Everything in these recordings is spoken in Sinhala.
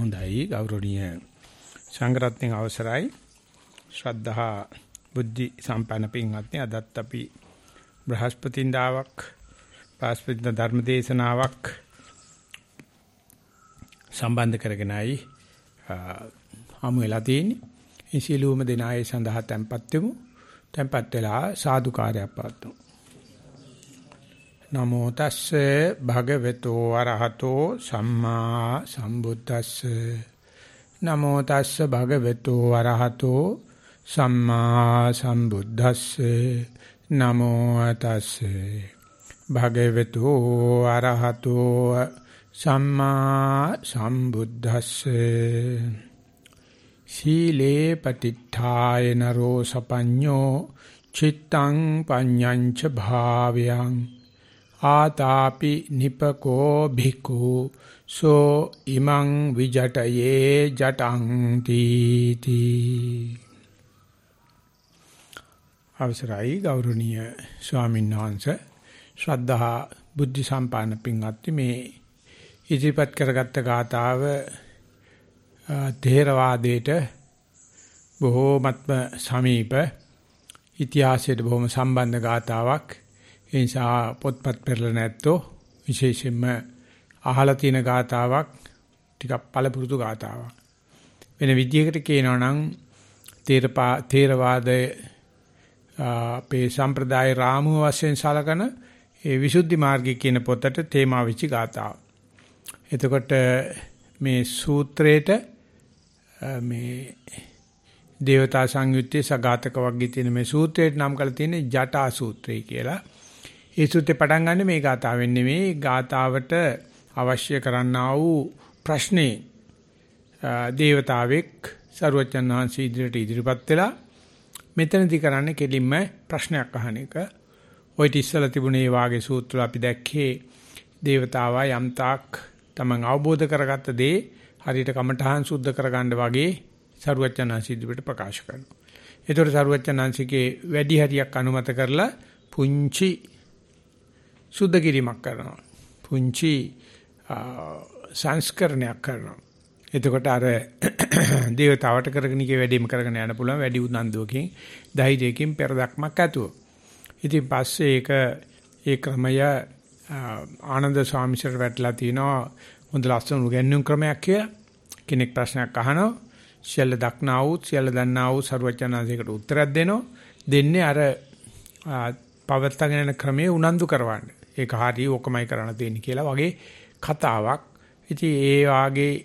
හොඳයි ගෞරවනීය සංඝරත්නයේ අවසරයි ශ්‍රද්ධා බුද්ධ සම්පන්න පින්වත්නි අදත් අපි බ්‍රහස්පතින්දාවක් පාස්පතින්දා ධර්ම දේශනාවක් සම්බන්ධ කරගෙනයි හමු වෙලා තියෙන්නේ. ඒ සියලුම දෙනායේ සඳහා tempත් වෙමු. tempත් වෙලා සාදුකාරයක් පවත්වමු. නමෝ තස්සේ භගවතු වරහතෝ සම්මා සම්බුද්දස්සේ නමෝ තස්සේ භගවතු වරහතෝ සම්මා සම්බුද්දස්සේ නමෝ තස්සේ භගවතු වරහතෝ සම්මා සම්බුද්දස්සේ සීලේ පතිත්ථාය නරෝ සපඤ්ඤෝ චිත්තං පඤ්ඤංච භාවයං ආතාපි නිපකෝ භික්ඛු සෝ ඉමං විජටයේ ජටං තීති. අවසරයි ගෞරවනීය ස්වාමීන් වහන්සේ ශ්‍රද්ධා බුද්ධ සම්පන්න පින්වත්නි මේ ඉදිරිපත් කරගත්ත ගාථාව ථේරවාදයට බොහෝමත්ම සමීප ඉතිහාසයට බොහොම සම්බන්ධ ගාථාවක්. ඒ නිසා පොත්පත් පෙරලා නැත්තෝ විශේෂයෙන්ම අහලා තියෙන ගාතාවක් ටිකක් පළපුරුදු ගාතාවක්. වෙන විදියකට කියනවා නම් තේරවාදයේ අපේ සම්ප්‍රදාය රාමුව වශයෙන් සලකන ඒ විසුද්ධි මාර්ගය කියන පොතට තේමා වෙච්ච ගාතාව. එතකොට මේ සූත්‍රයේට මේ දේවතා සංයුත්තේ සගතක වර්ගයේ තියෙන මේ සූත්‍රයට නම් කරලා තියෙන්නේ ජටා සූත්‍රය කියලා. ඒ සූත්‍රේ පටන් ගන්න මේ ගාතාවෙන් නෙමෙයි ගාතාවට අවශ්‍ය කරන්නා වූ ප්‍රශ්නේ දේවතාවෙක් සරුවචන් වහන්සේ ඉදිරිපත් වෙලා මෙතනදී කරන්නේ කෙලින්ම ප්‍රශ්නයක් අහන එක. ඔය ඉතිස්සලා තිබුණේ වාගේ සූත්‍ර අපි දැක්කේ දේවතාවා යම්තාක් තමන් අවබෝධ කරගත්ත දේ හරියට කමඨහං සුද්ධ කරගන්න වගේ සරුවචන් වහන්සේ ඉදිරියට ප්‍රකාශ කරනවා. ඒතකොට සරුවචන් වහන්සේගේ වැඩි හරියක් අනුමත කරලා පුංචි සුද්ධ කිරීමක් කරනවා. පුංචි සංස්කරණයක් කරනවා. එතකොට අර දේවතාවට කරගෙන ගිය වැඩේම කරගෙන යන්න පුළුවන් වැඩි උනන්දුවකින් ධෛර්යයෙන් පෙරදක්මක් ඇතුව. ඉතින් පස්සේ ඒ ක්‍රමය ආනන්ද ස්වාමීන් වැටලා තිනවා හොඳ ලස්සන උගන්වන ක්‍රමයක් කියලා. කෙනෙක් ප්‍රශ්නයක් අහනවා සියල්ල දක්නා වූ සියල්ල දන්නා වූ සරුවචනාංශයකට උත්තරයක් දෙනවා. දෙන්නේ අර පවත්වාගෙන යන ක්‍රමයේ උනන්දු කරවන්නේ. ඒක හරිය ඔකමයි කරන්න තියෙන්නේ කියලා වගේ කතාවක්. ඉතින් ඒ වාගේ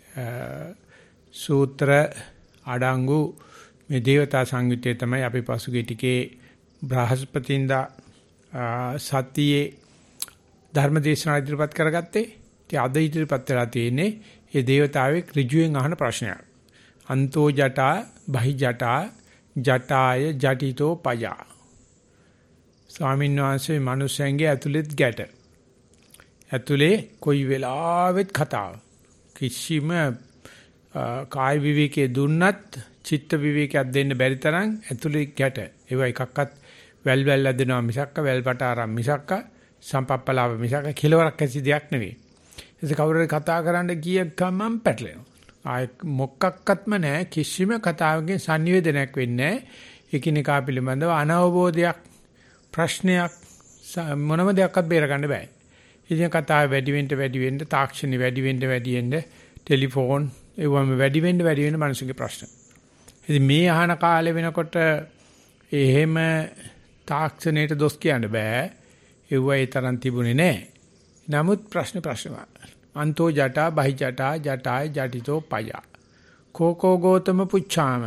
සූත්‍ර අඩංගු මේ දේවතා සංයුත්තේ තමයි අපි පසුගිය ටිකේ බ්‍රහස්පතින්දා සතියේ ධර්මදේශනා ඉදිරිපත් කරගත්තේ. ඉතින් අද ඉදිරිපත් වෙලා තියෙන්නේ මේ දේවතාවෙක් ඍජුවෙන් අහන ප්‍රශ්නයක්. අන්තෝ ජටා බහි ජටා ජටාය ජටිතෝ පයා. ස්වාමීන් වහන්සේ මිනිස්යන්ගේ ඇතුළෙත් ගැට. ඇතුලේ කොයි වෙලාවෙත් කතාව. කිසිම කාය විවේකයේ දුන්නත් චිත්ත විවේකයක් දෙන්න බැරි තරම් ඇතුලේ ගැට. ඒවා එකක්වත් වැල් ඇදෙනවා මිසක්ක වැල්පට ආරම් මිසක්ක සම්පප්පලාව මිසක්ක කෙලවරක් ඇසි දෙයක් නෙවෙයි. ඒක කවුරුරි කතා කරන්න ගිය ගමන් පැටලෙනවා. ආය මොකක්වත්ම නැහැ කිසිම කතාවකින් සංනිවේදනයක් වෙන්නේ නැහැ. එකිනෙකා පිළිබඳව අනවබෝධයක් ප්‍රශ්නයක් මොනම දෙයක්වත් බේර ගන්න බෑ. ඉතින් කතාව වැඩි වෙන්න තාක්ෂණي වැඩි වෙන්න ටෙලිෆෝන් ඒවම වැඩි වෙන්න මිනිස්සුගේ ප්‍රශ්න. ඉතින් මේ අහන කාලේ වෙනකොට එහෙම තාක්ෂණයට දොස් කියන්න බෑ. ඒවා ඒ තරම් තිබුණේ නෑ. නමුත් ප්‍රශ්න අන්තෝ ජටා බහි ජටා ජටාය ජටිතෝ පයා. කෝකෝ ගෝතම පුච්ඡාම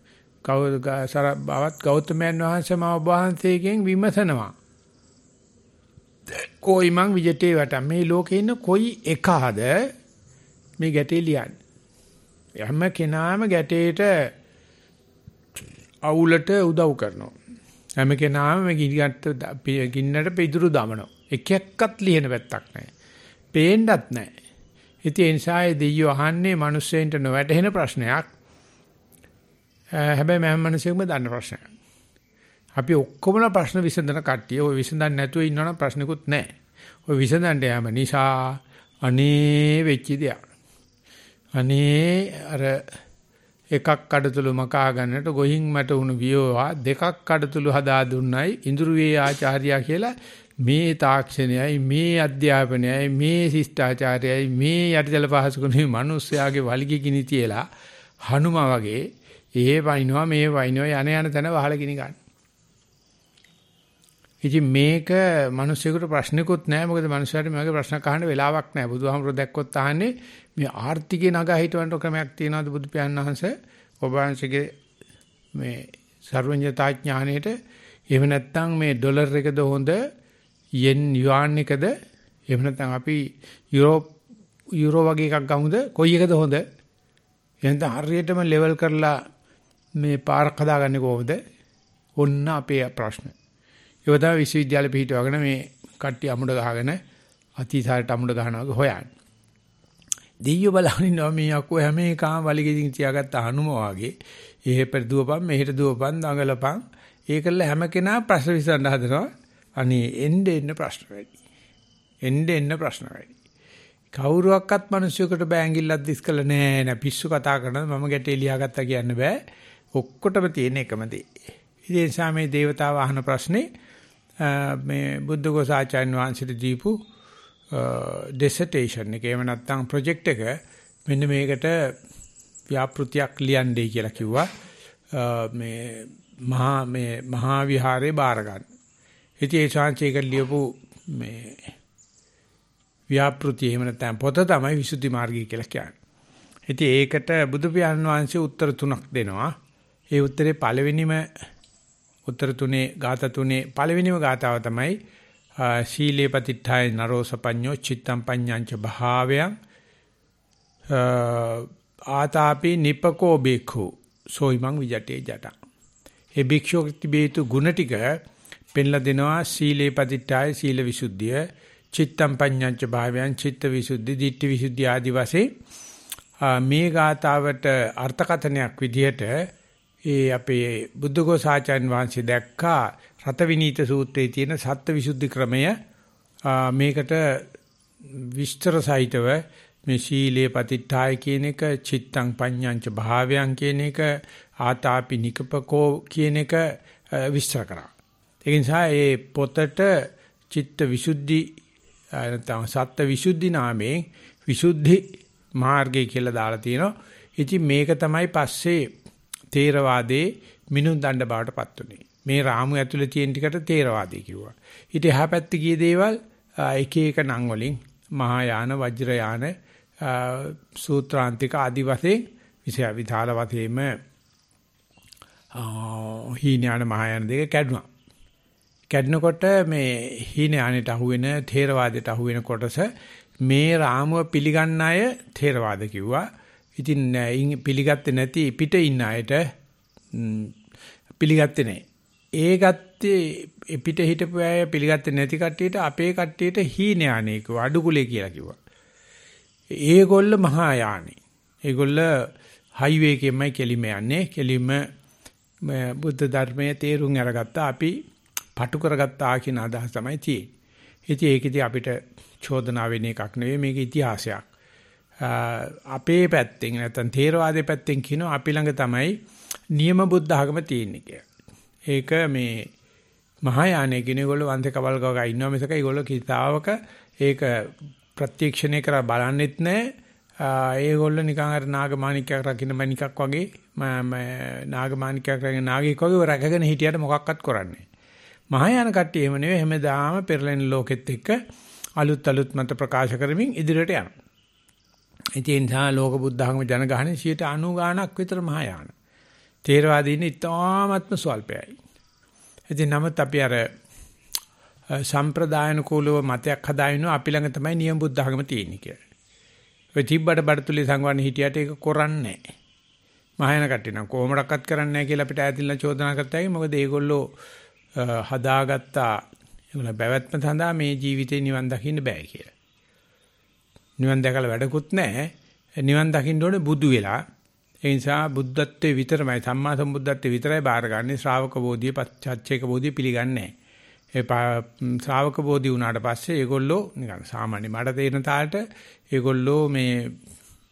බවත් ගෞතමයන් වහන්සේ මා ඔබ වහන්සේගෙන් විමසනවා. කොයි මං විජිතේ වට මේ ලෝකේ ඉන්න කොයි එකද මේ ගැටේ ලියන්නේ. හැම කෙනාම ගැටේට අවුලට උදව් කරනවා. හැම කෙනාම මේ ගින්නට පිදුරු දමනවා. එක එක්කත් ලියන පැත්තක් නැහැ. පේන්නත් නැහැ. ඉතින් ඒ නිසා ඒ දෙයියෝ අහන්නේ මිනිස්සෙන්ට නොවැටහෙන ප්‍රශ්නයක්. හැබැයි මම මිනිස්සුන්ම දන්න ප්‍රශ්නයක්. අපි ඔක්කොමලා ප්‍රශ්න විසඳන කට්ටිය. ඔය විසඳන්නේ නැතුව ඉන්නවනම් ප්‍රශ්නකුත් නැහැ. ඔය විසඳන්න යාම නිසා අනේ වෙච්ච දෙයක්. අනේ අර එකක් කඩතුළු මකා ගන්නට ගොහින් මට උණු වියෝවා දෙකක් කඩතුළු හදා දුන්නයි ඉඳුරුවේ ආචාර්යා කියලා මේ තාක්ෂණයයි මේ අධ්‍යාපනයයි මේ ශිෂ්ටාචාරයයි මේ යටිතල පහසුකමේ මිනිස්යාගේ වලිගය ගිනි තියලා හනුමා වගේ ඒ වයින්නවා මේ වයින්නවා යන තැන වහලා ගිනි ගන්න. ඉතින් මේක මිනිස්සුෙකුට ප්‍රශ්නකුත් නැහැ. මොකද මිනිස්සුන්ට මේ වගේ ප්‍රශ්න අහන්න වෙලාවක් නැහැ. බුදුහාමුදුරුවෝ දැක්කොත් අහන්නේ මේ ආර්ථිකේ නගා හිටවන්න ක්‍රමයක් තියනවාද බුදු පියාණන් වහන්සේ? ඔබ වහන්සේගේ මේ සර්වඥතා ඥාණයට එහෙම නැත්නම් මේ ඩොලර් එකද හොඳ යෙන් යුවාන් එකද එහෙම නැත්නම් අපි යුරෝ වගේ එකක් ගමුද කොයි එකද හොඳ? එහෙනම් හරියටම ලෙවල් කරලා මේ පාරක් හදාගන්නේ කොහොමද? ඔන්න අපේ ප්‍රශ්න. ඒක තමයි විශ්වවිද්‍යාල පිහිටවගෙන මේ කට්ටිය අමුඩ ගහගෙන අතිසාරට අමුඩ ගහනවා වගේ හොයන්නේ. දෙයියෝ බලන්නේ මේ අක්කෝ හැම එකම වලිගෙදින් තියාගත්ත හනුම වගේ. එහෙපට දුවපන් මෙහෙට දුවපන් දඟලපන්. ඒකල හැම කෙනා ප්‍රශ්න විසඳන්න හදනවා. අනේ එන්න ප්‍රශ්න වැඩි. එන්න ප්‍රශ්න වැඩි. කවුරුවක්වත් මිනිස්සුෙකුට බෑංගිල්ලක් දිස් කළ නෑ පිස්සු කතා කරනවා මම ගැටේ ලියාගත්තා කියන්න බෑ. ඔක්කොටම තියෙන එකම දේ. ඒ නිසා මේ දේවතාව අහන ප්‍රශ්නේ මේ බුද්ධඝෝස ආචාර්ය වංශයට දීපු ඩිසර්ටේෂන් එක එහෙම නැත්නම් ප්‍රොජෙක්ට් එක මෙන්න මේකට ව්‍යාපෘතියක් ලියන්නේ කියලා කිව්වා මේ මහා විහාරේ බාර ගන්න. ඉතින් ඒ ශාන්තියක ලියපු මේ ව්‍යාපෘතිය එහෙම නැත්නම් පොත තමයි විසුද්ධි මාර්ගය කියලා කියන්නේ. ඉතින් ඒකට බුදු පියාණන් වහන්සේ උත්තර තුනක් දෙනවා. ඒ උත්තරේ පළවෙනිම උත්තර තුනේ ගාථා තුනේ පළවෙනිම ගාථාව තමයි සීලේ පතිට්ඨාය නරෝසපඤ්ඤෝ චිත්තම් පඤ්ඤංච භාවයං ආතාපි නිපකෝ බේඛු සෝයිමං විජටේ ජට. ඒ භික්ෂුව තිබේතු ගුණ ටික පෙන්ලා දෙනවා සීලේ පතිට්ඨාය සීල විසුද්ධිය චිත්තම් පඤ්ඤංච භාවයං චිත්ත විසුද්ධි ditthi විසුද්ධි ආදි වශයෙන් මේ ගාථාවට අර්ථකථනයක් විදිහට ඒ අපේ බුද්ධඝෝස ආචාර්ය වහන්සේ දැක්කා රත විනීත සූත්‍රයේ තියෙන සත්ත්ව විසුද්ධි ක්‍රමය මේකට විස්තර සහිතව මේ සීලේ පතිට්ඨාය කියන එක චිත්තං පඤ්ඤංච භාවයන් කියන එක ආතාපි නිකපකෝ කියන එක විස්තර කරා. ඒ නිසා මේ පොතට චිත්ත විසුද්ධි නැත්නම් සත්ත්ව විසුද්ධි නාමයෙන් විසුද්ධි මාර්ගය කියලා දාලා තියෙනවා. ඉතින් මේක තමයි පස්සේ තේරවාදේ මිනුම් දණ්ඩ බවට පත් වුනේ. මේ රාමු ඇතුලේ තියෙන ටිකට තේරවාදී කිව්වා. ඊට එහා පැත්තේ ගිය දේවල් එක එක නම් වලින් මහායාන වජ්‍රයාන සූත්‍රාන්තික ආදි වශයෙන් විශාල වශයෙන්ම හීනයාන මහායාන දෙක කැඩුනා. කැඩනකොට මේ හීනයානට අහුවෙන තේරවාදයට අහුවෙන කොටස මේ රාමුව පිළිගන්න අය තේරවාද කිව්වා. ඉතින් පිළිගත්තේ නැති පිට ඉන්න අයට පිළිගත්තේ නැහැ. ඒ ගත්තේ පිට හිටපු අය පිළිගත්තේ නැති කට්ටියට අපේ කට්ටියට හීනයානේ කිව්වා අඩුකුලේ කියලා කිව්වා. ඒගොල්ල මහා යානේ. ඒගොල්ල හයිවේ එකෙන්මයි කෙලිම යන්නේ. කෙලිම බුද්ධ ධර්මයේ තේරුම් අරගත්තා අපි පටු කරගත්තා කියන අදහස තමයි තියෙන්නේ. ඉතින් ඒකෙදි අපිට චෝදනා වෙන එකක් නෙවෙයි මේක ඉතිහාසයක්. අපේ පැත්තෙන් නැත්නම් ථේරවාදයේ පැත්තෙන් කියනවා අපි ළඟ තමයි නියම බුද්ධ ආගම තියෙන්නේ කියලා. ඒක මේ මහායානයේ කෙනෙකුගොල්ලෝ වන්දේ කවල් ගාව ඉන්නවා මිසක ඒගොල්ලෝ කිතාවක ඒක ප්‍රත්‍යක්ෂණය කරලා බලන්නෙත් නැහැ. ඒගොල්ලෝ නිකන් අර නාගමාණික්කයක් රකින්න මණිකක් වගේ නාගමාණික්කයක් රකින්න නාගයෙක් වගේ රැකගෙන හිටියට මොකක්වත් කරන්නේ නැහැ. මහායාන කට්ටිය එහෙම නෙවෙයි හැමදාම පෙරලෙන ලෝකෙත් එක්ක අලුත් මත ප්‍රකාශ කරමින් ඉදිරියට යනවා. ඒ නිසා ලෝක බුද්ධ ධර්ම ජනගහනේ 90 ගාණක් විතර මහායාන. තේරවාදීන් ඉතාමත්ම ස්වල්පයි. ඉතින් නමුත් අපි අර සම්ප්‍රදායන කෝලව මතයක් හදාගෙන අපි ළඟ තමයි නියම බුද්ධ ධර්ම තියෙන්නේ කියලා. ඔය තිබ්බට බඩතුලේ සංගවන්නේ හිටියට ඒක කරන්නේ නැහැ. මහායාන කට්ටිය නම් කොහොමඩක්වත් කරන්නේ නැහැ කියලා අපිට ඈතින්ලා චෝදනා කරතයි. මොකද ඒගොල්ලෝ හදාගත්තා ඒගොල්ලෝ බැවැත්ම සඳහා මේ ජීවිතේ නිවන් දකින්න බෑ කියලා. නිවන් දැකලා වැඩකුත් නැහැ. නිවන් දකින්න ඕනේ බුදු වෙලා. ඒ නිසා බුද්ධත්වයේ විතරමයි සම්මා සම්බුද්ධත්වයේ විතරයි බාරගන්නේ ශ්‍රාවක බෝධිය පච්චේක බෝධිය පිළිගන්නේ නැහැ. ඒ ශ්‍රාවක බෝධි වුණාට පස්සේ ඒගොල්ලෝ නිකන් සාමාන්‍ය මඩ තේරෙන තාලට ඒගොල්ලෝ මේ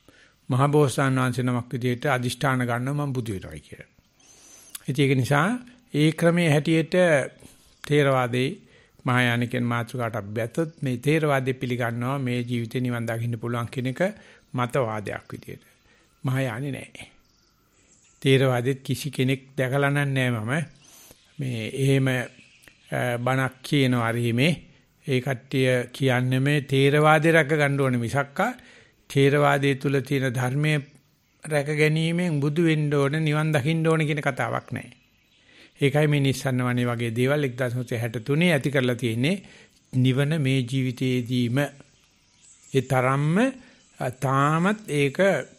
මහ බෝසතාණන් වහන්සේ නමක් විදියට අදිෂ්ඨාන ගන්නවා මම බුදු වෙනවා කියලා. ඒක නිසා ඒ ක්‍රමයේ හැටියට තේරවාදේ මහායානිකයන් මාතෘකාට අභ්‍යතොත් මේ තේරවාදේ පිළිගන්නවා මේ ජීවිතේ නිවන් දකින්න පුළුවන් කියන එක මතවාදයක් විදියට. මහායානි නෑ. තේරවාදෙත් කිසි කෙනෙක් දැකලා නැහැ මම. මේ එහෙම බණක් කියනවා රීමේ ඒ කට්ටිය කියන්නේ මේ තේරවාදේ රැක ගන්න ඕනේ මිසක්කා තේරවාදයේ තුල තියෙන ධර්මයේ රැක ගැනීමෙන් බුදු වෙන්න ඕනේ නිවන් දකින්න ඕනේ කියන කතාවක් නැහැ. ඒකයි මේ නිස්සන්නවනේ වගේ දේවල් 1963 ඇති කරලා තියෙන්නේ නිවන මේ ජීවිතයේදීම ඒ තරම්ම තාමත් ඒක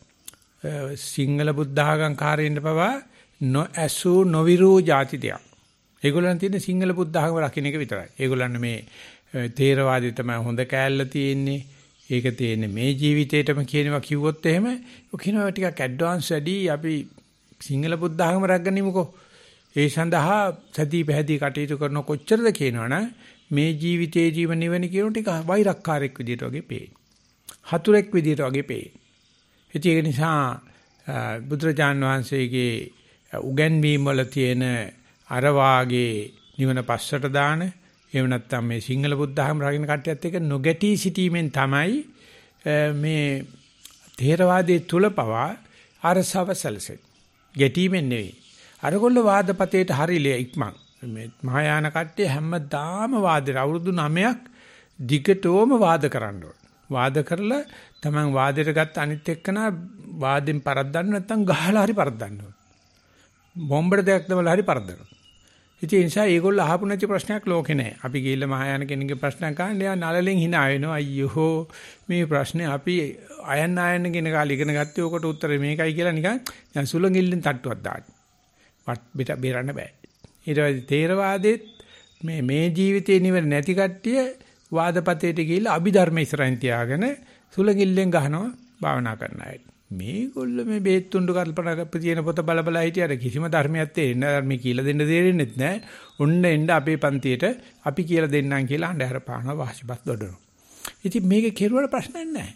සිංහල බුද්ධ ආගම් කාරයින්ට පවා නොඇසු නොවිරු ಜಾති දෙයක්. ඒගොල්ලන් තියෙන සිංහල බුද්ධ ආගම රකින්න එක විතරයි. ඒගොල්ලන් මේ තේරවාදී තමයි හොඳ කෑල්ල තියෙන්නේ. ඒක තියෙන්නේ මේ ජීවිතේටම කියනවා කිව්වොත් එහෙම ඔය කියනවා ටිකක් ඇඩ්වාන්ස් වැඩි අපි සිංහල බුද්ධ ආගම රැකගනිමුකෝ. ඒ සඳහා සතිය පැහැදී කටයුතු කරන කොච්චරද කියනවනම් මේ ජීවිතයේ ජීවන නිවන කියන ටික වෛරක්කාරයක් විදියට වගේ පේන. හතුරෙක් විදියට වගේ පේන. ඒක නිසා බුදුරජාන් වහන්සේගේ උගන්වීම් වල තියෙන අර වාගේ නිවන පස්සට දාන එහෙම නැත්නම් මේ සිංහල බුද්ධ ධර්ම රකින්න කට්ටියත් එක්ක නොගැටී සිටීමෙන් තමයි මේ ථේරවාදයේ තුල පවා අරසව සැලසෙන්නේ. ගැටීමෙන් නෙවෙයි. අරගොල්ල වාදපතේට හරිලේ ඉක්මන්. මේ මහායාන කට්ටිය හැමදාම වාදේ අවුරුදු 9ක් දිගටම වාද කරන්න ඕන. වාද කරලා තමන් වාදයට ගත්ත අනිත් එක්කනා වාදෙන් පරද්දන්න නැත්නම් ගහලා හරි පරද්දන්න ඕන. බොම්බර දෙයක් දමලා හරි පරද්දනවා. ඉතින් ඒ නිසා ඒගොල්ලෝ අහපු නැති ප්‍රශ්නයක් ලෝකේ නැහැ. අපි ගිහිල්ලා මහායාන කෙනෙක්ගේ ප්‍රශ්නයක් අහන්නේ යා නලලෙන් hina වෙනවා. අයියෝ මේ ප්‍රශ්නේ අපි අයන්න ආයන්න කියන කාලේ ඉගෙන ගත්තේ ඔකට උත්තරේ මේකයි කියලා නිකන් සුලංගිල්ලෙන් තට්ටුවක් දාන්න. වට බේරන්න බෑ. ඊට පස්සේ තේරවාදෙත් මේ ජීවිතේ නිවන නැති කට්ටිය වාදපතේට ගිහිල්ලා අභිධර්ම ඉස්සරහින් තියාගෙන සුලංගිල්ලෙන් ගහනවා භාවනා කරන අය. මේගොල්ලෝ මේ බේත් තුණ්ඩු කල්පනා කරපු තියෙන පොත බල බල හිටියට කිසිම ධර්මයක් තේරෙන්නේ නැහැ. ධර්ම කියලා දෙන්න තේරෙන්නේ නැහැ. ඔන්න එන්න අපේ පන්තියට අපි කියලා දෙන්නම් කියලා අnder පානවා වාසිපත් දොඩනවා. ඉතින් මේකේ කෙරුවට ප්‍රශ්නයක් නැහැ.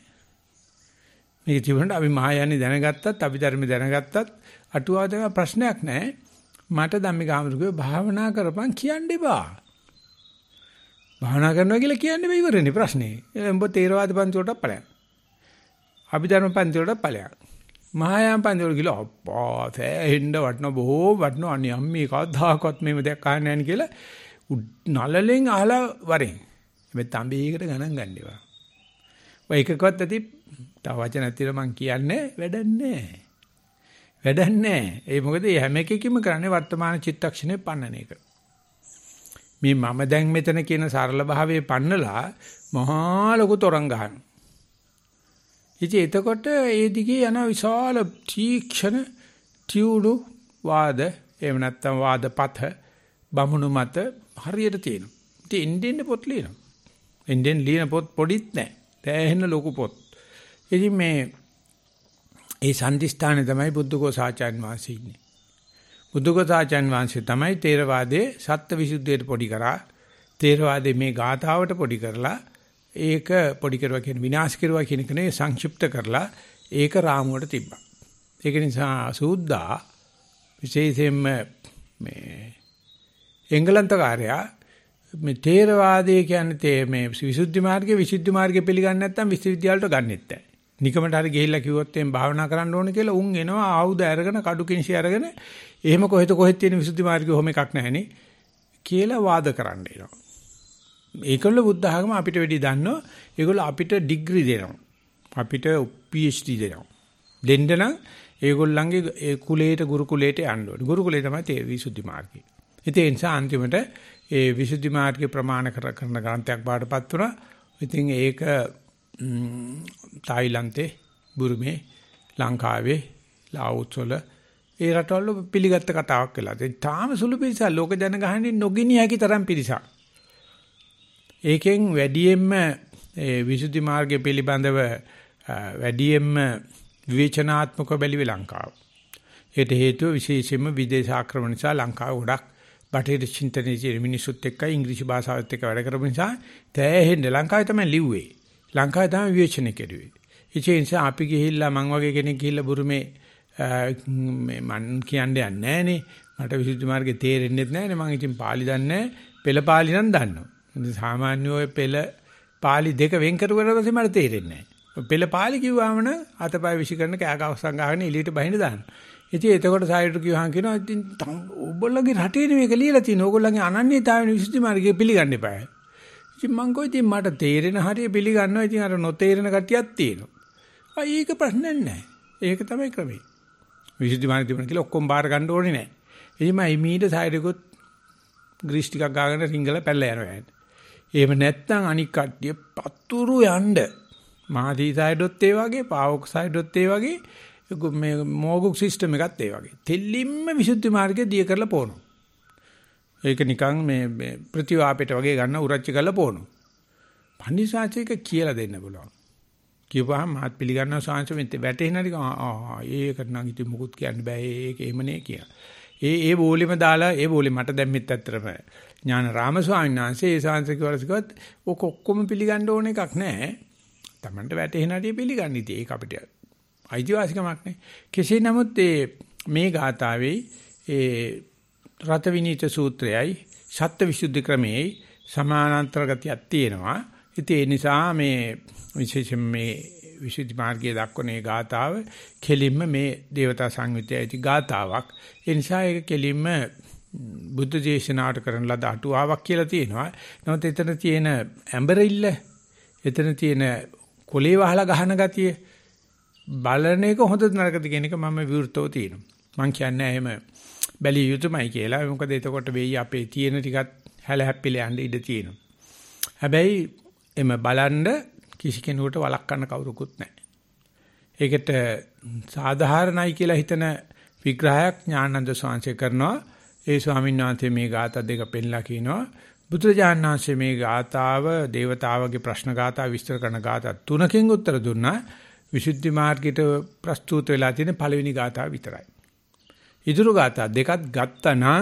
මේක ජීවනට අපි මහායානි දැනගත්තත් අපි ධර්ම දැනගත්තත් අටුවාව දෙන ප්‍රශ්නයක් නැහැ. මට ධම්මික ආමතුගේ භාවනා කරපන් කියන්න එපා. භාවනා කරනවා කියලා කියන්නේ ඉවරනේ ප්‍රශ්නේ. උඹ තේරවාද පන්ති වලට ඵලයක්. අභිධර්ම පන්ති වලට ඵලයක්. මහායාන පන්ති වල ගිහලා අප්පා තැහෙන්න වටන බොහෝ වටන අනේ අම්මේ කවදාකවත් මේව දෙයක් අහන්නේ නැහැ කියලා නලලෙන් අහලා වරෙන්. මේ තඹේකට ගණන් ගන්නවා. ඔය එකකවත් ඇති තව වචන ඇතිර මං කියන්නේ වැඩක් නැහැ. වැඩක් නැහැ. ඒ මොකද මේ හැම එකකෙම කරන්නේ වර්තමාන චිත්තක්ෂණය පන්නන එක. මේ මම දැන් මෙතන කියන සරල භාවයේ පන්නලා මහා ලොකු තරංග ගන්න. ඉතින් එතකොට ඒ දිගේ යන විශාල තීක්ෂණ තියුණු වාද එහෙම නැත්නම් වාදපත බමුණු මත හරියට තියෙනවා. ඉතින් ඉන්දියන් පොත් ලියනවා. ඉන්දියන් ලියන පොත් පොඩිත් නැහැ. තෑහෙන ලොකු පොත්. ඉතින් මේ ඒ සම්දිස්ථානේ තමයි බුද්ධඝෝසාචාර්ය වහන්සේ ඉන්නේ. බුද්ධඝෝසාචාර්ය වහන්සේ තමයි තේරවාදයේ සත්ත්වවිසුද්ධියට පොඩි කරා. තේරවාදයේ මේ ගාථාවට පොඩි කරලා ඒක පොඩි කරුවා කියන විනාශ කරුවා කියන එක නේ සංක්ෂිප්ත කරලා ඒක රාමුවට තිබ්බා. ඒක නිසා සූද්දා විශේෂයෙන්ම මේ එංගලන්තකාරයා මේ තේරවාදයේ කියන්නේ මේ විසුද්ධි මාර්ගයේ පිළිගන්නේ නැත්නම් විශ්වවිද්‍යාලයට ගන්නෙත් නැහැ. නිකමට හරි ගිහිල්ලා කිව්වොත් එම් භාවනා කරන්න ඕනේ කියලා උන් එනවා ආයුධ අරගෙන කඩු කිනිසි අරගෙන එහෙම කොහෙද තියෙන විසුද්ධි මාර්ගයේ ඔහොම එකක් නැහැනේ කියලා වාද කරන්න එනවා. ඒකවල බුද්ධ ආගම අපිට වැඩි දන්නවා. ඒගොල්ලෝ අපිට ඩිග්‍රී දෙනවා. අපිට PhD දෙනවා. දෙන්න නම් ඒගොල්ලන්ගේ ඒ කුලයට ගුරුකුලයට යන්න ඕනේ. ගුරුකුලේ තමයි තේ විසුද්ධි මාර්ගය. ඉතින් ඒ නිසා අන්තිමට ඒ විසුද්ධි මාර්ගය ප්‍රමාණ කරන ග්‍රන්ථයක් බාටපත් වුණා. ඉතින් ඒක තායිලන්තේ, බුරුමේ, ලංකාවේ, ලාओස් වල ඒ රටවල පිළිගත්ත කතාවක් වෙලා. ඒ තාම සුළු පිරිසක් ලෝක ජනගහනයේ නොගිනිය හැකි තරම් පිරිසක්. ඒකෙන් වැඩියෙන්ම ඒ විසුද්ධි මාර්ගය පිළිබඳව වැඩියෙන්ම විවේචනාත්මක බැලිවේ ලංකාව. ඒට හේතුව විශේෂයෙන්ම විදේශ ආක්‍රමණ නිසා ලංකාව ගොඩක් බටහිර චින්තනයේ මිනිසුත් එක්ක ඉංග්‍රීසි භාෂාවත් එක්ක වැඩ කරපු නිසා තෑහෙන්න ලංකාවේ තමයි ලිව්වේ. ලංකාවේ තමයි විවේචනය කෙරුවේ. ඒ නිසා අපි ගිහිල්ලා මං වගේ කෙනෙක් ගිහිල්ලා බුරුමේ මේ මන් කියන්නේ නැහනේ. මට විසුද්ධි මාර්ගේ තේරෙන්නේ නැහනේ. මං ඉතින් පාලි දන්නේ නැහැ. පෙළ පාලි නම් දන්නවා. සාමාන්‍ය ඔය පෙළ පාලි දෙක වෙන් කරුවට පස්සේ මට තේරෙන්නේ නැහැ. පෙළ පාලි කිව්වම න අතපය විසිකරන කෑකවස්සන් ගහගෙන එළියට බහින්න දාන්න. ඉතින් එතකොට සායයට කිව්වහන් කියනවා ඉතින් ඔබලගේ රටේ මේක ලියලා තියෙන. ඕගොල්ලන්ගේ අනන්‍යතාවය විසුද්ධි මාර්ගය පිළිගන්න එපා. ඉතින් මං කොයි ඉතින් මට තේරෙන හරිය පිළිගන්නවා. ඉතින් අර නොතේරෙන කටියක් තියෙනවා. ඒක ප්‍රශ්නයක් නැහැ. ඒක තමයි ක්‍රමේ. විසුද්ධි මාර්ගය තිබුණා කියලා ඔක්කොම බාර ගන්න ඕනේ නැහැ. එහිම මීට සායරෙකුත් ග්‍රීස් ටිකක් ගාගෙන රිංගල පැල්ල යනවා. එහෙම නැත්නම් අනික් කට්ටිය පතුරු යන්න මහදී සායඩොත් ඒ වගේ පාවොක් සායඩොත් ඒ වගේ මේ මොගුක් සිස්ටම් එකත් ඒ වගේ. තෙල්ලින්ම විසුද්ධි මාර්ගය දිය කරලා පොනවා. ඒක නිකන් මේ ප්‍රතිවාපයට වගේ ගන්න උරච්ච කරලා පොනවා. පන්දිසාචේක කියලා දෙන්න පුළුවන්. කියපුවාම මාත් පිළිගන්නවා සාංශ මෙතේ වැටෙන හරි ඒකට නම් ඉතින් මුකුත් කියන්න බෑ. ඒක එහෙමනේ කියලා. ඒ බෝලෙම දාලා ඒ බෝලෙ මට දැම්මෙත් ඇත්තටම ඥානරාම ස්වාමීන් වහන්සේ ඒ සාංශ කිව්වලසිකවත් ඔක ඔක්කොම පිළිගන්න ඕන එකක් නෑ. Tamanට වැටෙන හැටි පිළිගන්න ඉතින් ඒක අපිට අයිතිවාසිකමක් නේ. කෙසේ නමුත් මේ ගාථාවේ ඒ රත විනීත සූත්‍රයයි සත්ත්වවිසුද්ධි ක්‍රමයේයි සමානාන්තර ගතියක් තියෙනවා. ඉතින් ඒ නිසා මේ විශේෂයෙන් මේ විසුද්ධි මාර්ගයේ දක්වන මේ ගාථාව කෙලින්ම මේ දේවතා සංයුත්තයයි ගාථාවක්. ඒ නිසා ඒක කෙලින්ම බුද්ධ දේශනාවට කරන ලද අටුවාවක් කියලා තියෙනවා. නමුත් එතන තියෙන ඇඹරිල්ල, එතන තියෙන කොලේ වහලා ගහන ගතිය බලන එක හොඳද නරකද කියන එක මම විවෘතව තියෙනවා. මම කියන්නේ එහෙම බැලිය යුතුමයි කියලා. මොකද එතකොට වෙයි අපේ තියෙන ටිකත් හැල හැප්පිලා යන්න ඉඩ තියෙනවා. හැබැයි එම බලන්න කිසි කෙනෙකුට වළක්වන්න කවුරුකුත් නැහැ. ඒකට සාධාරණයි කියලා හිතන විග්‍රහයක් ඥානানন্দ ස්වාමීන් කරනවා. ඒ ස්වාමීන් වහන්සේ මේ ගාථා දෙක පෙන්ලා කියනවා. බුදුරජාණන් වහන්සේ මේ ගාථාව දේවතාවගේ ප්‍රශ්න ගාථා විස්තර කරන ගාථා තුනකින් උත්තර දුන්නා. විසුද්ධි මාර්ගයට ප්‍රස්තුත වෙලා තියෙන පළවෙනි ගාථාව විතරයි. ඉතුරු ගාථා දෙකත් ගත්තා නම්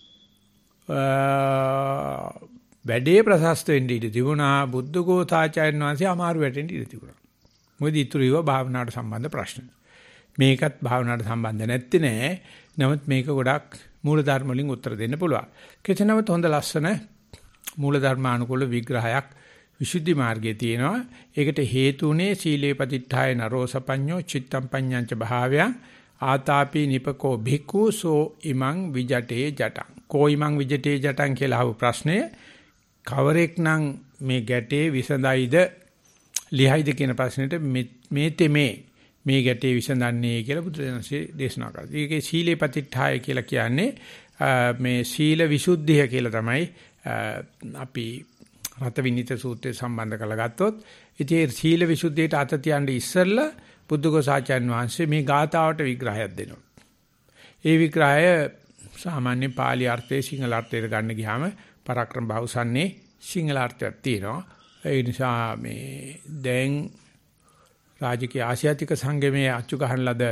වැඩේ ප්‍රශස්ත වෙන්න ඉඩ තිබුණා. බුද්ධඝෝසාචාර්යන් වහන්සේ අමාරු වැටෙන්න ඉඩ තිබුණා. මොකද ඉතුරු ඒවා භාවනාවට සම්බන්ධ ප්‍රශ්න. මේකත් භාවනාවට සම්බන්ධ නැත්තේ නෑ. නමුත් මේක ගොඩක් මූලධර්ම වලින් උත්තර දෙන්න පුළුවන්. කෙසේ නමුත් හොඳ ලස්සන මූලධර්මානුකූල විග්‍රහයක් විසුද්ධි මාර්ගයේ තියෙනවා. ඒකට හේතුුනේ සීලේ පතිට්ඨාය නරෝසපඤ්ඤෝ චිත්තම් පඤ්ඤංච භාවයන් ආතාපි නිපකෝ භික්ඛු සෝ ඉමං විජටේ ජටං. කෝ ඉමං විජටේ ජටං කියලා අහපු ප්‍රශ්නය කවරෙක් නම් මේ ගැටේ විසඳයිද ලියයිද කියන ප්‍රශ්නෙට මේ තෙමේ මේ ගැටේ විසඳන්නේ කියලා බුදුරජාණන්සේ දේශනා කරා. ඒකේ සීලේ පතිට්ඨාය කියලා කියන්නේ මේ සීල විසුද්ධිය කියලා තමයි අපි රත විනිත සූත්‍රය සම්බන්ධ කරලා ගත්තොත්. ඉතින් සීල විසුද්ධියට අත තියන්නේ ඉස්සෙල්ලා බුද්ධඝෝසාචාර්යන් වහන්සේ මේ ගාථාවට විග්‍රහයක් දෙනවා. ඒ විග්‍රහය සාමාන්‍ය පාලි අර්ථයේ සිංහල අර්ථයට ගන්න ගියාම පරාක්‍රම බහුසන්නේ සිංහල අර්ථයක් තියෙනවා. ඒ නිසා මේ දැන් රාජකීය ආසියාතික සංගමයේ අච්චු ගහන ලද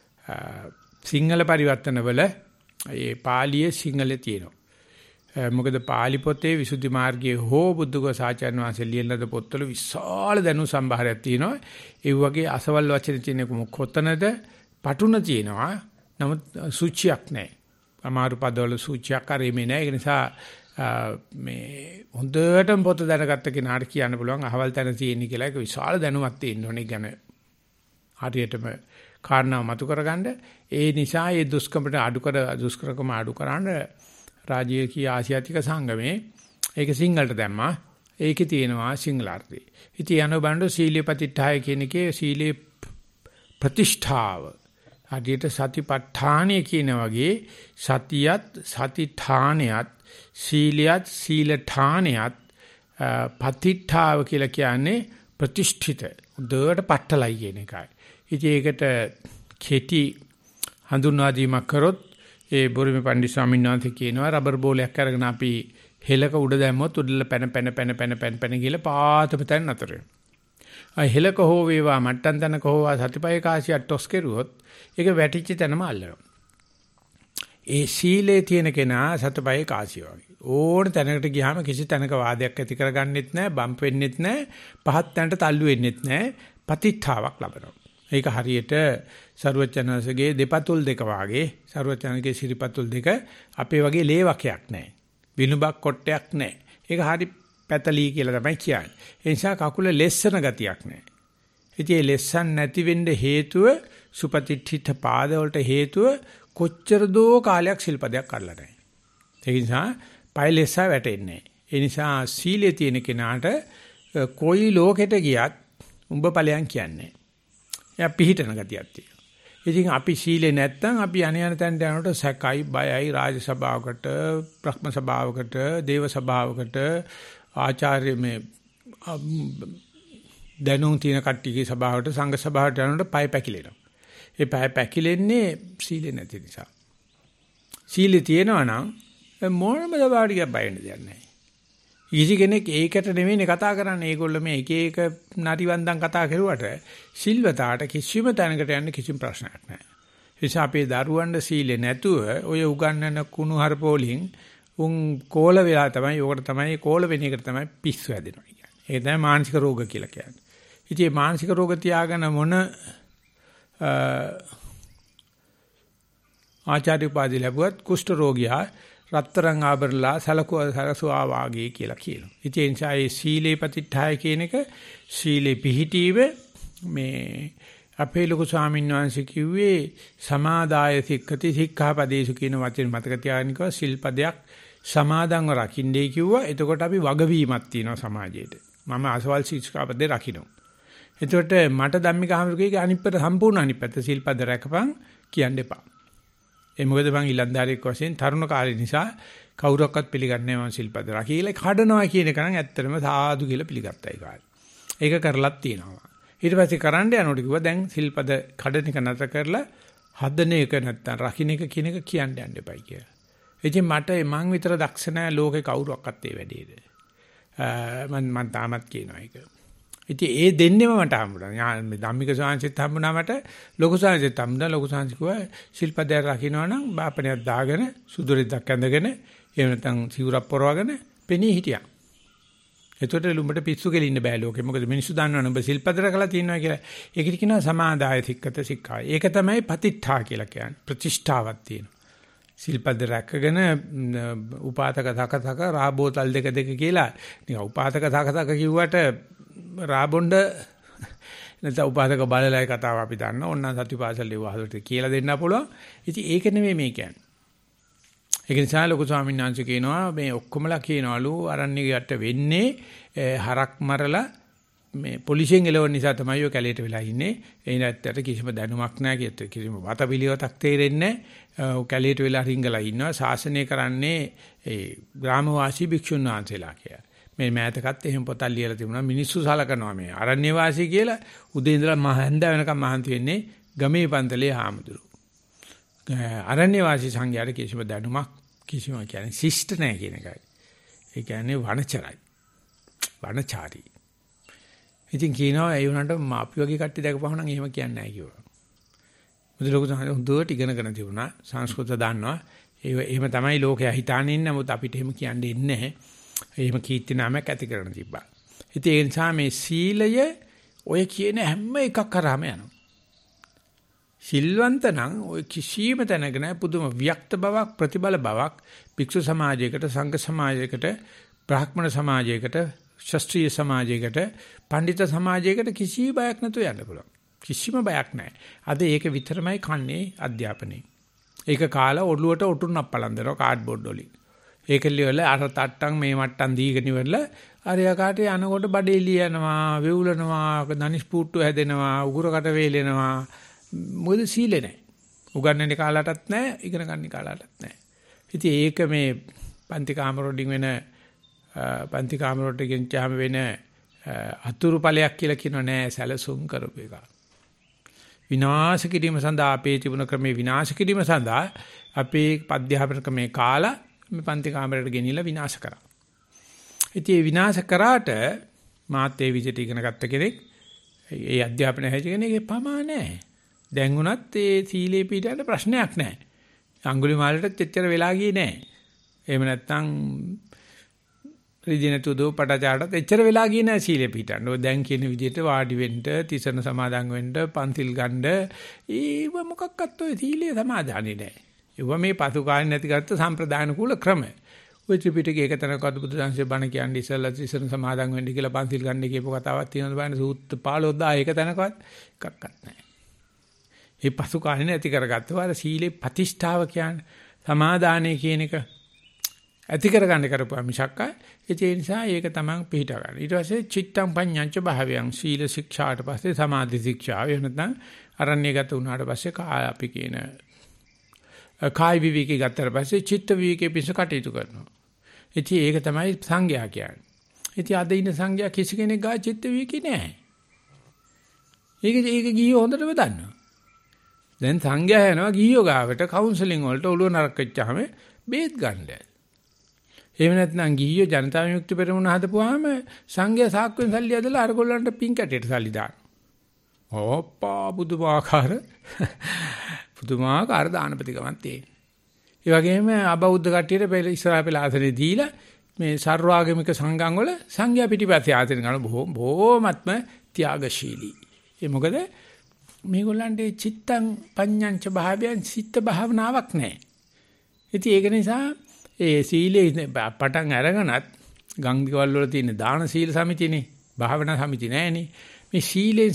සිංහල පරිවර්තනවල ඒ පාලියේ සිංහලේ තියෙනවා. මොකද පාලි පොතේ විසුද්ධි මාර්ගයේ හෝ බුද්ධඝෝසාචාර්යන් වහන්සේ ලියන ලද පොත්වල විශාල දැනුම් සම්භාරයක් තියෙනවා. ඒ වගේ අසවල් වචන තියෙන කොතනද පටුන තියෙනවා. නමුත් සූචියක් නැහැ. අමාරු පදවල සූචියක් කරෙන්නේ නැහැ. ඒ නිසා මේ හොඳටම පොත දැනගත්ත කෙනාට කියන්න පුළුවන් අහවල් තැන තියෙන කියලා. ඒක විශාල දැනුමක් තියෙන්න ඕනේ ගැන හරියටම කාරණා මතු කරගන්න. ඒ නිසා මේ දුෂ්කරකම අඩු කරන්න රාජ්‍යකීය ආසියාතික සංගමේ ඒක සිංහලට දැම්මා. ඒකේ තියෙනවා සිංහල අර්ථය. ඉතින් යන බණ්ඩ සීලේ පතිට්ඨාය කියන එකේ සීලේ ප්‍රතිෂ්ඨාව. හදියට සතිපට්ඨානය කියන වගේ සතියත් සතිඨානයත් සීලියත් සීලඨානයත් පතිට්ඨාව කියලා කියන්නේ ප්‍රතිෂ්ඨිත. උඩට පට්ටලයි කියන එකයි. ඉතින් ඒකට කෙටි හඳුන්වා දීමක් කරොත් ඒ බොරිමේ පණ්ඩිත ස්වාමීන් වහන්සේ කියනවා රබර් බෝලයක් අරගෙන අපි හෙලක උඩ දැම්මොත් උඩල පැන ගිහලා පාතම තැන නතර වෙනවා. හෙලක හෝ වේවා මට්ටම් තැනක හෝ සතිපය කාසියක් ටොස් කෙරුවොත් ඒක වැටිච්ච තැනම අල්ලනවා. ඒ සීලේ තියෙන කෙනා සතිපය කාසිය වගේ. ඕන තැනකට ගියාම කිසි තැනක වාදයක් ඇති කරගන්නෙත් නැහැ, බම්ප් වෙන්නෙත් නැහැ, පහත් තැනට තල්ලු වෙන්නෙත් නැහැ. පතිත්තාවක් ලබනවා. ඒක හරියට සරුවචනසගේ දෙපතුල් දෙක වාගේ සරුවචනගේ සිරිපතුල් දෙක අපේ වගේ ලේවකයක් නැහැ. විනුබක් කොටයක් නැහැ. ඒක හරි පැතලී කියලා තමයි කියන්නේ. ඒ නිසා කකුල ලෙස්සන ගතියක් නැහැ. ඉතින් ඒ ලෙස්සන් නැති වෙන්න හේතුව සුපතිත්ථිත පාද වලට හේතුව කොච්චර දෝ කාලයක් සිල්පදයක් කරලා නැහැ. ඒ නිසා පය ලෙස්සා වැටෙන්නේ නැහැ. ඒ නිසා සීලයේ තියෙන කෙනාට කොයි ලෝකෙට ගියත් උඹ ඵලයන් කියන්නේ. එයා පිහිටන ගතියක් තියෙනවා. ඉතින් අපි සීලේ නැත්තම් අපි අනියන තැනට යනකොට සැකයි බයයි රාජ සභාවකට, බ්‍රහ්ම සභාවකට, දේව සභාවකට, ආචාර්ය මේ දැනුම් තියෙන කට්ටියගේ සභාවට, සංඝ සභාවට යනකොට පය පැකිලෙනවා. ඒ පය පැකිලෙන්නේ සීලේ නැති නිසා. සීලේ තියෙනවා නම් මොනම දවාඩියක් බය වෙන්න දෙයක් නැහැ. ඊසි කෙනෙක් ඒකට නෙමෙයිනේ කතා කරන්නේ. ඒගොල්ලෝ මේ එක එක නරිවන්දන් කතා කරුවට සිල්වතාට කිසිම තැනකට යන්න කිසිම ප්‍රශ්නයක් නැහැ. ඒ නිසා අපේ දරුවන්ට සීලේ නැතුව ඔය උගන්නන කුණු හරපෝලින් උන් කෝල වෙලා තමයි ඕකට තමයි කෝල වෙන එකට තමයි පිස්සු හැදෙනවා කියන්නේ. ඒක තමයි මානසික රෝග කියලා කියන්නේ. ඉතින් මේ මානසික රෝග තියාගෙන මොන ආචාර්ය උපාධිය ලැබුවත් කුෂ්ඨ රෝගියා රත්තරන් ආභරණලා සලසුවා වාගේ කියලා කියනවා. ඉතින් ඒ නිසා මේ සීලේ ප්‍රතිඨාය කියන එක සීලේ පිහිටීම මේ අපේ ලොකු ස්වාමීන් වහන්සේ කිව්වේ සමාදාය සික්ඛති සික්ඛාපදේසු කියන වචන මතක තියාගන්නකෝ සිල්පදයක් සමාදන්ව රකින්නේ කිව්වා. එතකොට අපි වගවීමක් තියෙනවා සමාජයේට. මම අසවල් සික්ඛාපදේ රකින්න. එතකොට මට ධම්මික හාමුදුරුවෝගේ අනිත් පැත්ත සම්පූර්ණ අනිත් පැත්ත සිල්පද රැකපන් කියන්න එපා. ඒ මොකද මං ඊලන්දාරියෙක් වශයෙන් තරුණ කාලේ නිසා කවුරක්වත් පිළිගන්නේ නැහැ මං සිල්පද රැකීලා කඩනවා කියන එක නම් ඇත්තටම සාදු කියලා පිළිගත්තා ඒ කාලේ. ඒක කරලත් තියෙනවා. ඊට පස්සේ කරන්න යනකොට කිව්වා දැන් සිල්පද කඩන එක නැතර කරලා හදන එක නැත්තම් රකින්න එක කියන එක කියන්න යන්න එපයි කියලා. ඉතින් මට මං විතර දක්ෂ නැහැ ලෝකේ කවුරක්වත් ඒ වැඩේට. මං තාමත් කියනවා ඒක. ඉතින් ඒ දෙන්නෙම මට හම්බුණා. මේ ධම්මික සාංශෙත් හම්බුණා මට. ලොකු සාංශෙත් හම්බුණා. ලොකු සාංශ කිව්වා ශිල්පදයක් රකින්නවා නම් බාපණයක් දාගෙන සුදුරිද්දක් ඇඳගෙන එහෙම නැත්නම් සිවුරක් පොරවගෙන පෙනී හිටියා. එතකොට ලුඹට පිස්සු කෙලින්න බෑ ලෝකෙ. මොකද මිනිස්සු දන්නවනේ ඔබ ශිල්පද රැකලා තියෙනවා කියලා. ඒකට කියනවා සමාදාය සික්කත සික්ඛාය. ඒක තමයි පතිත්ථා කියලා කියන්නේ. ප්‍රතිෂ්ඨාවක් තියෙනවා. ශිල්පද රැකගෙන උපාතක තකතක රාබෝතල් දෙක කියලා. නිකන් උපාතක තකතක කිව්වට රාබොණ්ඩ නැත්නම් උපාසක බලලයි කතාව අපි දන්න. ඕන්න සතිපාසල් ලෙවහලට කියලා දෙන්න පුළුවන්. ඉතින් ඒක නෙමෙයි මේ කියන්නේ. ඒක නිසා ලොකු ස්වාමීන් වහන්සේ කියනවා මේ ඔක්කොමලා කියනවලු අරණ්‍ය යට වෙන්නේ හරක් මරලා මේ පොලිසියෙන් එලවන නිසා තමයි ඔය කැලේට වෙලා ඉන්නේ. ඒ නැත්තට කිසිම දැනුමක් නැහැ කියත් කිසිම වතපිලියවතක් තේරෙන්නේ නැහැ. කැලේට වෙලා රිංගලා ඉන්නවා. ශාසනය කරන්නේ ඒ ග්‍රාමවාසී භික්ෂුන් වහන්සේලා කියලා. මේ මෑතකත් එහෙම පොතක් ලියලා තිබුණා මිනිස්සු සලකනවා මේ අරණ්‍ය වාසී කියලා උදේ ඉඳලා මහන්ද වෙනකම් මහන්ති වෙන්නේ ගමේ පන්තලේ හාමුදුරු. අරණ්‍ය වාසී සංඝයාට කිසිම දැනුමක් කිසිම කියන්නේ ශිෂ්ට නැහැ කියන එකයි. ඒ කියන්නේ වනචරයි. වනචාරී. ඉතින් කියනවා ඒ වුණාට අපි වගේ කට්ටිය දැකපහම නම් එහෙම කියන්නේ නැහැ කිව්වා. මුදලක හොඳට ඉගෙනගෙන තිබුණා සංස්කෘත දන්නවා. එහෙම තමයි ලෝකයා හිතානේ ඉන්නේ. නමුත් අපිට එහෙම කියන්නේ නැහැ. එහෙම කීර්ති නාමයක් ඇති කරන තිබ්බා. ඉතින් ඒ නිසා මේ සීලය ඔය කියන හැම එකක් කරාම යනවා. සිල්වන්ත නම් ඔය කිසිම තැනක නැහැ පුදුම වික්ත බවක් ප්‍රතිබල බවක් භික්ෂු සමාජයකට සංඝ සමාජයකට බ්‍රාහ්මණ සමාජයකට ශාස්ත්‍රීය සමාජයකට පඬිත සමාජයකට කිසි බයක් නැතුව යන්න පුළුවන්. කිසිම බයක් නැහැ. අද ඒක විතරමයි කන්නේ අධ්‍යාපනයේ. ඒක කාලා ඔළුවට ඔටුන්නක් පලන්දනවා කාඩ්බෝඩ් වලින්. ඒකලිය වල අර තට්ටම් මේ මට්ටම් දීගෙන ඉවරලා අර යකාට යනකොට බඩේ ලියනවා වෙවුලනවා ධනිස් පුට්ටු හැදෙනවා උගුරකට වේලෙනවා මොකද සීලේ නැහැ උගන්නන්නේ කාලයටත් නැහැ ඉගෙන ගන්න කාලයටත් නැහැ ඉතින් ඒක මේ පන්ති කාමර වලින් වෙන පන්ති කාමර වලට ගෙන්චාම වෙන අතුරු ඵලයක් කියලා කියනෝ නෑ සැලසුම් කරපු එක විනාශ කිරීම සඳහා අපේ තිබුණ ක්‍රමේ විනාශ කිරීම සඳහා අපේ අධ්‍යාපන ක්‍රමේ කාලා මේ පන්ති කාමරයට ගෙනිලා විනාශ කරා. ඉතින් මේ විනාශ කරාට මාත් ඒ විදිහට ඉගෙන ගත්ත කෙනෙක් ඒ අධ්‍යාපනය හැදෙ කෙනෙක් පමා නැහැ. දැන් උනත් ඒ සීලේ පිටට ප්‍රශ්නයක් නැහැ. අඟුලිමාලට චෙච්චර වෙලා ගියේ නැහැ. එහෙම නැත්නම් රිදිනතු දෝ පටචාරට එච්චර වෙලා ගියේ නැහැ සීලෙ පිටන්න. ඔය දැන් කියන විදිහට වාඩි වෙන්න, තිසරණ සමාදන් වෙන්න, පන්තිල් ගන්න ඒව මොකක්වත් ඔය සීලයේ සමාදානෙ නැහැ. ඒව මේ පසු කාලේ නැති කරත් සම්ප්‍රදාන කුල ක්‍රම. ඔය ත්‍රිපිටකයේ එක තැනකවත් බුදුදහමේ බණ කියන්නේ ඉස්සෙල්ලා තිසරණ සමාදන් වෙන්න කියලා පන්තිල් ගන්න කියපු කතාවක් තියෙනවද බලන්න සූත්‍ර 15000 එක තැනකවත් එකක්වත් නැහැ. මේ පසු කාලේ නැති කරගත්තා. අර සීලේ ප්‍රතිෂ්ඨාව කියන්නේ සමාදානය කියන එක ඇති කරගන්න කරපුවා මිසක් ඒ නිසා ඒක තමයි පිළිට ගන්න. ඊට පස්සේ චිත්තං පඤ්ඤංච භාවයන් සීල ශික්ෂාට පස්සේ සමාධි ශික්ෂාව එහෙම නැත්නම් අරණ්‍යගත වුණාට පස්සේ කාය අපි කියන කාය විවිකේ ගත්තට පස්සේ චිත්ත විවිකේ පිස කටයුතු කරනවා. ඉතින් ඒක තමයි සංඥා කියන්නේ. ඉතින් අද ඉන්න සංඥා කිසි කෙනෙක් ගා චිත්ත විවිකේ නැහැ. ඒක ගියෝ හොඳටම දන්නවා. දැන් සංඥා යනවා ගියෝ ගාවට කවුන්සලින් වලට ඔළුව නරක වෙච්චාම බේත් ගන්නද. එහෙම නැත්නම් ගිහියෝ ජනතා විමුක්ති පෙරමුණ හදපුවාම සංඝයා සාක්කුවෙන් සල්ලි ඇදලා අර ගොල්ලන්ට පින් කැටයට සල්ලි දාන. ඕප්පා පුදුමාකාර දානපතිකමක් තියෙන. ඒ වගේම අබෞද්ධ කට්ටියට ඉස්සරහ පෙළාසනේ දීලා මේ සර්වාගමික සංඝම් වල සංඝයා පිටිපස්සේ ආසන ගන්න බොහොමත්ම ත්‍යාගශීලී. ඒ මොකද මේගොල්ලන්ට චිත්තං පඤ්ඤංච භාවයන් සිත භාවනාවක් නැහැ. ඉතින් ඒක නිසා ඒ සීලේ පටන් අරගෙනත් ගංගිවල වල තියෙන දාන සීල සමිතියනේ භාවනා සමිතිය නෑනේ මේ සීලෙන්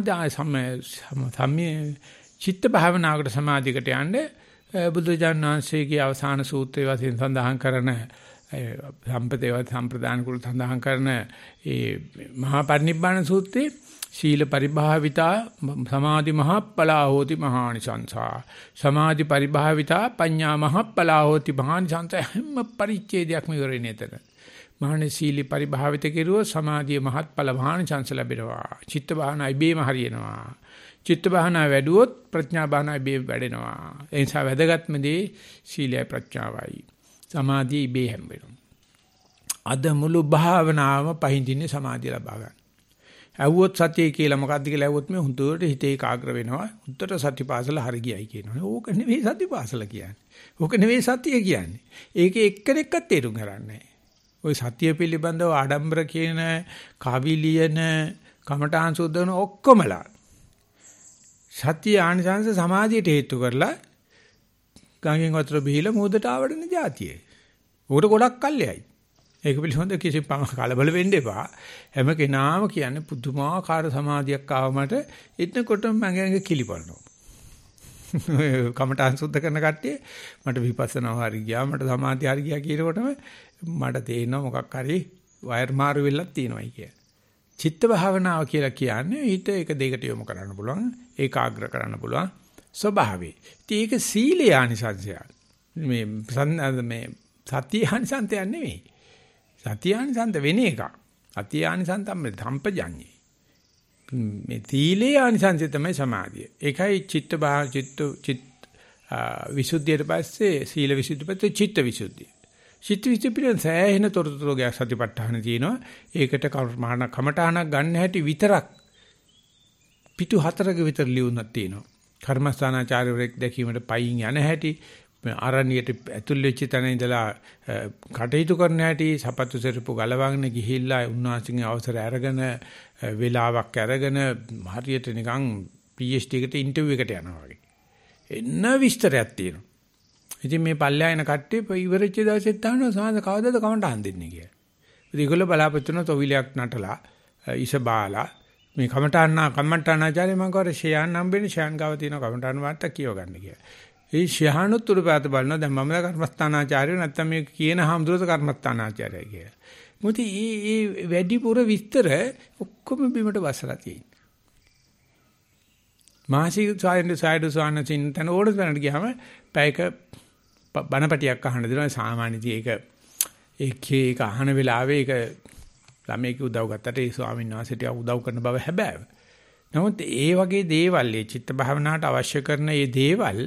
සම්මේ චිත්ත භාවනාවකට සමාධියකට යන්න බුදුජානක වහන්සේගේ අවසාන සූත්‍රයේ වශයෙන් සඳහන් කරන සම්පතේවත් සම්ප්‍රදාන කුල සඳහන් කරන ඒ මහා පරිනිබ්බාන සූත්‍රයේ සීල පරිභාවිතා සමාධි මහප්පලා හෝති මහානිසංසා සමාධි පරිභාවිතා පඤ්ඤා මහප්පලා හෝති මහානිසංසා හැම පරිච්ඡේදයක්ම ඉවරනේ නේතර මහානේ සීල පරිභාවිත කෙරුවො සමාධිය මහත්ඵල මහානිසංස ලැබෙනවා චිත්ත භාවනා ඉබේම හරියනවා චිත්ත භාවනා වැඩුවොත් ප්‍රඥා භාවනා ඉබේ වැඩෙනවා ඒ නිසා වැදගත්ම දේ සීලයි ප්‍රඥාවයි සමාධිය ඉබේ හැම වෙනවා අද මුළු භාවනාවම පහින්දින්නේ සමාධිය ලබා ගන්න ඇව්වොත් සතිය කියලා මොකද්ද කියලා ඇව්වොත් මේ හුදුවට හිතේ ඒකාග්‍ර වෙනවා. හුදුට සතිපාසල හරි ගියයි කියනවා. ඕක නෙවෙයි සතිපාසල කියන්නේ. ඕක නෙවෙයි සතිය කියන්නේ. ඒකේ එක්කෙනෙක්වත් තේරුම් ගන්නේ නැහැ. ওই සතිය පිළිබඳව ආඩම්බර කියන කවි ලියන කමඨාන් සුද්ධන ඔක්කොමලා සතිය ආනිසංස සමාධියට හේතු කරලා ගංගෙන් වතුර බීලා මුහුදට ආවඩන જાතියේ. උකට ගොඩක් කල්යයි. ඒක පිළිබඳ කිසි කලබල වෙන්න එපා. හැම කෙනාම කියන්නේ පුදුමාකාර සමාධියක් ආවමට එතනකොටම මගේ කිලිපරනවා. කමඨාන් සුද්ධ කරන කට්ටිය මට විපස්සනා හරි ගියා මට සමාධිය හරි ගියා කියනකොටම මට තේරෙනවා මොකක් හරි වයර් මාරු වෙලක් තියෙනවායි කිය. චිත්ත භාවනාව කියලා කියන්නේ හිත එක දෙයකට යොමු කරන්න පුළුවන් ඒකාග්‍ර කරන්න පුළුවන් ස්වභාවය. ඉතින් ඒක සීලේ ආනිසංසය. මේ සතිය ආනිසංසය නෙවෙයි. සතියානිසන්ත වෙන එක. සතියානිසන්තම් සම්පජඤ්ඤේ. මේ තීලේ ආනිසංසය තමයි සමාධිය. ඒකයි චිත්ත විසුද්ධියට පස්සේ සීල විසුද්ධිය පස්සේ චිත්ත විසුද්ධිය. චිත්ත විසුද්ධිය පිළිබඳ සෑහෙන තොරතුරු ගයක් සතිපට්ඨාන තියෙනවා. ඒකට කමඨාණක් ගන්න හැටි විතරක් පිටු 4ක විතර ලියුණක් තියෙනවා. කර්මස්ථානාචාර්යවරයෙක් දැකීමට පයින් යන හැටි ආරණ්‍යයට ඇතුල් වෙච්ච තැන ඉඳලා කටයුතු කරන හැටි සපත්තු සෙරපු ගලවගෙන ගිහිල්ලා උන්වහන්සේගේ අවසර අරගෙන වෙලාවක් අරගෙන හරියට නිකන් PhD එකට ඉන්ටර්විව් එකට යනවා වගේ. එන්න විස්තරයක් තියෙනවා. ඉතින් මේ පල්ලෙහා එන කට්ටිය ඉවරෙච්ච දවසෙත් අහනවා සාන්ද කවදාද කමටහන් දෙන්නේ කියලා. ඉතින් ඒගොල්ලෝ බලාපොරොත්තු වෙන තොවිලයක් නටලා ඉස බාලා මේ කමටහනාචාර්ය මම කවර ෂයන් හම්බෙන්නේ ෂයන් ගාව තියෙන කමටහන වාර්තා කියව ගන්න කියලා. ඒ ශයහනුත් උඩපාත බලනවා දැන් මම කර්මස්ථානාචාර්යව නැත්තම් මේ කියන හාමුදුරුවෝ කර්මස්ථානාචාර්යයි කියලා. මොකද මේ වැඩිපුර විස්තර ඔක්කොම බිමට බසලා තියෙනවා. මාසික සායදු සානසින් තන ඕඩස් ගන්නට ගියාම පැයක බණපටියක් අහන්න දෙනවා සාමාන්‍යදී ඒක අහන වෙලාවේ ඒක ළමයික උදව් ගත්තට ඒ ස්වාමීන් වහන්සේට උදව් කරන බව හැබැයි නමුත් ඒ වගේ දේවල් ඒ චිත්ත භාවනාවට අවශ්‍ය කරන මේ දේවල්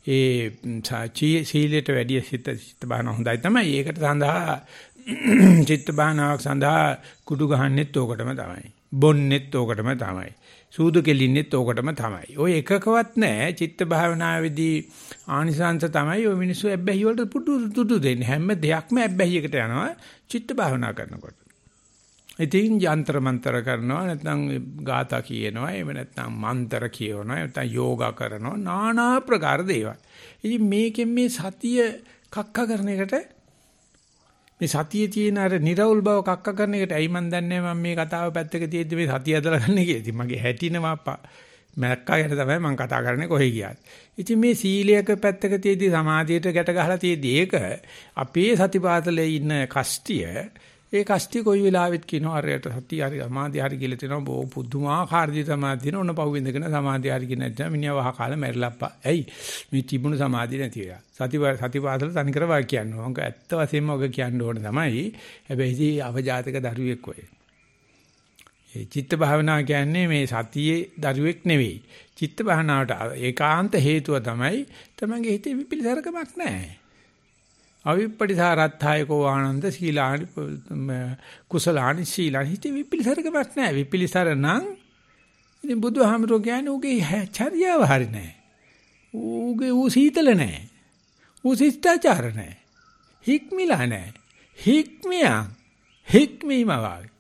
ඒ සීලයට වැඩිය චිත්ත භාවනාව හොඳයි තමයි. ඒකට සඳහා චිත්ත භාවනාවක් සඳහා කුඩු ගහන්නෙත් ඕකටම තමයි. බොන්නෙත් ඕකටම තමයි. සූදු කෙලින්නෙත් ඕකටම තමයි. ඔය එකකවත් නැහැ චිත්ත භාවනාවේදී ආනිසංස තමයි ඔය මිනිස්සු ඇබ්බැහි වලට පුඩු දෙන්නේ. හැම දෙයක්ම ඇබ්බැහියකට යනවා චිත්ත භාවනා කරනකොට. ඉතින් යంత్ర මන්ත්‍ර කරනවා නැත්නම් ගාථා කියනවා එහෙම නැත්නම් මන්ත්‍ර කියනවා නැත්නම් යෝගා කරනවා নানা ප්‍රකාර දේවල්. ඉතින් මේකෙන් මේ සතිය කක්ක කරන එකට මේ සතියේ තියෙන අර නිර්වුල් බව කක්ක කරන එකට ඇයි මන් දන්නේ මම මේ කතාව පැත්තක තියෙද්දි මේ සතිය ඇදලා ගන්න කියලා. ඉතින් මගේ හැටිනවා අප්පා. මැක්කා ගැන තමයි මම කතා කරන්නේ කොහේ ගියාද. ඉතින් මේ සීලයක පැත්තක තියෙද්දි සමාධියට ගැට ගහලා තියෙද්දි ඒක අපේ සතිපාතලේ ඉන්න කස්ටිය ඒ කස්ටිය කොයි වෙලාවෙත් කියනවා අරයට සතිය හරි සමාධිය හරි කියලා තියෙනවා බෝ පුදුමාකාර දි සමාධිය තියෙන ඕන පහු විඳගෙන සමාධිය හරි කියන නැත්නම් මිනිහා වහ කාලා මැරිලාප්පා. ඇයි මේ තිබුණු සමාධිය නැති වෙලා. සතිපාතල තනිකර වා කියනවා. මොකද ඇත්ත වශයෙන්ම ඔක කියන්න ඕන තමයි. හැබැයි ඉතින් අවජාතක දරුවෙක් ඔය. ඒ චිත්ත භාවනාව කියන්නේ මේ සතියේ දරුවෙක් නෙවෙයි. චිත්ත භාවනාවට ඒකාන්ත හේතුව තමයි තමන්ගේ හිතේ විපිලිසරකමක් නැහැ. අවිප්පටිසාරත්ථයකෝ ආනන්ද සීලානි කුසලානි සීලානි හිතේ විපිලිසරකමක් නැහැ. විපිලිසර නම් ඉතින් බුදුහාමරෝ කියන්නේ ඌගේ චර්යාව හරි නැහැ. ඌ සීතල නැහැ. ඌ ශිෂ්ටාචාර නැහැ. හික්මිලා නැහැ. හික්මීම වාගේ.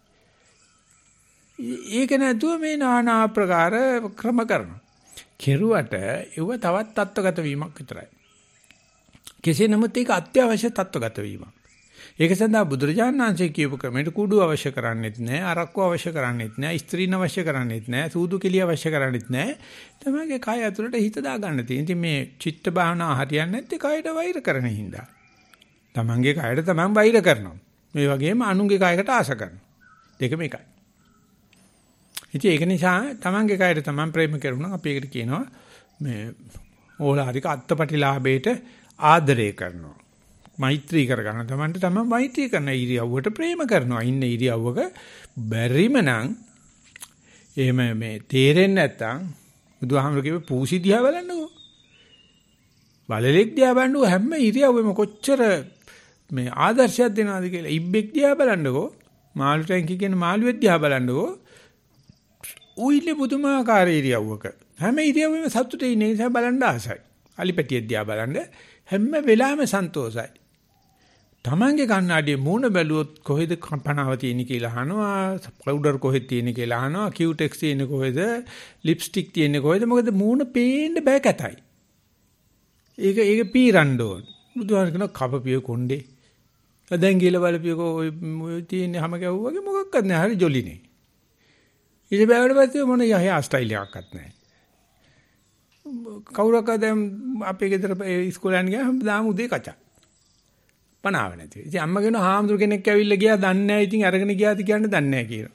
ඒක නැතුව මේ নানা ආකාර ක්‍රම කරනවා. කෙරුවට ඒව තවත් තත්ත්වගත වීමක් විතරයි. කෙසේ නමුත් ඒක අත්‍යවශ්‍ය තත්ත්වගත වීමක්. ඒක සඳහා බුදුරජාණන් වහන්සේ කියපු ක්‍රමයට කුඩු අවශ්‍ය කරන්නේත් නැහැ, අරක්කු අවශ්‍ය කරන්නේත් නැහැ, ස්ත්‍රීන් අවශ්‍ය කරන්නේත් නැහැ, සූදු කෙලිය අවශ්‍ය කරන්නේත් නැහැ. තමයිගේ කය ඇතුළට හිත දාගන්න තියෙන. ඉතින් මේ චිත්ත භාවනාව හරියන්නේ නැත්නම් කයට වෛර කරන හින්දා. තමන්ගේ කයට තමන් වෛර කරනවා. මේ වගේම අනුන්ගේ කයකට ආශ කරනවා. දෙකම එකයි. ඉතින් ඒක නිසා තමන්ගේ කයට තමන් ප්‍රේම කරුණා අපි ඒකට කියනවා මේ ඕලාරික අත්පටිලාභයට ආදරය කරනවා. මෛත්‍රී කරගන්න තමන්ට තමන් මෛත්‍රී කරන ඉරියව්වට ප්‍රේම කරනවා. ඉන්න ඉරියව්වක බැරිම නම් එහෙම මේ තේරෙන්නේ නැත්තම් බුදුහාමර කිව්වේ පූසි දිහා බලන්නකෝ. බලලෙක් දිහා බලන්නකෝ හැම ඉරියව්වෙම කොච්චර මේ ආදර්ශයක් දෙනවද කියලා. ඉබ්බෙක් දිහා බලන්නකෝ. මාළු ටැංකි කියන මාළුවෙක් දිහා බලන්නකෝ. උයිලේ බුදුමාකාර ඉරියව්වක හැම ඉරියව්වෙම සතුටේ ඉන්නේ නිසා බලන්න ආසයි. අලිපැටිය දිහා බලන්න හැම වෙලාවෙම සන්තෝසයි. තමන්ගේ කණ්ණාඩියේ මූණ බැලුවොත් කොහෙද පණාව තියෙන්නේ කියලා අහනවා, පවුඩර් කොහෙද තියෙන්නේ කියලා අහනවා, කියුටෙක්ස් තියෙන්නේ කොහෙද, ලිප්ස්ටික් තියෙන්නේ කොහෙද? මොකද මූණ පේන්න බෑ කැතයි. ඒක පීරන්න ඕන. බුදුහාම කියන කපපිය කොණ්ඩේ. දැන් ගිහලා බලපියකෝ ඔය තියෙන්නේ හැම ගැව්වාගේ මොකක්වත් නෑ. හරි ජොලිනේ. ඊට බෑවට පස්සේ මොන යහේ ස්ටයිල් එකක්වත් නැහැ. කවුරක්ද දැන් අපේ ගෙදර ඉස්කෝලේ යන ගියාම දාම උදේ කචා. පණාව නැති. ඉතින් අම්මා කියනවා හාමුදුරු කෙනෙක් ඇවිල්ලා ගියා දන්නේ නැහැ. ඉතින් අරගෙන ගියාද කියන්නේ දන්නේ නැහැ කියලා.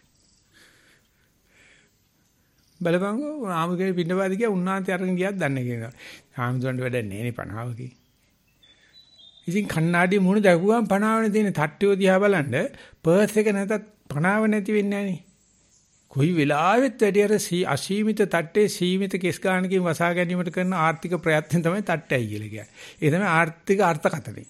බලපංගෝ හාමුදුරුගේ පින්නපාත ගියා උන්නාන්තේ අරගෙන ගියාද දන්නේ නැහැ කියනවා. හාමුදුරන්ට වැඩක් නැහැ නේ පණාව කි. ඉතින් කන්නාඩියේ මුණ දැකුවාම පණාවනේ තියෙන තට්ටිය දිහා බලන්න පර්ස් එක නැතත් පණාව නැති වෙන්නේ නැහැ නේ. කොයි වෙලාවෙත් වැඩි අර අසීමිත තට්ටේ සීමිත කෙස් ගන්නකින් වසා ගැනීමට කරන ආර්ථික ප්‍රයත්න තමයි තට්ටයි කියලා කියන්නේ. ඒ තමයි ආර්ථික අර්ථකථනය.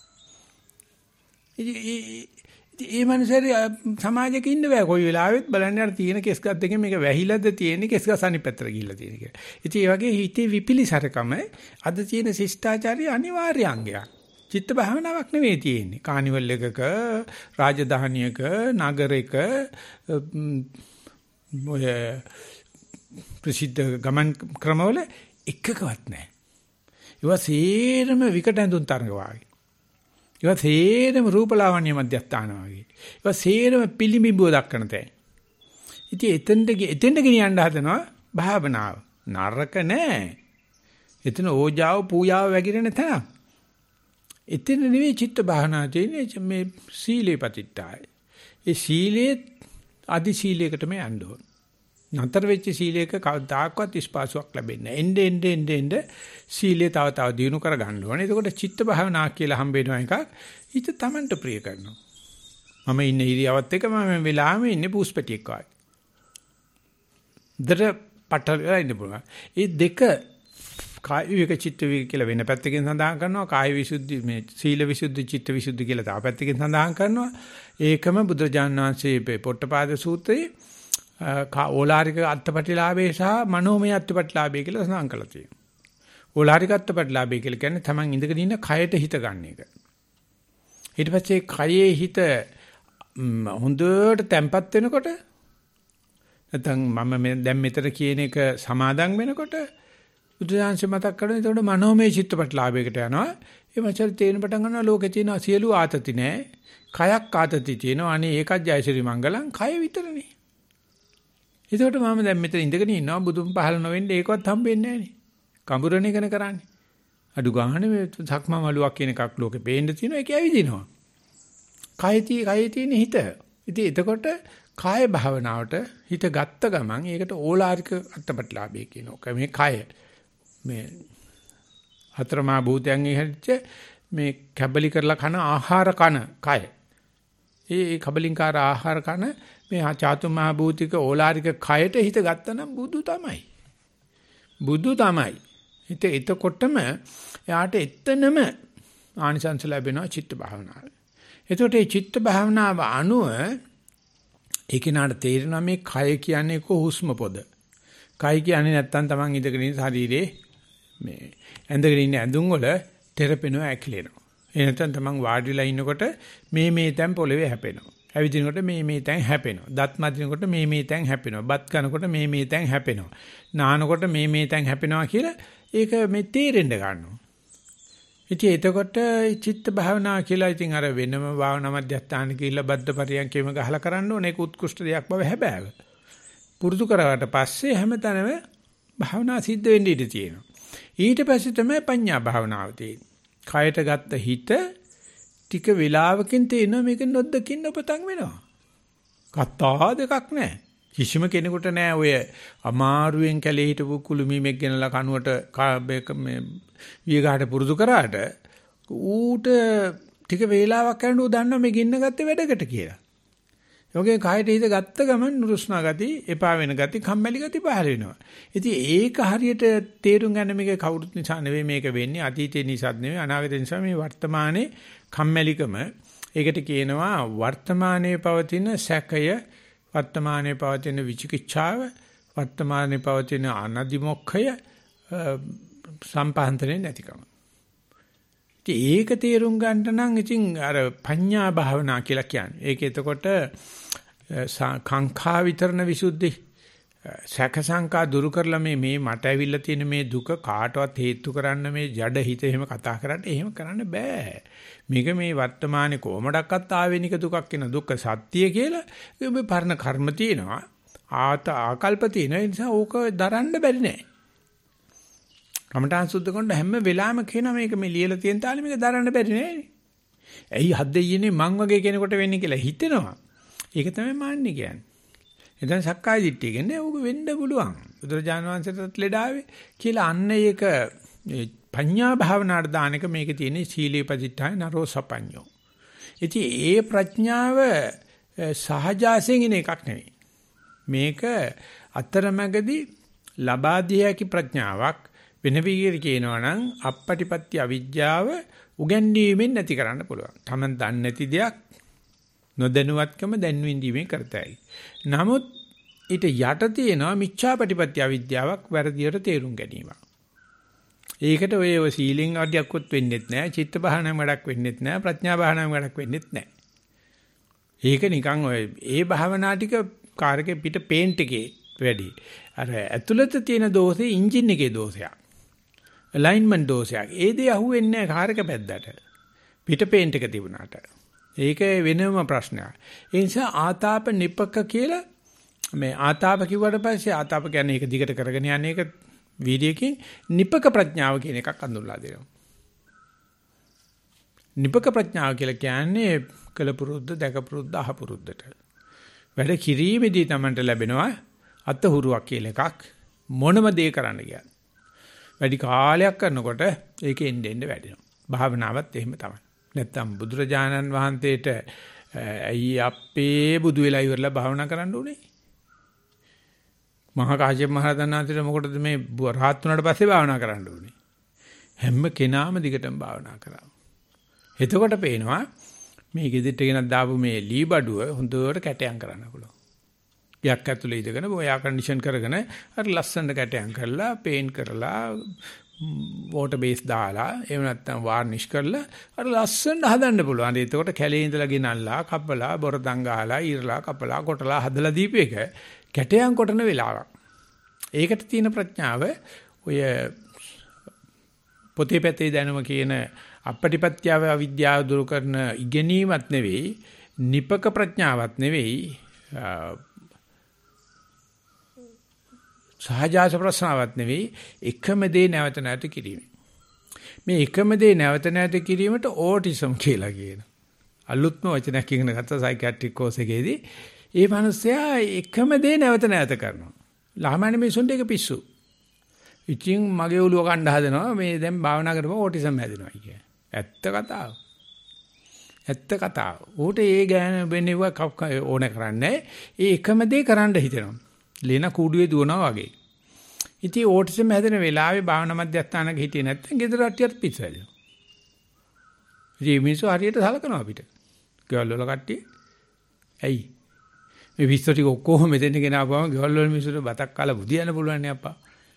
ඒ මනුස්සයර සමාජයක ඉන්න බෑ. කොයි වෙලාවෙත් බලන්නේ අර තියෙන කෙස් ගස් දෙකෙන් මේක වැහිලාද තියෙන්නේ කෙස් ගස් අනිත් පැත්තට ගිහිල්ලා තියෙන කියලා. ඉතින් ඒ වගේ හිතේ විපිලිසරකම අද තියෙන ශිෂ්ටාචාරයේ අනිවාර්ය අංගයක්. චිත්ත භාවනාවක් නෙවෙයි තියෙන්නේ. කානිවල් එකක, රාජධානියක, නගරයක ඔය ප්‍රසිද්ධ ගමන් ක්‍රමවල එකකවත් නැහැ. ඒවා සේරම විකට ඇඳුම් තරඟ වාගේ. ඒවා සේරම රූපලාවන්‍ය මධ්‍යස්ථාන වාගේ. ඒවා සේරම පිළිඹුව දක්වන තැන්. ඉතින් එතෙන්ට ගෙනියන්න හදනවා භාවනාව. නරක නෑ. එතන ඕජාව පූජාව වැగిරෙන තැන. එතන නෙවෙයි චිත්ත භාවනාව තියෙන්නේ මේ සීලේ පතිට්ඨාය. ඒ සීලේ අදි සීලයකටම යන්න ඕන. නතර වෙච්ච සීලයක කවදාකවත් ස්පාසුවක් ලැබෙන්නේ නැහැ. එන්න සීලය තව දියුණු කර ගන්න ඕනේ. එතකොට චිත්ත භාවනා කියලා හම්බ වෙනවා එකක්. හිත Tamanට ප්‍රිය කරනවා. මම ඉන්නේ ඉරියවත් එක මම වෙලාවෙම ඉන්නේ පුස්පැටියෙක් වගේ. දර පටලලා ඉන්න පුළුවන්. ඒ දෙක කාය විවේක චිත්ත විවේක කියලා වෙන පැත්තකින් සඳහන් කරනවා. කාය විසුද්ධි මේ සීල විසුද්ධි චිත්ත විසුද්ධි කියලා තව පැත්තකින් සඳහන් කරනවා. ඒකම බුදුරජාණන් වහන්සේ පොට්ටපාද සූත්‍රයේ ඕලාරික අත්පටිලාභය සහ මනෝමය අත්පටිලාභය කියලා සඳහන් කරලා තියෙනවා. ඕලාරික අත්පටිලාභය කියලා කියන්නේ තමන් ඉඳගෙන ඉන්න කයට හිත ගන්න එක. ඊට පස්සේ කයේ හිත හොඳට තැම්පත් වෙනකොට නැත්නම් මම දැන් මෙතන කියන එක සමාදන් වෙනකොට බුදුසසුන මතක් කරන එතකොට මනෝමය චිත්තපටලාභයකට යනවා. ඒ මචර තේරෙන පටන් ගන්නවා ලෝකේ තියෙන සියලු ආතති නෑ. කයක් ආතති තියෙනවා. අනේ ඒකත් ජයසිරි මංගලම් කය විතරනේ. ඒකට මම දැන් මෙතන ඉඳගෙන ඉන්නවා බුදුන් පහළ නොවෙන්නේ ඒකවත් හම්බෙන්නේ නෑනේ. කඹුරණ එකන කරන්නේ. අඩු ගානේ මේ සක්මා මලුවක් කියන එකක් ලෝකේ පේන්න තියෙනවා ඒක ඇවිදිනවා. කයේ තියෙන හිත. ඉතින් එතකොට කාය භාවනාවට හිත ගත්ත ගමන් ඒකට ඕලාරික අත්පත්ලාභය කියනවා. මේ කය මේ හතරමා භූතයන් ඉහච්ච මේ කැබලි කරලා කන ආහාර කන කය. ඒ කබලින්කාර ආහාර කන මේ චාතුමා භූතික ඕලාරික කයට හිත ගත්තනම් බුදු තමයි. බුදු තමයි. හිත එතකොටම යාට එතනම ආනිසංස ලැබෙනවා චිත්ත භාවනාව. එතකොට මේ චිත්ත භාවනාව අනුව ඒක නාට තේරෙනවා මේ කය කියන්නේ හුස්ම පොද. කය කියන්නේ නැත්තම් Taman ඉඳගෙන ඉන්න ශරීරේ මේ ඇඳගෙන ඉන්න ඇඳුම් වල තෙරපෙනවා ඇකිලෙනවා. ඒ නැත්තම් Taman වාඩිලා ඉන්නකොට මේ තැන් පොළවේ හැපෙනවා. ඇවිදිනකොට මේ තැන් හැපෙනවා. දත් මදිනකොට මේ තැන් හැපෙනවා. බත් කනකොට මේ තැන් හැපෙනවා. නානකොට මේ තැන් හැපෙනවා කියලා ඒක මේ තේරෙන්න ගන්නවා. ඉතින් එතකොට චිත්ත භාවනා කියලා ඉතින් අර වෙනම භාවනා මධ්‍යස්ථාන කියලා බද්ධ පරියන්කේම ගහලා කරන්න ඕනේ ඒක උත්කෘෂ්ඨ දෙයක් බව හැබෑව. පුරුදු කරවට පස්සේ හැමතැනම භාවනා සිද්ධ වෙන්න ඉඩ තියෙනවා. ඊට පස්සේ තමයි පඤ්ඤා භාවනාව තියෙන්නේ. කයට ගත්ත හිත ටික වෙලාවකින් තේිනවා මේක නොදකින්න උපතන් වෙනවා. කතා දෙකක් නැහැ. කිසිම කෙනෙකුට නෑ ඔය අමාරුවෙන් කැලේ හිටපු කුළුමීමෙක් ගෙනලා කනුවට මේ වියගහට පුරුදු කරාට ඌට ටික වේලාවක් යනකොට දන්නවා මේ ගින්න ගත්තේ වැඩකට කියලා. යෝගේ කයට හිත ගත්ත ගමන් නුරුස්නා ගති, එපා වෙන ගති, කම්මැලි ගති පහල වෙනවා. ඉතින් ඒක හරියට තේරුම් ගන්න මේක කවුරුත් නිසා නෙවෙයි මේක වෙන්නේ අතීතේ නිසාත් නෙවෙයි අනාගතේ නිසා මේ වර්තමානයේ කම්මැලිකම ඒකට කියනවා වර්තමානයේ පවතින සැකය වර්තමානයේ පවතින විචිකිච්ඡාව වර්තමානයේ පවතින අනදිමොක්ඛය සම්පාහන්තරේ නැතිකම. ඒක තේරුම් ගන්න නම් ඉතින් අර පඤ්ඤා භාවනා කියලා කියන්නේ. ඒක එතකොට කාංකා විතරණ විසුද්ධි සැක සංකා දුරු කරලා මේ මට ඇවිල්ලා තියෙන මේ දුක කාටවත් හේතු කරන්න මේ ජඩ හිත එහෙම කතා කරන්න එහෙම කරන්න බෑ. මේක මේ වර්තමානයේ කොමඩක්වත් ආවේනික දුකක් වෙන දුක්ඛ සත්‍ය කියලා මේ පරණ කර්ම තියෙනවා. ආකල්ප තියෙනවා. ඒ නිසා ඕක දරන්න බැරි නෑ. කමඨාන් සුද්ධ කරන හැම වෙලාවෙම කියනවා මේක මේ ලියලා තියෙන තාලෙ මේක දරන්න බැරි නෑනේ. ඇයි හද්දෙයිනේ මං වගේ කෙනෙකුට වෙන්නේ කියලා හිතෙනවා. ඒක තමයි මාන්නේ කියන්නේ. එතන සක්කාය දිට්ඨිය කියන්නේ ඕක වෙන්න පුළුවන්. බුදුරජාණන් වහන්සේටත් ලෙඩාවේ කියලා අන්න ඒක පඤ්ඤා භාවනාවට දාන එක මේකේ තියෙන සීලේ පදිඨාය නරෝ සපඤ්ඤෝ. ඉතින් ඒ ප්‍රඥාව සහජාසයෙන් එන එකක් නෙවෙයි. මේක අතරමැදි ලබා දිය හැකි ප්‍රඥාවක් වෙන විදිහට කියනවා නම් අපපටිපත්‍ය අවිජ්ජාව උගන්වීමෙන් නැති කරන්න පුළුවන්. Taman දන්නේ නැති දෙයක් නොදැනුවත්කම දැන්විඳීමේ කරතයි. නමුත් ඊට යට තියෙනවා මිච්ඡාපටිපත්‍ය අවිද්‍යාවක් වැරදියට තේරුම් ගැනීම. ඒකට ඔය සීලෙන් අඩියක්වත් වෙන්නේත් නැහැ, චිත්ත භාවනාවෙන් වැඩක් වෙන්නේත් නැහැ, ප්‍රඥා භාවනාවෙන් වැඩක් වෙන්නේත් නැහැ. ඒක නිකන් ඔය ඒ භාවනා ටික කාර්කේ පිට පේන්ට් එකේ වැඩි. අර ඇතුළත තියෙන දෝෂේ එන්ජින් එකේ දෝෂයක්. ඇලයින්මන්ට් දෝෂයක්. ඒ දේ අහුවෙන්නේ නැහැ කාර්ක පැද්දට. පිට පේන්ට් එක තිබුණාට. ඒක වෙනම ප්‍රශ්නයක්. ඒ නිසා ආතාප නිපක කියලා මේ ආතාප කිව්වට පස්සේ ආතාප කියන්නේ ඒක දිගට කරගෙන යන එක වීර්යයෙන් නිපක ප්‍රඥාව කියන එකක් අඳුරලා දෙනවා. නිපක ප්‍රඥාව කියලා කියන්නේ කලපුරුද්ද දැකපුරුද්ද අහපුරුද්දට. වැඩ කිරීමේදී Tamanට ලැබෙනවා අත්හුරුවක් කියලා එකක් මොනම දේ කරන්න කියන්නේ. වැඩි කාලයක් කරනකොට ඒක එන්න වැඩෙනවා. භාවනාවත් එහෙම තමයි. නැත්තම් බුදුරජාණන් වහන්සේට ඇයි අපේ බුදු වෙලා ඉවරලා භාවනා කරන්න උනේ? මහා කාශ්‍යප මහ රහතන් වහන්සේට මොකටද මේ රහත් වුණාට පස්සේ භාවනා කරන්න උනේ? හැම කෙනාම දිගටම භාවනා කරා. එතකොට පේනවා මේ ගෙදෙට්ට ගෙනත් දාපු මේ ලී බඩුව හොඳට කැටයන් කරන්න පුළුවන්. ගයක් ඇතුලේ ඉඳගෙන එයා කන්ඩිෂන් කරගෙන අර ලස්සනට කැටයන් කරලා පේන්ට් කරලා වෝටර් බේස් දාලා එහෙම නැත්නම් වර්නිෂ් කරලා අර ලස්සනට හදන්න පුළුවන්. ඒකට කැලේ ඉඳලා ගෙනල්ලා කපලා බොරදම් ගහලා ඉරලා කපලා කොටලා හදලා දීපු එක කැටයන් කොටන වෙලාවක්. ඒකට තියෙන ප්‍රඥාව ඔය පොතේ පැත්තේ දැනුම කියන අපටිපත්‍යාව අවිද්‍යාව දුරු කරන ඉගෙනීමත් නෙවෙයි, නිපක ප්‍රඥාවක් නෙවෙයි, සහජාස ප්‍රශ්නාවක් නෙවෙයි, එකම දේ නැවත නැවත කිරීම. මේ එකම දේ නැවත නැවත කිරීමට ඕටිසම් කියලා කියනවා. අලුත්ම වචනයක් ඉගෙන ගත්ත සයිකියාට්‍රික් කෝස් එකේදී ඒ මිනිස්සයා එකම දේ නැවත නැවත කරනවා. ළමයි මිනිසුන්ට ඒක පිස්සු. ඉතින් මගේ ඔළුව කණ්ඩ හදනවා මේ දැන් භාවනා කරපුවා ඕටිසම් හැදෙනවා කිය. ඇත්ත කතාව. ඇත්ත කතාව. ඌට ඒ ගෑන වෙන්නේව ඕන කරන්නේ. ඒ එකම දේ කරන්න හිතෙනවා. ලේන කූඩුවේ දුවනවා වගේ. ඉතින් ඕටිසම් හැදෙන වෙලාවේ භාවනා මධ්‍යස්ථානක හිටියේ නැත්නම් ගෙදර අට්ටියට පිස්සු හැදෙනවා. ඉතින් මිනිස්සු හරියට සලකනවා අපිට. ගෙවල් වල කට්ටිය. ඇයි? මේ විශ්ව ටික ඔක්කොම මෙතෙන් ගෙනාවම ගෙවල් වල මිනිස්සුන්ට බතක් කාලා බුදියන්න පුළුවන් නේ අප්පා.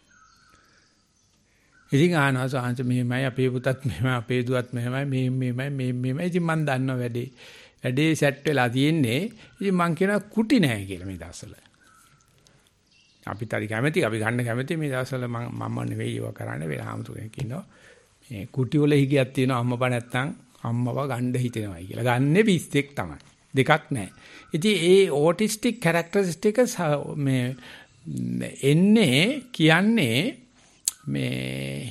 ඉතින් ආනවා සාංශ මෙහෙමයි අපේ පුතත් මෙහෙමයි අපේ දුවත් මෙහෙමයි මෙහෙමයි ඉතින් මම දන්නවා වැඩේ සෙට් වෙලා තියෙන්නේ. ඉතින් මං කියනවා කුටි නෑ කියලා මේ දවස්වල. අපිට හරි කැමති අපි ගන්න කැමති මේ දවස්වල මම නෙවෙයි ඒව කරන්නේ වෙලාමතු කෙනෙක් ඉන්නවා. මේ කුටි වල හිගියක් තියෙනවා අම්මපා නැත්තම් අම්මව ගන්න හිතෙනවායි කියලා. ගන්නේ 20ක් තමයි. දෙකක් නෑ. ඉතින් ඒ ඕටිස්ටික් කැරක්ටරිස්ටික මේ එන්නේ කියන්නේ මේ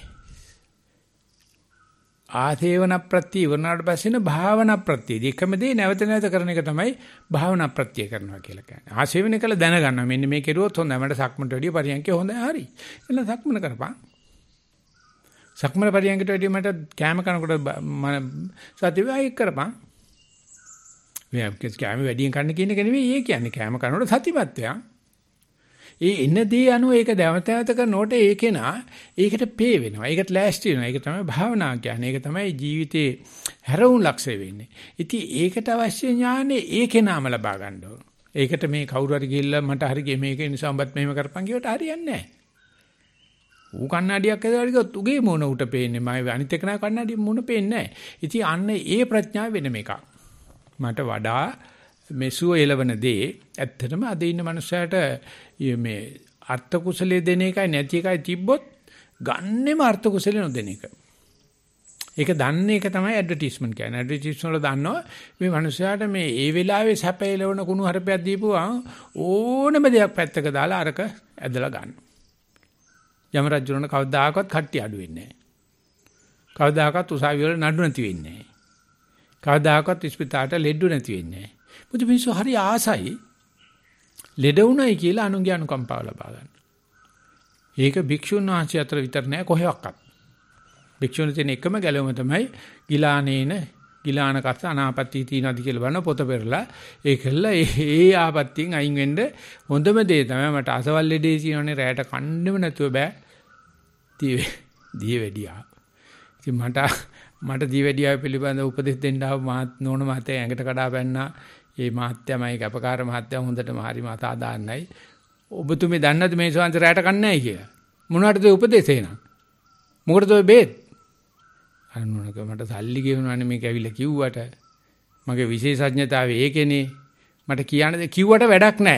ආතේවන ප්‍රත්‍ය ඉවරනාට පස්සේ භාවනා ප්‍රත්‍ය. එකම දේ නැවත නැවත කරන එක තමයි භාවනා ප්‍රත්‍ය කරනවා කියලා කියන්නේ. ආශේවන කළ දැනගන්නවා. මෙන්න මේ කෙරුවොත් හොඳයි. මට සක්මන්ට වැඩිය පරියන්කේ හොඳයි. හරි. එන්න සක්මන කරපන්. සක්මන පරියන්කට වැඩිය මට කැම කනකොට සතිය වයි කරපන්. මේ කැම වැඩියෙන් කන්න කියන එක නෙවෙයි ඒ කියන්නේ. කැම කනකොට සතිපත් වෙනවා. ඒ එනදී අනු ඒක දැවතවත කරනකොට ඒකේනා ඒකට පේ වෙනවා. ඒකට ලෑස්ති වෙනවා. ඒක තමයි භාවනා කියන්නේ. ඒක තමයි ජීවිතේ හැරවුම් ලක්ෂය වෙන්නේ. ඉතින් ඒකට අවශ්‍ය ඥානෙ ඒකේනාම ලබා ගන්න ඕන. ඒකට මේ කවුරු හරි ගිහිල්ලා මට හරි ගේ මේක නිසා උඹත් මෙහෙම කරපන් කියවට හරියන්නේ නැහැ. ඌ කන්නඩියක් ඇදලා ගියොත් උගේ මොන උට පේන්නේ. මම අනිත් එක නා කන්නඩිය මොන පේන්නේ නැහැ. ඉතින් අන්න ඒ ප්‍රඥාව වෙනම එකක්. මට වඩා මෙසුව එළවන දේ ඇත්තටම අද ඉන්න මනුස්සයාට මේ අර්ථ කුසලයේ දෙන එකයි නැති එකයි තිබ්බොත් ගන්නෙම අර්ථ කුසලයේ නොදෙන එක. ඒක දන්නේ එක තමයි ඇඩ්වර්ටයිස්මන්ට් කියන්නේ. ඇඩ්වර්ටයිස්මන්ට් වල දන්නවා මේ මනුස්සයාට මේ ඒ වෙලාවේ සැප එළවන කුණු හරපයක් දීපුවා ඕනම දෙයක් පැත්තක දාලා අරක ඇදලා ගන්න. යම රජුරණ කවදාකවත් කට්ටි අඩු වෙන්නේ නැහැ. කවදාකවත් උසාවි වල නඩු නැති වෙන්නේ නැහැ. කවදාකවත් ඉස්පිතාලට ලෙඩු නැති වෙන්නේ නැහැ. මුතු මිනිස්සු හරි ආසයි ලෙඩ වුණයි කියලා අනුන්ගේ අනුකම්පාව ලබා ගන්න. ඒක භික්ෂුන් වහන්සේ අතර විතර නෑ කොහෙවත්. භික්ෂුන් තියෙන එකම ගැලවම තමයි ගිලාන කර්ත අනාපත්‍ය තියනවාද කියලා බලන පොත පෙරලා ඒකල්ල ඒ ආපත්‍යෙන් අයින් වෙන්න හොඳම දේ තමයි මට අසවල් ලෙඩේ තියෙනවනේ රැයට කන්නේම නැතුව බෑ දී වැඩියා. ඉතින් මට දී වැඩියා පිළිබඳ උපදෙස් දෙන්න ආව නෝන මහත්තයා ඇඟට කඩා පැන්නා. ඒ මහත්යමයි කැපකාර මහත්ය හොඳටම හරි මතාදාන්නයි. ඔබතුමේ දන්නද මේ ශාන්ත රැයට කන්නේ නැහැ කියලා. මොනවටද උපදේශේ නම්? මොකටද ඔය බේත්? අනුනක මට සල්ලි ගෙවනවානේ මේක ඇවිල්ලා කිව්වට. මගේ විශේෂඥතාවය ඒකේනේ. මට කියන්න දේ කිව්වට වැඩක් නැහැ.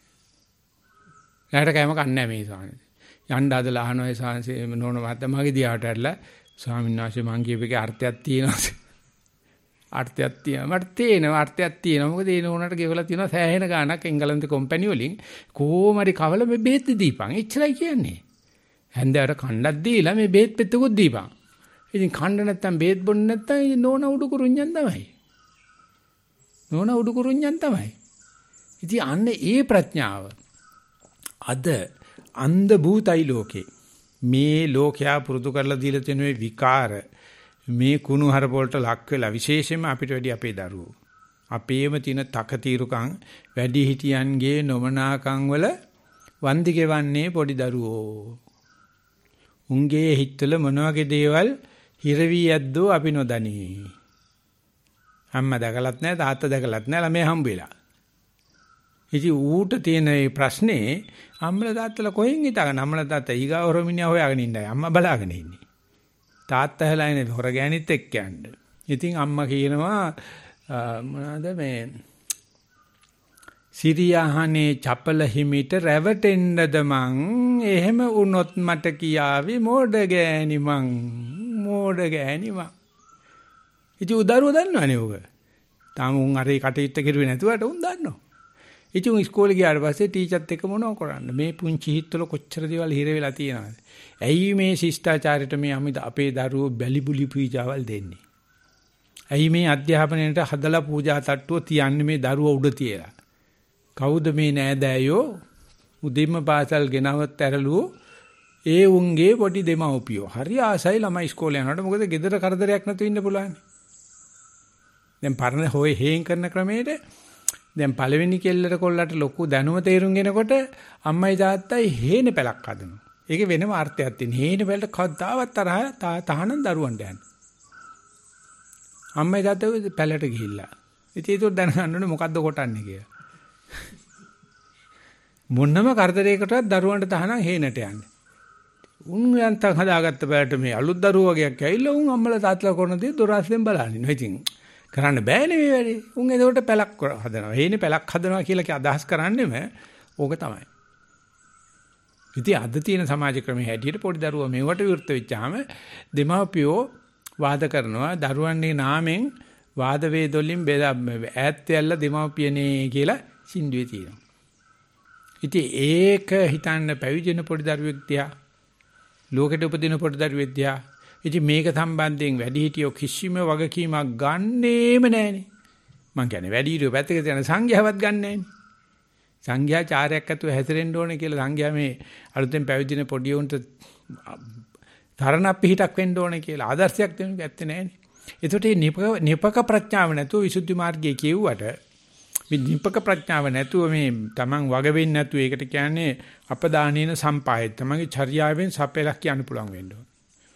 රැයට කෑම කන්නේ නැහැ මේ ශාන්ත. යන්න හදලා අහනවා ඒ ශාන්සේ නෝන මහත්ය මගේ දිහාට ඇරලා ස්වාමීන් වහන්සේ මං කියපේකේ අර්ථයක් තියෙනවද? අර්ථයක් තියෙනවා. මට තේනවා අර්ථයක් තියෙනවා. මොකද ඒ නෝනට ගෙවලා තියෙනවා සෑහෙන ගාණක් එංගලන්ත කම්පැනි වලින් කොහොම හරි කවල මේ බේත් දීපන්. එච්චරයි කියන්නේ. හැන්දෑවට කණ්ඩක් දීලා මේ බේත් පෙත්තකුත් දීපන්. ඉතින් කණ්ඩ නැත්තම් බේත් බොන්න නැත්තම් නෝන උඩුකුරුඤ්ඤන් තමයි. නෝන උඩුකුරුඤ්ඤන් තමයි. ඉතින් අන්න ඒ ප්‍රඥාව අද අන්ධ භූතයි ලෝකේ. මේ ලෝකයා පුරුදු කරලා දීලා තියෙන මේ විකාර මේ කුණු හරප වලට ලක් වෙලා විශේෂයෙන්ම අපිට වැඩි අපේ දරුවෝ අපේම තියෙන තකතිරුකම් වැඩි හිටියන්ගේ නොමනාකම් වල වන්දි ගෙවන්නේ පොඩි දරුවෝ. උන්ගේ හිතවල මොන වගේ දේවල් හිරවි යද්දෝ අපි නොදනී. අම්මා දැකලත් නැහැ තාත්තා දැකලත් නැහැ ළමයා හම්බ වෙලා. ඉතින් ඌට තියෙන මේ ප්‍රශ්නේ අම්මලා තාත්තලා කොහෙන් හිතාගෙන අම්මලා තාත්තා ඊගා හොරමිනියා හොයාගෙන ඉන්නයි අම්මා බලාගෙන ඉන්නේ. තාත්තා හැලා ඉන්නේ හොර ගෑනිත් එක්ක යන්න. ඉතින් අම්මා කියනවා මොනවාද මේ සිරියාහනේ චපල හිමිට රැවටෙන්නද මං එහෙම වුණොත් මට කියාවි මෝඩ ගෑණි මං ඉතින් උදරුව දන්නවනේ ඔක. තාම උන් අර කටයුත්ත කෙරුවේ නැතුවට උන් දන්නවා. ඉතින් ඉස්කෝලේ ගියාට පස්සේ ටීචර්ත් එක්ක මොනව කරන්නේ? මේ පුංචි හිතවල කොච්චර දේවල් හිර වෙලා තියෙනවද? ඇයි මේ ශිෂ්ටාචාරයට මේ අපේ දරුවෝ බැලිබුලි පූජාවල් දෙන්නේ? ඇයි මේ අධ්‍යාපනයේට හදලා පූජා තට්ටුව තියන්නේ මේ දරුවෝ උඩ තියලා? කවුද මේ නෑදෑයෝ උදෙම පාසල් ගෙනවත් ඇරලුවෝ ඒ උන්ගේ පොඩි දෙමව්පියෝ. හරි ආසයි ළමයි ඉස්කෝලේ යනකොට මොකද ගෙදර කරදරයක් නැතුව ඉන්න පුළුවන්. දැන් පරණ හොය හේන් කරන ක්‍රමයේද දැන් පළවෙනි කෙල්ලට කොල්ලට ලොකු දැනුම තේරුම් ගෙනකොට අම්මයි තාත්තයි හේනේ පැලක් හදනවා. ඒකේ වෙනම අර්ථයක් තියෙන. හේනේ පැලට කවදාවත් තහනම් දරුවන්ට යන්නේ. අම්මයි තාත්තයි පැලට ගිහිල්ලා. ඉතින් ඒක දැනගන්න ඕනේ මොකද්ද කොටන්නේ කියලා. මොනම කරදරයකටවත් දරුවන්ට තහනම් හේනට යන්නේ. උන් යන්තම් හදාගත්ත පැලට මේ අලුත් දරුවෝ වගේක් ඇවිල්ලා උන් අම්මලා තාත්තලා කරන දේ දොරස්යෙන් බලන්නේ. ඉතින් කරන්න බෑනේ මේ වැඩේ. උන් එතකොට පැලක් හදනවා. හේනේ පැලක් හදනවා කියලා අදහස් කරන්නේම ඕක තමයි. ඉතින් අද තියෙන සමාජ ක්‍රමයේ හැටියට පොඩි දරුවා මේවට විරුද්ධ වෙච්චාම දෙමාපියෝ වාද කරනවා දරුවන්ගේ නාමෙන් වාද වේදොලින් ඈත් වෙලා දෙමාපියනේ කියලා සින්දුවේ තියෙනවා. ඉතින් ඒක හිතන්න පැවිදෙන පොඩි දරුවෙක් දිහා ලෝකෙට උපදින පොඩි දරුවෙක් දිහා ඉතින් මේක සම්බන්ධයෙන් වැඩිහිටියෝ කිසිම වගකීමක් ගන්නෙම නැහනේ. මං කියන්නේ වැඩිහිටියෝ පැත්තක තියන සංඝයාවත් ගන්න නැහනේ. සංඝයා චාරයක් ඇතුව හැසිරෙන්න ඕනේ කියලා සංඝයා මේ අලුතෙන් පැවිදින පොඩි උන්ට තරණ පිහිටක් වෙන්න ඕනේ කියලා ආදර්ශයක් දෙන්න ගැත්තේ නැහනේ. ඒකට මේ නිපක ප්‍රඥාව නැතුව විසුද්ධි මාර්ගයේ කියුවට මේ නිපක ප්‍රඥාව නැතුව මේ Taman වග වෙන්නේ නැතුව ඒකට කියන්නේ අපදානීන සම්පායය. තමන්ගේ චර්යාවෙන් සපෙලක් කියන්න පුළුවන් වෙන්න ඕනේ.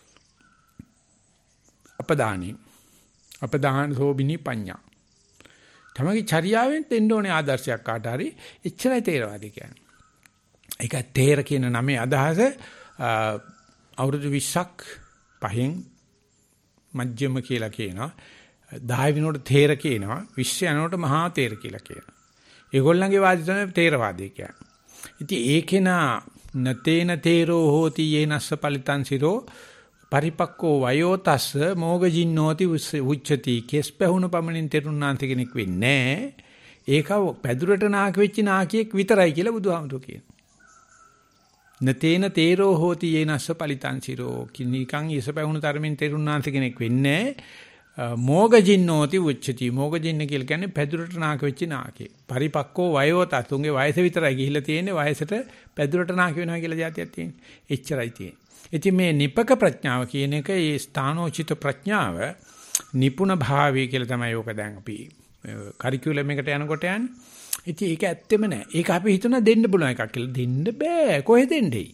අපදාන සෝබිනී පඤ්ඤා. තමගේ චර්යාවෙන් දෙන්න ඕනේ ආදර්ශයක් කාට හරි. එච්චරයි තේරවාදී කියන්නේ. ඒක තේර කියන නමේ අදහස අවුරුදු 20ක් පහෙන් මජ්ජිම කියලා කියනවා. 10 වෙනකොට තේර කියනවා. 20 යනකොට මහා තේර කියලා කියනවා. ඒගොල්ලන්ගේ වාදය තමයි තේරවාදී කියන්නේ. ඉතින් ඒකේනා නතේන තේරෝ හෝති යේනස්ස පලිතං සිරෝ පරිපක්කෝ වයෝතස්ස මොගජින්නෝති උච්චති කෙස් පැහුණු පමණින් තෙරුණාන්ති කෙනෙක් වෙන්නේ ඒක පැදුරට නාක වෙච්ච නාකියෙක් විතරයි කියලා බුදුහාමුදුරුවෝ කියනවා. නතේන තේරෝ හෝති යේනස්ස පලිතං සිරෝ කිනිකං යස පැහුණු තරමින් තෙරුණාන්ති කෙනෙක් වෙන්නේ මොගජින්නෝති උච්චති මොගජින්න කියලා කියන්නේ පැදුරට නාක වෙච්ච නාකියෙක්. පරිපක්කෝ වයෝතස් උන්ගේ වයස විතරයි ගිහිල්ලා තියෙන්නේ වයසට පැදුරට නාක වෙනවා කියලා જાතියක් තියෙන්නේ. එච්චරයි තියෙන්නේ. ඉතින් මේ නිපක ප්‍රඥාව කියන එක ඒ ස්ථානෝචිත ප්‍රඥාව නිපුණ භාවය කියලා තමයි ඕක දැන් අපි කරිකියුලම් එකට යනකොට යන්නේ. ඉතින් ඒක ඇත්තෙම නෑ. ඒක අපි හිතන දෙන්න පුළුවන් එකක් කියලා. දෙන්න බෑ. කොහෙද දෙන්නේ?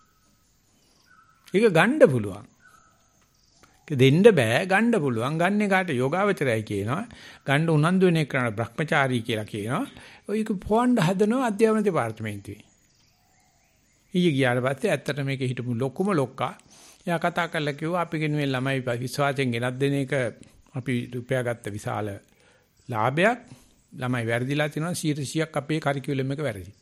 ඒක ගන්න පුළුවන්. ඒක දෙන්න බෑ ගන්න පුළුවන්. ගන්න කාට යෝගාවචරයයි කියනවා. ගන්න උනන්දු වෙන එකට බ්‍රහ්මචාරී කියලා කියනවා. ඔයක ෆෝන් හදනවා අධ්‍යාපන දෙපාර්තමේන්තුවේ. ඊයේ ගියාට පස්සේ ඇත්තට මේක හිටපු ලොකුම ලොක්කා. එයා කතා කරලා කිව්වා අපි ගෙනුවේ ළමයි විශ්වාසයෙන් ගෙනත් දෙන එක අපි රුපියල් ගත්ත විශාල ලාභයක්. ළමයි වැරදිලා තිනවා 100%ක් අපේ කරිකියුලම් එක වැරදි.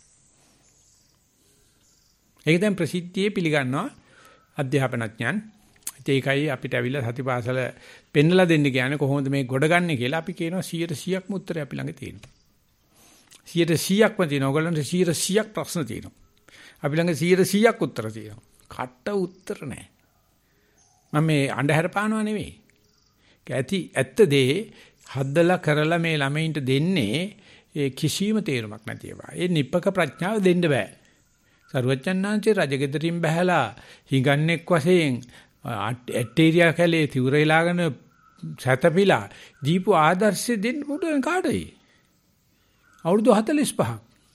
ඒක දැන් ප්‍රසිද්ධියේ පිළිගන්නවා අධ්‍යාපනඥයන්. ඒකයි අපිට ඇවිල්ලා සතිපාසල පෙන්නලා දෙන්න කියන්නේ කොහොමද මේ ගොඩගන්නේ කියලා අපි කියනවා 100%ක්ම උත්තරය අපි ළඟ තියෙනවා. 100%ක්ම තියෙනවා. ඔයගොල්ලන්ට 100%ක් ප්‍රශ්න තියෙනවා. අපි ළඟ 100%ක් උත්තර තියෙනවා. කට උත්තර නැහැ. මම මේ අඳුර පානවා නෙවෙයි. ඇත්ත දේ හදලා කරලා මේ ළමයින්ට දෙන්නේ ඒ කිසිම තේරුමක් නැති ඒවා. ඒ නිප්පක ප්‍රඥාව දෙන්න බෑ. සරුවච්චන්නාංශේ රජගෙදරින් බහැලා හිඟන්නෙක් වශයෙන් ඇටේරියා කැලේ තිවුරේලාගෙන සැතපීලා දීපු ආදර්ශය දෙන්න පුළුවන් කාටයි? අවුරුදු 45ක්.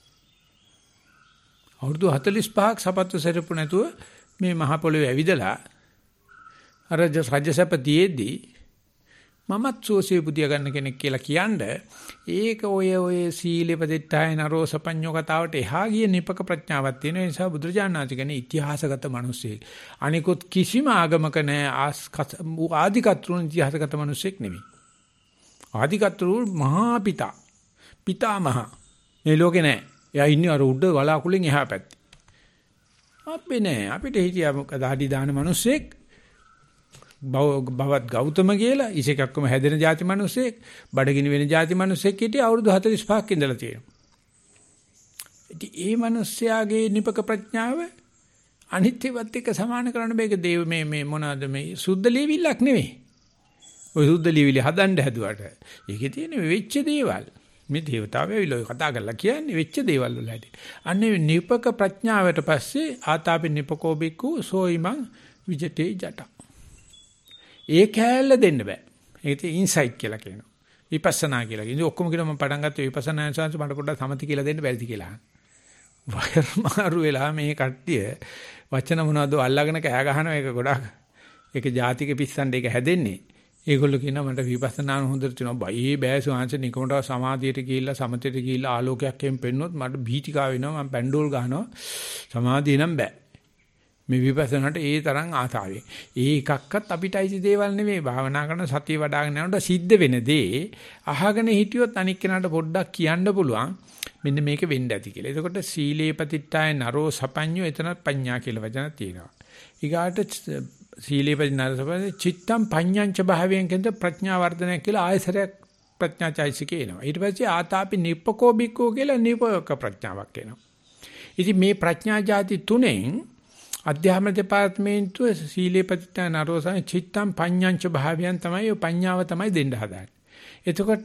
අවුරුදු 45ක් සපත්තු සරපු නැතුව මේ මහ පොළොවේ ඇවිදලා අර රජසපතියේදී මමත් සෝසිය පුදිය ගන්න කෙනෙක් කියලා කියන්නේ ඒක ඔය සීලේ පදිට්ඨාය නරෝසපඤ්ඤෝ කතාවට එහා ගිය නිපක ප්‍රඥාවක් තියෙන නිසා බුදුරජාණන් වහන්සේ කියන්නේ ඉතිහාසගත මිනිස්සෙක්. අනිකුත් කිසිම ආගමක නැහැ ආදිකත්රුන් ඉතිහාසගත මිනිස්සෙක් නෙවෙයි. ආදිකත්රු මහා පිතාමහ මේ ලෝකේ නැහැ. එයා ඉන්නේ අර උඩ වලාකුලෙන් එහා පැත්තේ. අපි නෑ අපිට හිටියා දාඩි දාන මිනිස්සෙක් බවත් ගෞතම කියලා ඉසේකක්කම හැදෙන ಜಾති මිනිස්සෙක් බඩගිනි වෙන ಜಾති මිනිස්සෙක් හිටියා අවුරුදු 45ක් ඉඳලා තියෙනවා. ඉතින් ඒ මිනිස්යාගේ නිපක ප්‍රඥාව අනිත්‍යවත් එක්ක සමාන කරන්න බෑක දේව මේ මොනවාද මේ සුද්ධ ලියවිල්ලක් නෙවෙයි. ඔය සුද්ධ ලියවිලි හදන්න හැදුවට ඒකේ තියෙන වෙච්ච දේවල් මේ දේවතාවය විලෝ කතා කරලා කියන්නේ වෙච්ච දේවල් වල හැටි. අන්නේ නිපක ප්‍රඥාවට පස්සේ ආතාපි නිපකෝ බික්කු සෝයිමං විජිතේ ජට. ඒ කැලල දෙන්න බෑ. ඒකට ඉන්සයිට් කියලා කියනවා. විපස්සනා කියලා කියනවා. ඉතින් ඔක්කොම කියනවා මම පටන් ගත්තේ විපස්සනා සංස මට පොඩ්ඩක් සමති කියලා දෙන්න බැරිද කියලා. වයර් මාරු වෙලා මේ කට්ටිය වචන මොනවද අල්ලගෙන කෑ ගහනවා ඒක ගොඩක්. ඒක ජාතික පිස්සන්ට ඒක හැදෙන්නේ. ඒගොල්ලෝ කියනවා මට විපස්සනා හොඳට තියෙනවා බයි බෑ සුවංශ නිකමට සමාධියට ගිහිල්ලා සමතයට ගිහිල්ලා ආලෝකයක් එම් පෙන්නොත් මට භීතිකා වෙනවා මම පැන්ඩෝල් ගහනවා සමාධිය නම් බෑ මේ විපස්සනාට ඒ තරම් ආසාවෙන් ඒ එකක්වත් අපිටයිසි දේවල් නෙමෙයි භාවනා කරන සතිය වඩ아가න යනකොට සිද්ධ වෙන දේ අහගෙන හිටියොත් අනික් කෙනාට පොඩ්ඩක් කියන්න පුළුවන් මෙන්න මේක වෙන්න ඇති කියලා. එතකොට සීලේ පතිට්ඨාය නරෝ සපඤ්ඤෝ එතනත් පඤ්ඤා කියලා වචන තියෙනවා. ඊගාට සීලේ පරිණාසපද චිත්තම් පඤ්ඤංච භාවයෙන් කියන ප්‍රඥා වර්ධනය කියලා ආයසරයක් ප්‍රඥාචෛසිකේ එනවා. ඊට පස්සේ ආතාපි නිප්පකෝ බික්කෝ කියලා නිපක ප්‍රඥාවක් එනවා. ඉතින් මේ ප්‍රඥා જાති තුනෙන් අධ්‍යාත්ම දෙපාර්තමේන්තුව සීලේ පරිත්‍යාන නරෝසන චිත්තම් පඤ්ඤංච භාවයෙන් තමයි ඔය පඤ්ඤාව තමයි දෙන්න හදාන්නේ. එතකොට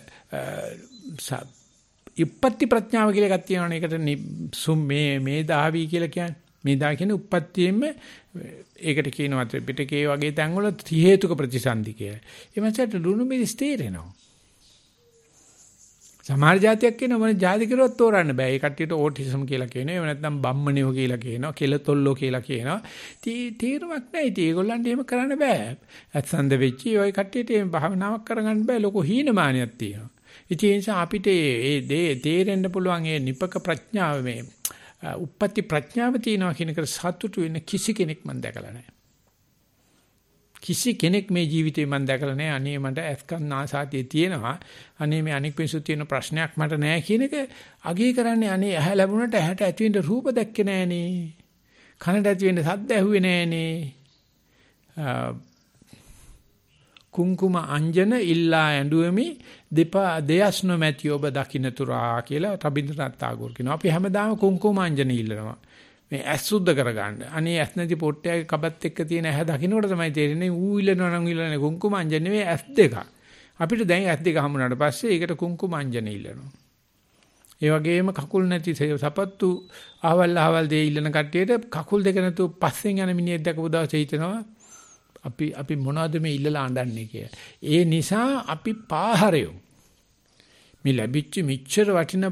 ඉප්පත්ති ප්‍රඥාව කියලා එකක් තියෙනවනේ. ඒකට මේ දාවි කියලා කියන්නේ. මේ දා කියන්නේ උප්පත්තියෙම ඒකට කියනවා පිටකේ වගේ තැන්වල ත්‍රි හේතුක ප්‍රතිසන්දි කියලා. ඒ මාසයට ලුණු මිරිස් තේරෙනවා. සමහර જાතියක් කියනවා මොන જાති කිරුවත් තෝරන්න බෑ. ඒ කට්ටියට ඕටිසම් කියලා කියනවා. එහෙම නැත්නම් බම්මණියෝ කියලා කියනවා. කෙලතොල්ලෝ කියලා කියනවා. තීරමක් නැහැ. ඉතින් ඒගොල්ලන්ට එහෙම කරන්න බෑ. අත්සන්ද වෙච්චි ඔය කට්ටියට එහෙම භාවනාවක් කරගන්න බෑ. ලොකු හීනමානයක් තියෙනවා. ඉතින් ඒ නිසා අපිට මේ දේ තේරෙන්න පුළුවන් මේ නිපක ප්‍රඥාව මේ උප්පත්ති ප්‍රඥාව තියෙනවා කියන එක සතුටු වෙන කිසි කෙනෙක් මම දැකලා නැහැ. කිසි කෙනෙක් මේ ජීවිතේ මම දැකලා නැහැ. අනේ මට ඇස්කන් ආසාතිය තියෙනවා. අනේ මේ අනික් පිසු තියෙන ප්‍රශ්නයක් මට නැහැ කියන එක අගය කරන්නේ අනේ ඇහැ ලැබුණට ඇහැට ඇති වෙන්න රූප දැක්කේ නැහනේ. කනට ඇති වෙන්න ශබ්ද ඇහුවේ නැහනේ. කුංකුම අංජන ඉල්ලා ඇඬුවෙමි දෙයස් නොමැති ඔබ දකින්න තුරා කියලා රබින්ද්‍රනාත් tagore කියනවා. අපි හැමදාම කුංකුම අංජන ඉල්ලනවා. මේ ඇස් සුද්ධ කරගන්න. අනේ ඇස් නැති පොට්ටයාගේ කබත් එක්ක තියෙන ඇහැ දකින්නකොට තමයි තේරෙන්නේ ඌ ඉල්ලනවා නම් ඉල්ලන්නේ කුංකුම අංජන නෙවෙයි ඇස් දෙක. අපිට දැන් ඇස් දෙක හමුනාට පස්සේ ඒකට කුංකුම අංජන ඉල්ලනවා. ඒ වගේම කකුල් නැති සපත්තු ආවල් දෙය ඉල්ලන කට්ටියට කකුල් දෙක නැතුව පස්සෙන් යන මිනිහෙක් දැකපු දවසේ හිතනවා අපි මොනවද මේ ඉල්ලලා අඬන්නේ කියලා. ඒ නිසා අපි පාහරයෝ. මේ ලැබිච්ච මිච්ඡර වටින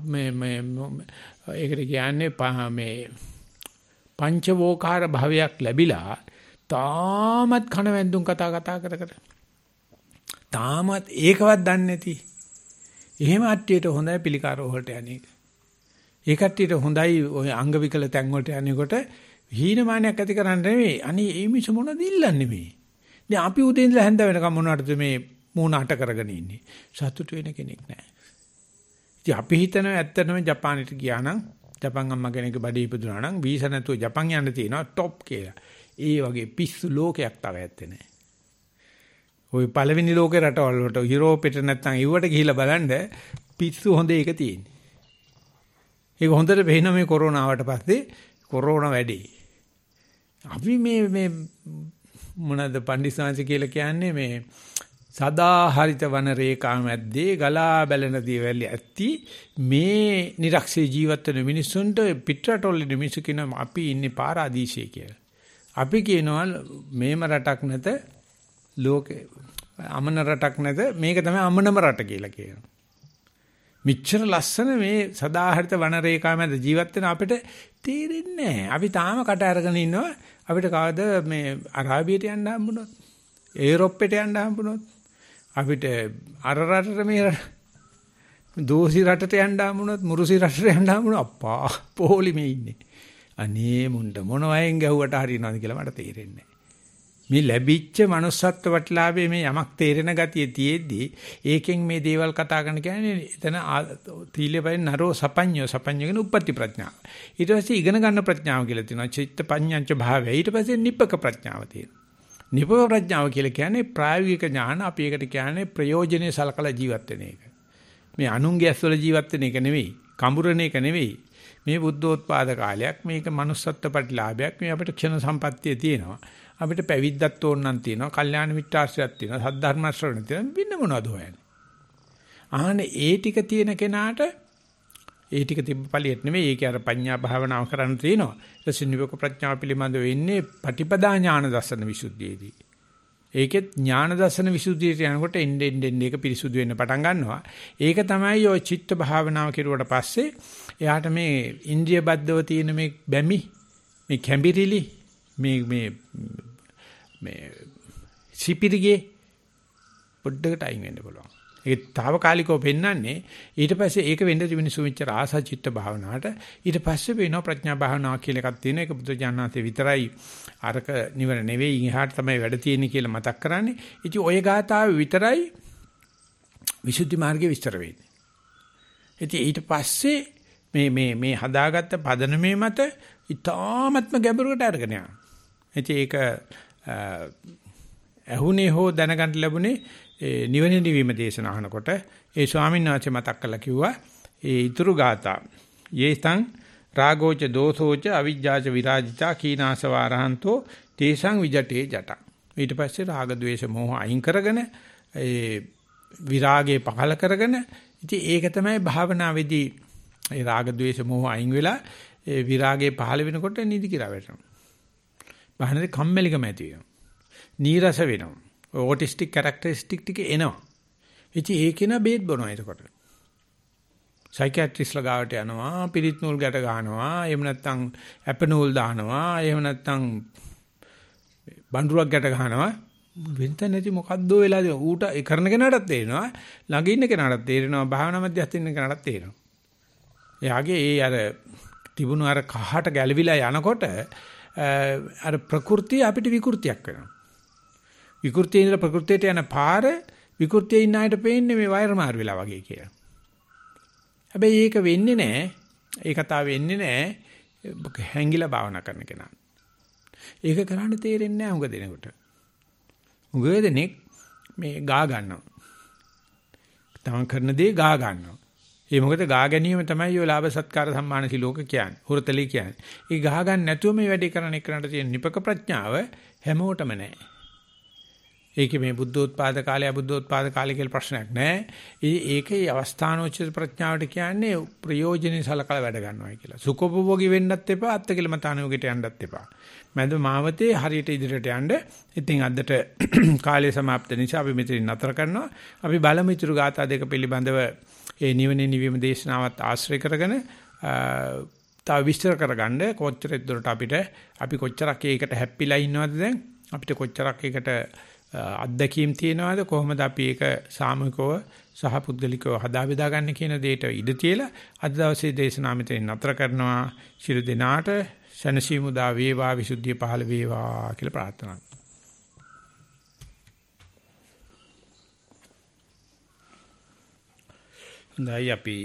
ඒකට කියන්නේ මේ පංචවෝකාර භවයක් ලැබිලා තාමත් කන වැන්දුම් කතා කර තාමත් ඒකවත් දන්නේ නැති. එහෙම අට්ටියට හොඳයි පිළිකාර වලට යන්නේ. ඒ කට්ටියට හොඳයි ඔය අංග විකල තැන් වලට යනකොට හීනමානයක් ඇති කරන්න නෙවෙයි. අනේ මේ මිස මොනවද ඉල්ලන්නේ මේ? දැන් අපි උදේ ඉඳලා හැන්ද වෙනකම් මොනවටද මේ මූණ අට කරගෙන ඉන්නේ? සතුටු වෙන කෙනෙක් නැහැ. ඉතින් අපි හිතනවා ඇත්තටම ජපානෙට ගියා නම් ජපන් අම්මා කෙනෙක් බඩේ ඉපදුනා නම් වීසා නැතුව ජපන් යන්න තියෙනවා টොප් කියලා. ඒ වගේ පිස්සු ලෝකයක් තව ඇත්තේ නැහැ. ওই පළවෙනි ලෝකේ රටවල් වලට යුරෝපෙට නැත්තම් ඉවට ගිහිල්ලා බලන්න පිස්සු හොඳ එක තියෙන්නේ. ඒක හොඳට වෙන මේ කොරෝනා ආවට පස්සේ කොරෝනා වැඩි. අපි මේ මොනවාද පණ්ඩිතසාංශ කියලා කියන්නේ මේ සදා හරිත වන රේඛා මැද්දේ ගලා බැලෙන දියවැලි ඇති මේ නිරක්ෂේ ජීවත් වෙන මිනිස්සුන්ට පිටරටවල මිනිස්සු කියනවා අපි ඉන්නේ පාරාදීසයේ කියලා. අපි කියනවා මේම රටක් නැත ලෝකේ අමන රටක් නැත මේක තමයි අමනම රට කියලා කියනවා. මිච්ඡර ලස්සන මේ සදාහරිත වන රේඛා මැද ජීවත් වෙන අපිට තේරෙන්නේ නැහැ. අපි තාම කට අරගෙන ඉන්නවා. අපිට කවද මේ අරාබියට යන්න හම්බුනොත්, යුරෝපෙට යන්න හම්බුනොත්, අපිට අර රටට මේ දෝසි රටට යන්න ආමුණත් මුරුසි රටට යන්න ආමුණ අප්පා පොලිමේ ඉන්නේ. අනේ මුණ්ඩ මොන වයින් ගැහුවට හරියනවද කියලා මට තේරෙන්නේ නැහැ. මේ ලැබිච්ච manussත්ව වටලාවේ මේ යමක් තේරෙන ගතිය තියෙද්දි ඒකෙන් මේ දේවල් කතා කරන කියන්නේ එතන තීලෙපෙන් නරෝ සපඤ්ඤෝ කියන උප්පත්ති ප්‍රඥාව. ඊට පස්සේ ඉගෙන ගන්න ප්‍රඥාව කියලා තියෙනවා. චිත්ත පඤ්ඤංච භාවය. ඊට පස්සේ නිප්පක ප්‍රඥාව තියෙනවා. නිප්පක ප්‍රඥාව කියලා කියන්නේ ප්‍රායෝගික ඥාන. අපි ඒකට කියන්නේ ප්‍රයෝජනෙයි සලකලා ජීවත් වෙන එක. මේ අනුන්ගේ ඇස්වල ජීවත් වෙන එක නෙවෙයි. කඹුරණ එක නෙවෙයි. මේ බුද්ධෝත්පාද කාලයක් මේක manussත්ව ප්‍රතිලාභයක්. මේ අපිට ක්ෂණ සම්පත්තිය තියෙනවා. අපිට පැවිද්දක් ඕනනම් තියෙනවා. කල්යාණ මිත්‍රාශ්‍රයයක් තියෙනවා. සද්ධර්ම ශ්‍රවණ තියෙනවා. වෙන මොනවද හොයන්නේ? ආහනේ ඒ ටික තියෙන කෙනාට ඒ ටික තිබ්බ පළියෙත් නෙමෙයි. ඒක අර පඤ්ඤා භාවනාව කරන්න තියෙනවා. ඊට නිවක ප්‍රඥාව පිළිබඳව වෙන්නේ පටිපදා ඥාන දර්ශන විසුද්ධියේදී. ඒකෙත් ඥාන දර්ශන විසුද්ධියට යනකොට එන්නේ ඒක පිරිසුදු වෙන්න පටන් ගන්නවා. ඒක තමයි ඔය චිත්ත භාවනාව කෙරුවට පස්සේ එයාට මේ ඉන්ද්‍රිය බද්ධව තියෙන මේ බැමි මේ කැඹිරිලි මේ සිපිරිගේ පොඩ්ඩකට අයින් වෙන්න පුළුවන්. ඒක తాවකාලිකව පෙන්වන්නේ ඊට පස්සේ ඒක වෙන්න තිබෙන සුවිච්ච ආසා චිත්ත භාවනාවට ඊට පස්සේ වෙනවා ප්‍රඥා භාවනාව කියලා එකක් තියෙනවා. ඒක බුදු ඥානාතේ විතරයි අරක නිවන නෙවෙයි ඉහාට තමයි වැඩ තියෙන්නේ කියලා මතක් කරන්නේ. ඉතින් ওই ගාථාවේ විතරයි විසුද්ධි මාර්ගයේ විස්තර වෙන්නේ. ඉතින් ඊට පස්සේ මේ හදාගත්ත පදනමේ මත ඊ타ත්ම ගැඹුරකට අරගෙන යනවා. ඉතින් ඒක ඇහුනේ හෝ දැනගන්න ලැබුණේ නිවන නිවීම දේශන අහනකොට ඒ ස්වාමීන් වහන්සේ මතක් කළා කිව්වා ඒ ඊතුරු ගාථා යේතං රාගෝච දෝසෝච අවිජ්ජාච විරාජිතා කීනාසවාරහන්තෝ තේසං විජටේ ජට. ඊට පස්සේ රාග ద్వේෂ මෝහ අයින් කරගෙන ඒ විරාගේ පහල කරගෙන ඉතින් ඒක තමයි භාවනාවේදී ඒ රාග ద్వේෂ මෝහ අයින් වෙලා ඒ විරාගේ පහල වෙනකොට නිදි කිරා වැටෙනවා. බහනදී කම්මැලිකම ඇති වෙනවා. නීරස වෙනවා. ඕටිස්ටික් කැරක්ටරිස්ටික් ටික එනවා. ඉතින් ඒකේන බේත් බොනවා එතකොට. සයිකියාට්‍රිස්ලා ගාවට යනවා, පිරිත් නූල් ගැට ගන්නවා, එහෙම නැත්නම් ඇප නූල් දානවා, එහෙම නැත්නම් බඬුරක් ගැට ගන්නවා. වෙනත නැති මොකද්ද වෙලාද ඌට ඒ කරන කෙනාටත් තේරෙනවා, ළඟ ඉන්න කෙනාටත් තේරෙනවා, භාවනා මැදයන් ඉන්න කෙනාටත් තේරෙනවා. එයාගේ ඒ අර තිබුණු අර කහට ගැලවිලා යනකොට අර ප්‍රകൃතිය අපිට විකෘතියක් වෙනවා. විකෘතියේ ඉඳලා ප්‍රകൃතියට යන පාර විකෘතියේ ඉන්න අයට පේන්නේ මේ වයර් මාරු වෙලා වගේ කියලා. හැබැයි ඒක වෙන්නේ නැහැ. ඒ කතාව වෙන්නේ නැහැ හැංගිලා භාවනා කරන කෙනා. ඒක කරන්න තේරෙන්නේ නැහැ උඟ දෙනකොට. උඟ දෙනෙක් මේ ගා ගන්නවා. තමන් කරන දේ ගා ගන්නවා. ඒ මොකද ගා ගැනීම තමයි ඔය ලාභ සත්කාර සම්මාන සිලෝක කියන්නේ. හුරතලී කියන්නේ. ඒ ගා ගන්න නැතුව මේ වැඩේ කරන එකට තියෙන නිපක ප්‍රඥාව හැමෝටම නැහැ. ඒකේ මේ බුද්ධෝත්පාද කාලය අබුද්ධෝත්පාද කාලය කියලා ප්‍රශ්නයක් නැහැ. ඒකේ අවස්ථානෝචිත ප්‍රඥාවට කියන්නේ ප්‍රයෝජනෙයි සලකලා වැඩ ගන්නවා කියලා. සුඛෝපභෝගී වෙන්නත් එපා, අත්තිකිලමතානුවකට යන්නත් එපා. මැද මාවතේ හරියට ඉදිරියට යන්න. ඉතින් අදට කාලය સમાપ્ત නිසා අපි මෙතනින් නතර කරනවා. අපි බලමු ඊතුරු ගාථා දෙක පිළිබඳව ඒ නිවනේ නිවීම දේශනාවත් ආශ්‍රය කරගෙන තව විස්තර කරගන්න කොච්චර දුරට අපි කොච්චරක් ඒකට හැප්පිලා ඉන්නවද දැන් අපිට කොච්චරක් ඒකට අත්දැකීම් තියනවාද කොහොමද අපි ඒක සාමූහිකව සහ පුද්ගලිකව හදා බෙදා ගන්න කියන දෙයට ඉඩ තියලා අද දවසේ දේශනාව මෙතන නතර කරනවා. ශිරු දිනාට සනසීමුදා වේවා විසුද්ධිය පහළ වේවා කියලා ප්‍රාර්ථනා කරනවා. දැන් අපි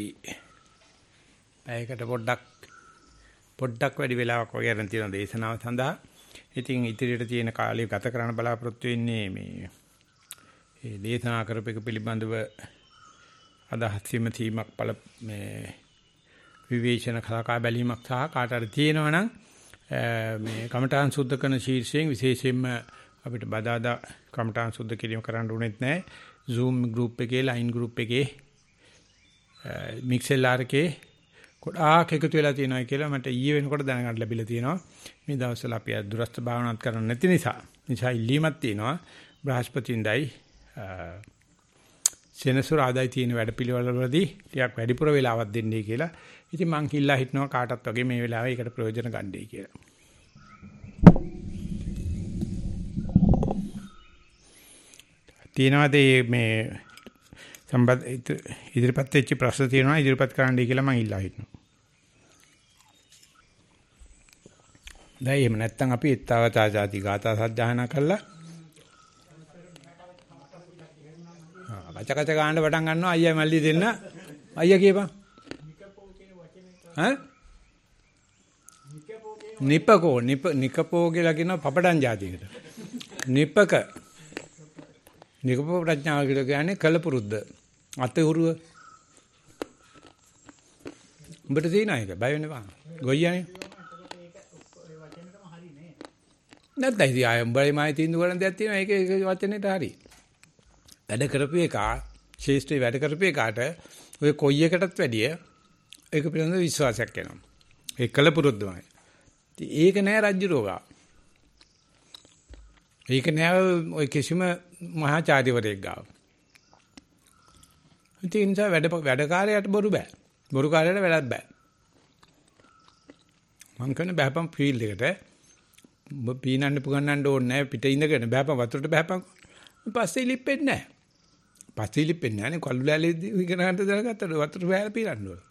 පැයකට පොඩ්ඩක් වැඩි වෙලාවක් වගේ අරන් තියෙන දේශනාව සඳහා ඉතින් ඉදිරියට තියෙන කාලය ගත කරන්න බලාපොරොත්තු වෙන්නේ මේ දේශනා කරපේක පිළිබඳව අදහස් වීමක් මේ විවේචන කලකා බැලීමක් සහ කාට හරි තියෙනවනම් මේ කමඨාන් සුද්ධ කරන ශීර්ෂයෙන් විශේෂයෙන්ම අපිට බදාදා කමඨාන් සුද්ධ කිරීම කරන්න උනේත් නැහැ. Zoom group එකේ line group එකේ Mixlr එකේ කොඩාක් එකතු වෙලා තියෙනවා කියලා මට ඊයේ වෙනකොට දැනගන්න ලැබිලා තියෙනවා. මේ දවස්වල අපි දුරස්ත භාවනාත් කරන්න නැති නිසා ඉල්ලීමක් තියෙනවා. බ්‍රහස්පතින්දයි සෙනසුරාදායි තියෙන වැඩපිළිවෙල වලදී ටිකක් වැඩිපුර වෙලාවක් දෙන්නයි කියලා. ඉතින් මං කිල්ලා හිටනවා කාටත් වගේ මේ වෙලාවේ ඒකට ප්‍රයෝජන ගන්නයි කියලා. තියෙනවාද මේ සම්බන්ධ ඉදිරිපත් වෙච්ච ප්‍රශ්න තියෙනවා ඉදිරිපත් කරන්නයි කියලා මම ඉල්ලා හිටිනවා. දැන් එහෙම නැත්නම් අපි ඊත්තාවතා ಜಾති ගාථා සජ්ජායනා කළා. කච ගන්න පටන් ගන්නවා අයියා මල්ලි දෙන්න. අයියා කියපන්. ඈ? නිකපෝ කියලා කියන පපඩන් જાතියකට. නිපක. නිකපෝ ප්‍රඥාව කියලා කියන්නේ කලපුරුද්ද. අතහුරුව. උඹට තියෙන එක බය වෙන්න බෑ. ගොයියානේ. නැත්නම් ඉතින් ආයෙ උඹයි මායි තීන්දුව කරන දෙයක් තියෙනවා. ඒක වචනෙට හරි. වැඩ කරපු එක ශේෂ්ත්‍රේ වැඩ කරපු එකට ඔය කොයි එකටත් වැඩිය ඒක පිළිබඳ විශ්වාසයක් එනවා. ඒ කලපුරුද්දමයි. ඒක නෑ රජ්ජුරෝගා. ඒක නෑ ඔය කිසිම මහාචාර්යවරයෙක් ගාව. ඒ නිසා වැඩකාරයට බොරු බෑ. බොරු කාර්යයට වැඩක් බෑ. මං කරන බෑපම් ෆීල්ඩ් එකට ඔබ පීනන්න පුගන්නන්න ඕනේ නෑ පිට ඉඳගෙන බෑපම් වතුරට බෑපම්. පස්සේ ලිප්පෙන්නේ නෑ. පස්සේ ලිප්පෙන්නේ නෑනේ කළු ලෑලේ ඉගෙන ගන්න දාගත්තට වතුර බෑලා පීනන්න ඕන.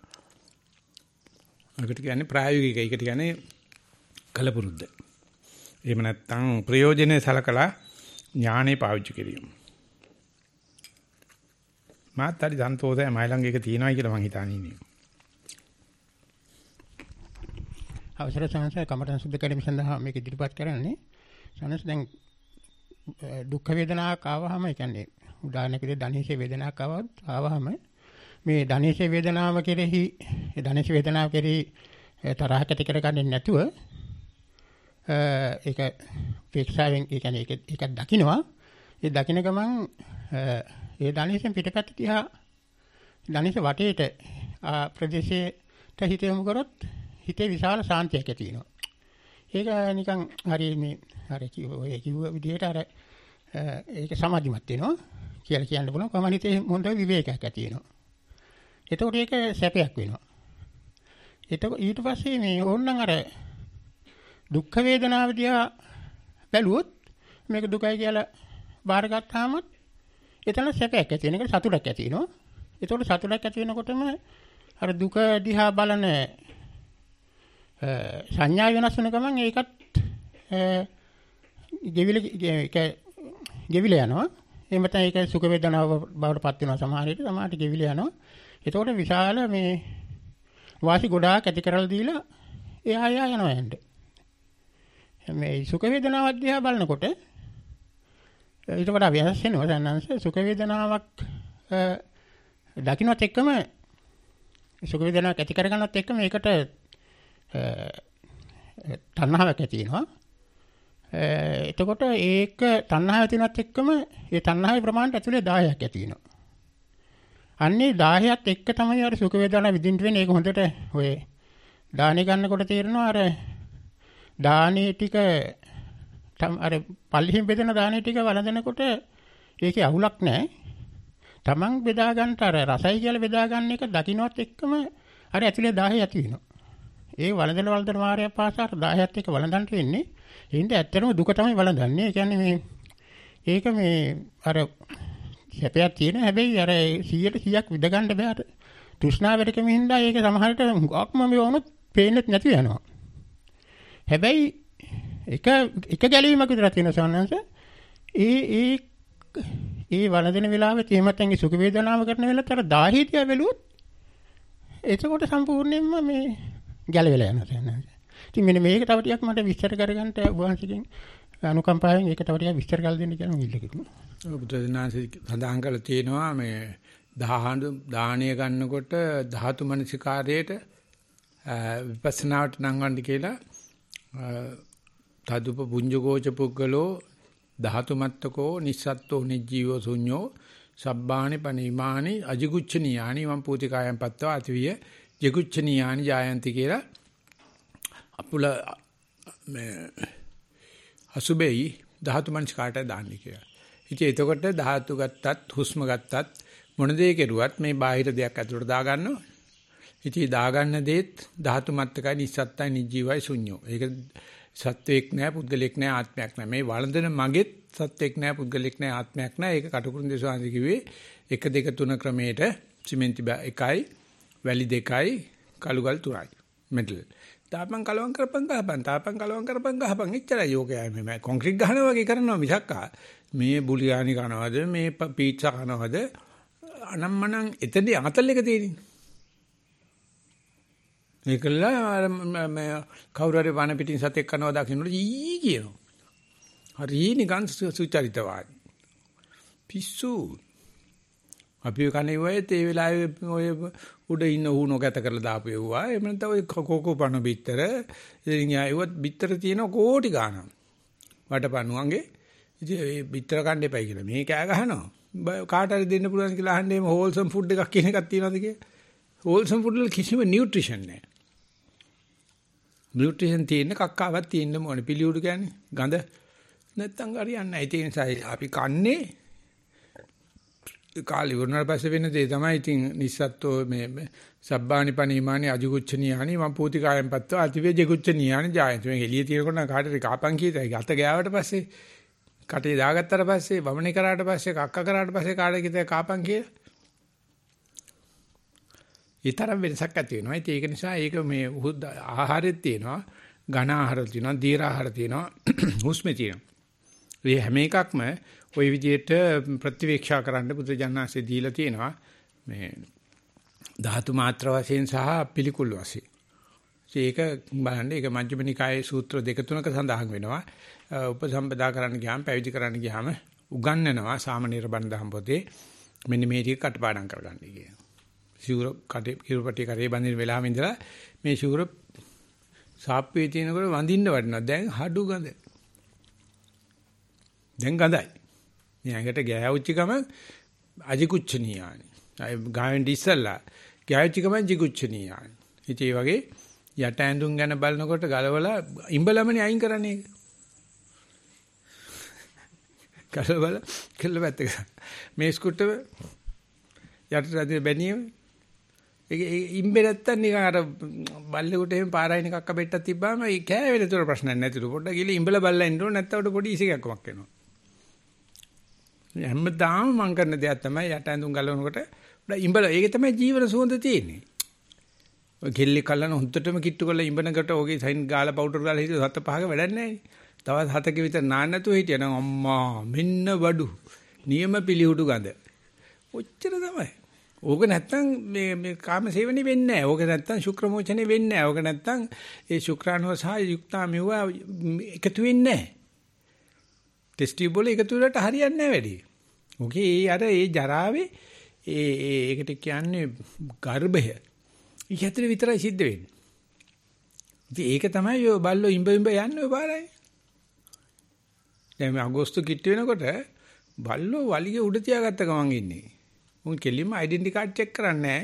ඒකට කියන්නේ ප්‍රායෝගික. ඒකට කියන්නේ කලපුරුද්ද. එහෙම නැත්නම් ප්‍රයෝජනේ සලකලා ඥානෙ පාවිච්චි කිරීම. මාත් හරි සන්තෝෂයි මයි ළඟ එක තියෙනවා කියලා මං හිතානේ ඉන්නේ. අවසර සංසය කමටන් සුද්ධ කිරීම සඳහා මේක ඉදිරිපත් කරන්නේ. සනස් දැන් දුක් වේදනාවක් ආවහම ඒ කියන්නේ උදාහරණයකට ධනේශ වේදනාවක් ආවහම මේ ධනේශ වේදනාව කෙරෙහි ධනේශ වේදනාව කෙරෙහි තරහ කැටි කරගන්නේ නැතුව ඒක උපේක්ෂාවෙන් ඒ කියන්නේ ඒක දකින්නවා. ඒ දකින්න ගමන් ඒ ධනේශෙන් පිටපැත්ත තියා ධනේශ වටේට ප්‍රදේශයට හිත යොමු කරොත් හිතේ විශාල සාන්තියක් ඇති වෙනවා. ඒක නිකන් හරි මේ අර කිව්ව විදිහට අර ඒක සමාධිමත් වෙනවා කියලා කියන්න පුළුවන්. කොහොමද හිතේ හොඳ විවේකයක් ඇති වෙනවා. එතකොට ඒක සැපයක් වෙනවා. ඊට පස්සේ මේ ඕනනම් අර දුක් වේදනාව දිහා බැලුවොත් මේක දුකයි කියලා බාරගත්තාම එතන සැපයක් ඇති වෙන එක සතුටක් ඇති වෙනවා. එතකොට සතුටක් ඇති වෙනකොටම අර දුක දිහා බලන සංඥා වෙනස් වෙන ගමන් ඒකත් ගෙවිල යනවා. එහෙම නැත්නම් ඒක සුඛ වේදනාව බවට පත් වෙනවා සමහර විට. සමහරට ගෙවිල යනවා. එතකොට විශාල මේ වාසි ගොඩාක් ඇති කරලා දීලා එහා යනවා යන්න. මේ සුඛ වේදනාව දිහා බලනකොට ඊට වඩා වෙනස් වෙනවා. දැන් සුඛ වේදනාවක් දකින්නත් එක්කම සුඛ වේදනාවක් ඇති කරගන්නත් එක්කම ඒකට තණ්හාවක් ඇති වෙනවා. එතකොට ඒක තණ්හාව ඇතිවෙනත් එක්කම ඒ තණ්හාවේ ප්‍රමාණයට ඇතුලේ 10ක් ඇති වෙනවා. අන්නේ 10ත් එක්ක තමයි අර සුඛ වේදනා විඳින්න වෙන්නේ. ඒක හොඳට ඔය දාහනේ ගන්නකොට තේරෙනවා අර දාහනේ ටික අර පල්ලිහිම් බෙදෙන දාහනේ ටික වළඳනකොට ඒකේ අහුලක් නැහැ. Taman බෙදා ගන්නට අර රසයි කියලා බෙදා ගන්න එක දකින්නත් එක්කම අර ඇතුලේ 10 ඇති වෙනවා. ඒ වළඳන වාරයක් පාසාට 10ත් එක්ක වළඳන්න වෙන්නේ. ඒින්ද ඇත්තටම දුක තමයි වළඳන්නේ. ඒ කියන්නේ මේ ඒක මේ අර සැපයක් තියෙන හැබැයි අර 100%ක් විඳ ගන්න බෑ. තෘෂ්ණාවට කමින්දා ඒක සමහරට හුඟක්ම මේ වුණොත් පේන්නේ නැති වෙනවා. හැබැයි එක ගැලීමක් විතර තියෙන සෝනංශ ඒ වළඳන වෙලාවෙත් එහෙමත් ඇඟේ සුඛ වේදනාව කරන වෙලාවට අර 10 තියා බැලුවොත් එතකොට සම්පූර්ණයෙන්ම මේ ගැලවිලා යනවා සෝනංශ. ඉතින් මෙන්න මේක තව ටිකක් මට විස්තර කරගන්න වහන්සේගෙන් අනුකම්පාවෙන් ඒක තව ටිකක් විස්තර කරලා දෙන්න කියලා මම ඉල්ල කිව්වා. බුදුදහමේ සඳහන් කරලා තියෙනවා මේ දාහණය ගන්නකොට ධාතු මනසිකාරයේට විපස්සනාවට නංවන්න කියලා තදුප පුඤ්ජකෝච පුද්ගලෝ ධාතුමත්තකෝ නිස්සත්තෝ නිජ්ජීවෝ ශුඤ්ඤෝ සබ්බානි පනිමානි අජිගුච්ඡනියානි වම් පූතිකායන් පත්වා අතිවිය ජිගුච්ඡනියානි ජායන්ති කියලා අපුල මේ අසුබෙයි ධාතු මනසිකාට දාන්නේ කියලා. ඉතින් එතකොට ධාතු ගත්තත් හුස්ම ගත්තත් මොන දේ කෙරුවත් මේ බාහිර දෙයක් ඇතුළට දා ගන්නවා. ඉතින් දා ගන්න දේත් ධාතු මත්තකයි නිස්සත්තයි නිජීවයි ශුන්‍යෝ. ඒක සත්වෙක් නැහැ, පුද්ගලෙක් නැහැ, ආත්මයක් නැහැ. මේ වළඳන මගෙත් සත්වෙක් නැහැ, පුද්ගලෙක් නැහැ, ආත්මයක් නැහැ. ඒක කටුකුරුන් දේශාන්ති කිව්වේ 1 2 3 ක්‍රමයට සිමෙන්ති 1යි, වැලි 2යි, කළුගල් 3යි. මෙටල්. තාපන් කලවම් කරපන් ගහපන්, තාපන් කලවම් කරපන් ගහපන්. එච්චරයි යෝගයයි මේ කොන්ක්‍රීට් ගහනවා වගේ කරනවා මිසක් මේ බුලියානි කනවද, මේ පීට්සා කනවද අනම්මනම් එතනදී අතල් එක තියෙන්නේ. ඒකලා කවුරු හරි වන පිටින් සතෙක් කනවා දකින්නොත් ඊ කියනවා. හරි නිකන් සුචරිතවාදී. පිස්සු. අපි කන්නේ වයත් ඒ වෙලාවේ ඔය උඩ ඉන්න ඌනෝ ගැත කරලා දාපෙව්වා. එහෙම නැත්නම් ඔය කෝකෝ පණ බිත්තර ඉතින් ආයෙවත් බිත්තර තියෙන කෝටි ගාණක්. වටපණුවන්ගේ ඉතින් ඒ බිත්තර කන්න එපයි කියලා මේ කෑ ගහනවා. කාට හරි දෙන්න පුළුවන් කියලා අහන්නේ එහෙම හෝල්සම් ෆුඩ් එකක් කියන එකක් තියනවාද කියලා. හෝල්සම් ෆුඩ් වල කිසිම නියුට්‍රිෂන් නැහැ. නියුට්‍රිෂන් තියෙන කක්කාවක් තියෙන්න ඕනේ. පිළියුඩු කියන්නේ ගඳ නැත්තම් හරියන්නේ නැහැ. ඒ නිසා අපි කන්නේ කාලි වුණාට පස්සේ වෙන දේ තමයි ඉතින් නිස්සත්තු මේ සබ්බානි පණීමානි අජිකුච්චනියානි මම පූතිකායෙන් පත්ව අතිවේ ජිකුච්චනියානි ජායන්ත මේ එළිය තියෙනකොට කාටරි කාපන් කීතයි අත ගෑවට පස්සේ කටේ දාගත්තට පස්සේ වමනේ කරාට පස්සේ කක්ක කරාට පස්සේ කාටද කීතයි කාපන් කියලා ඊතරම් වෙනසක් ඇති වෙනවා. ඉතින් ඒක නිසා ඒක මේ ආහාරෙත් තියෙනවා, ඝන ආහාර තියෙනවා, දීර්ඝ ආහාර තියෙනවා, හුස්මේ තියෙනවා. මේ හැම එකක්ම ওই විදිහට ප්‍රතිවීක්ෂා කරන්න බුදුජානනාංශය දීලා තියෙනවා. මේ ධාතු මාත්‍ර වශයෙන් සහ පිළිකුල් වශයෙන්. ඒක බලන්න ඒක මජ්ක්‍ධිම නිකායේ සූත්‍ර 2-3ක සඳහන් වෙනවා. උපසම්පදා කරන්න ගියාම පැවිදි කරන්න ගියාම උගන්වනවා සාමණේර බණ්ඩාම් පොතේ මෙන්න මේ ටික කටපාඩම් කරගන්න කියන. සිවුර කටේ කිරුපටි කරේ බඳින වෙලාවෙ ඉඳලා මේ සිවුර සාප්පුවේ තියෙනකොට වඳින්න වටිනවා. දැන් හඩු ගඳ. දැන් ගඳයි. න්යායකට ගෑවුච්ච ගම අජිකුච්චනියානි. ගාවෙන් ඉස්සල්ලා ගෑවුච්ච ගම ජිකුච්චනියානි. ඉතින් ඒ වගේ යට ඇඳුම් ගැන බලනකොට ගලවලා ඉඹලමනේ අයින් කරන්නේ ඒක. ගලවල කෙල්ල පැත්තක. මේ ස්කුට්ටව යට රැඳි බැනියම ඒක ඉම්බේ නැත්තම් නිකන් අර බල්ලෙකුට එහෙම පාරයින් එකක් අපෙට්ටක් තිබ්බාම ඒ කෑවෙල ඒතර ප්‍රශ්නයක් නැතිලු පොඩ්ඩක් ගිහලා ඉම්බල බල්ලා ඉන්න ඕන නැත්තම් උඩ පොඩි ඉසිකක්කමක් එනවා. හැමදාම මම කරන දෙයක් තමයි යට ඇඳුම් ගලවනකොට ඉඹල ඒක තමයි ජීවන සුවඳ තියෙන්නේ. ඔය කෙල්ලේ කල්ලන හුත්තටම කිට්ටු කරලා ඉඹනකට ඔගේ සයින් ගාලා පවුඩර් ගාලා හිටිය 7-5ක වැඩක් නැහැ. තවත් 7ක විතර නාන්න නැතුව හිටියනම් අම්මා මෙන්න බඩු නියම පිළිහුඩු ගඳ. ඔච්චර තමයි. ඕක නැත්තම් මේ කාම සේවනි වෙන්නේ නැහැ. ඕක නැත්තම් ශුක්‍රමෝචනේ වෙන්නේ නැහැ. ඕක නැත්තම් ඒ ශුක්‍රාණුව සහ යුක්තාමිව එකතු වෙන්නේ නැහැ. ටෙස්ටිබල් එකතු වලට හරියන්නේ නැහැ වැඩි. ඕකේ අර ඒ ජරාවේ ඒකට කියන්නේ ගර්භය. ඉහතර විතරයි සිද්ධ වෙන්නේ. ඉතින් ඒක තමයි ඔය බල්ලෝ ඉඹ යන්නේ ඔය පාරයි. දැන් මේ අගෝස්තු කිට්ට වෙනකොට බල්ලෝ වලිගේ උඩ තියාගත්ත ගමන් ඉන්නේ. උන් කෙලින්ම ඩෙන්ටි කාඩ් චෙක් කරන්නේ නැහැ.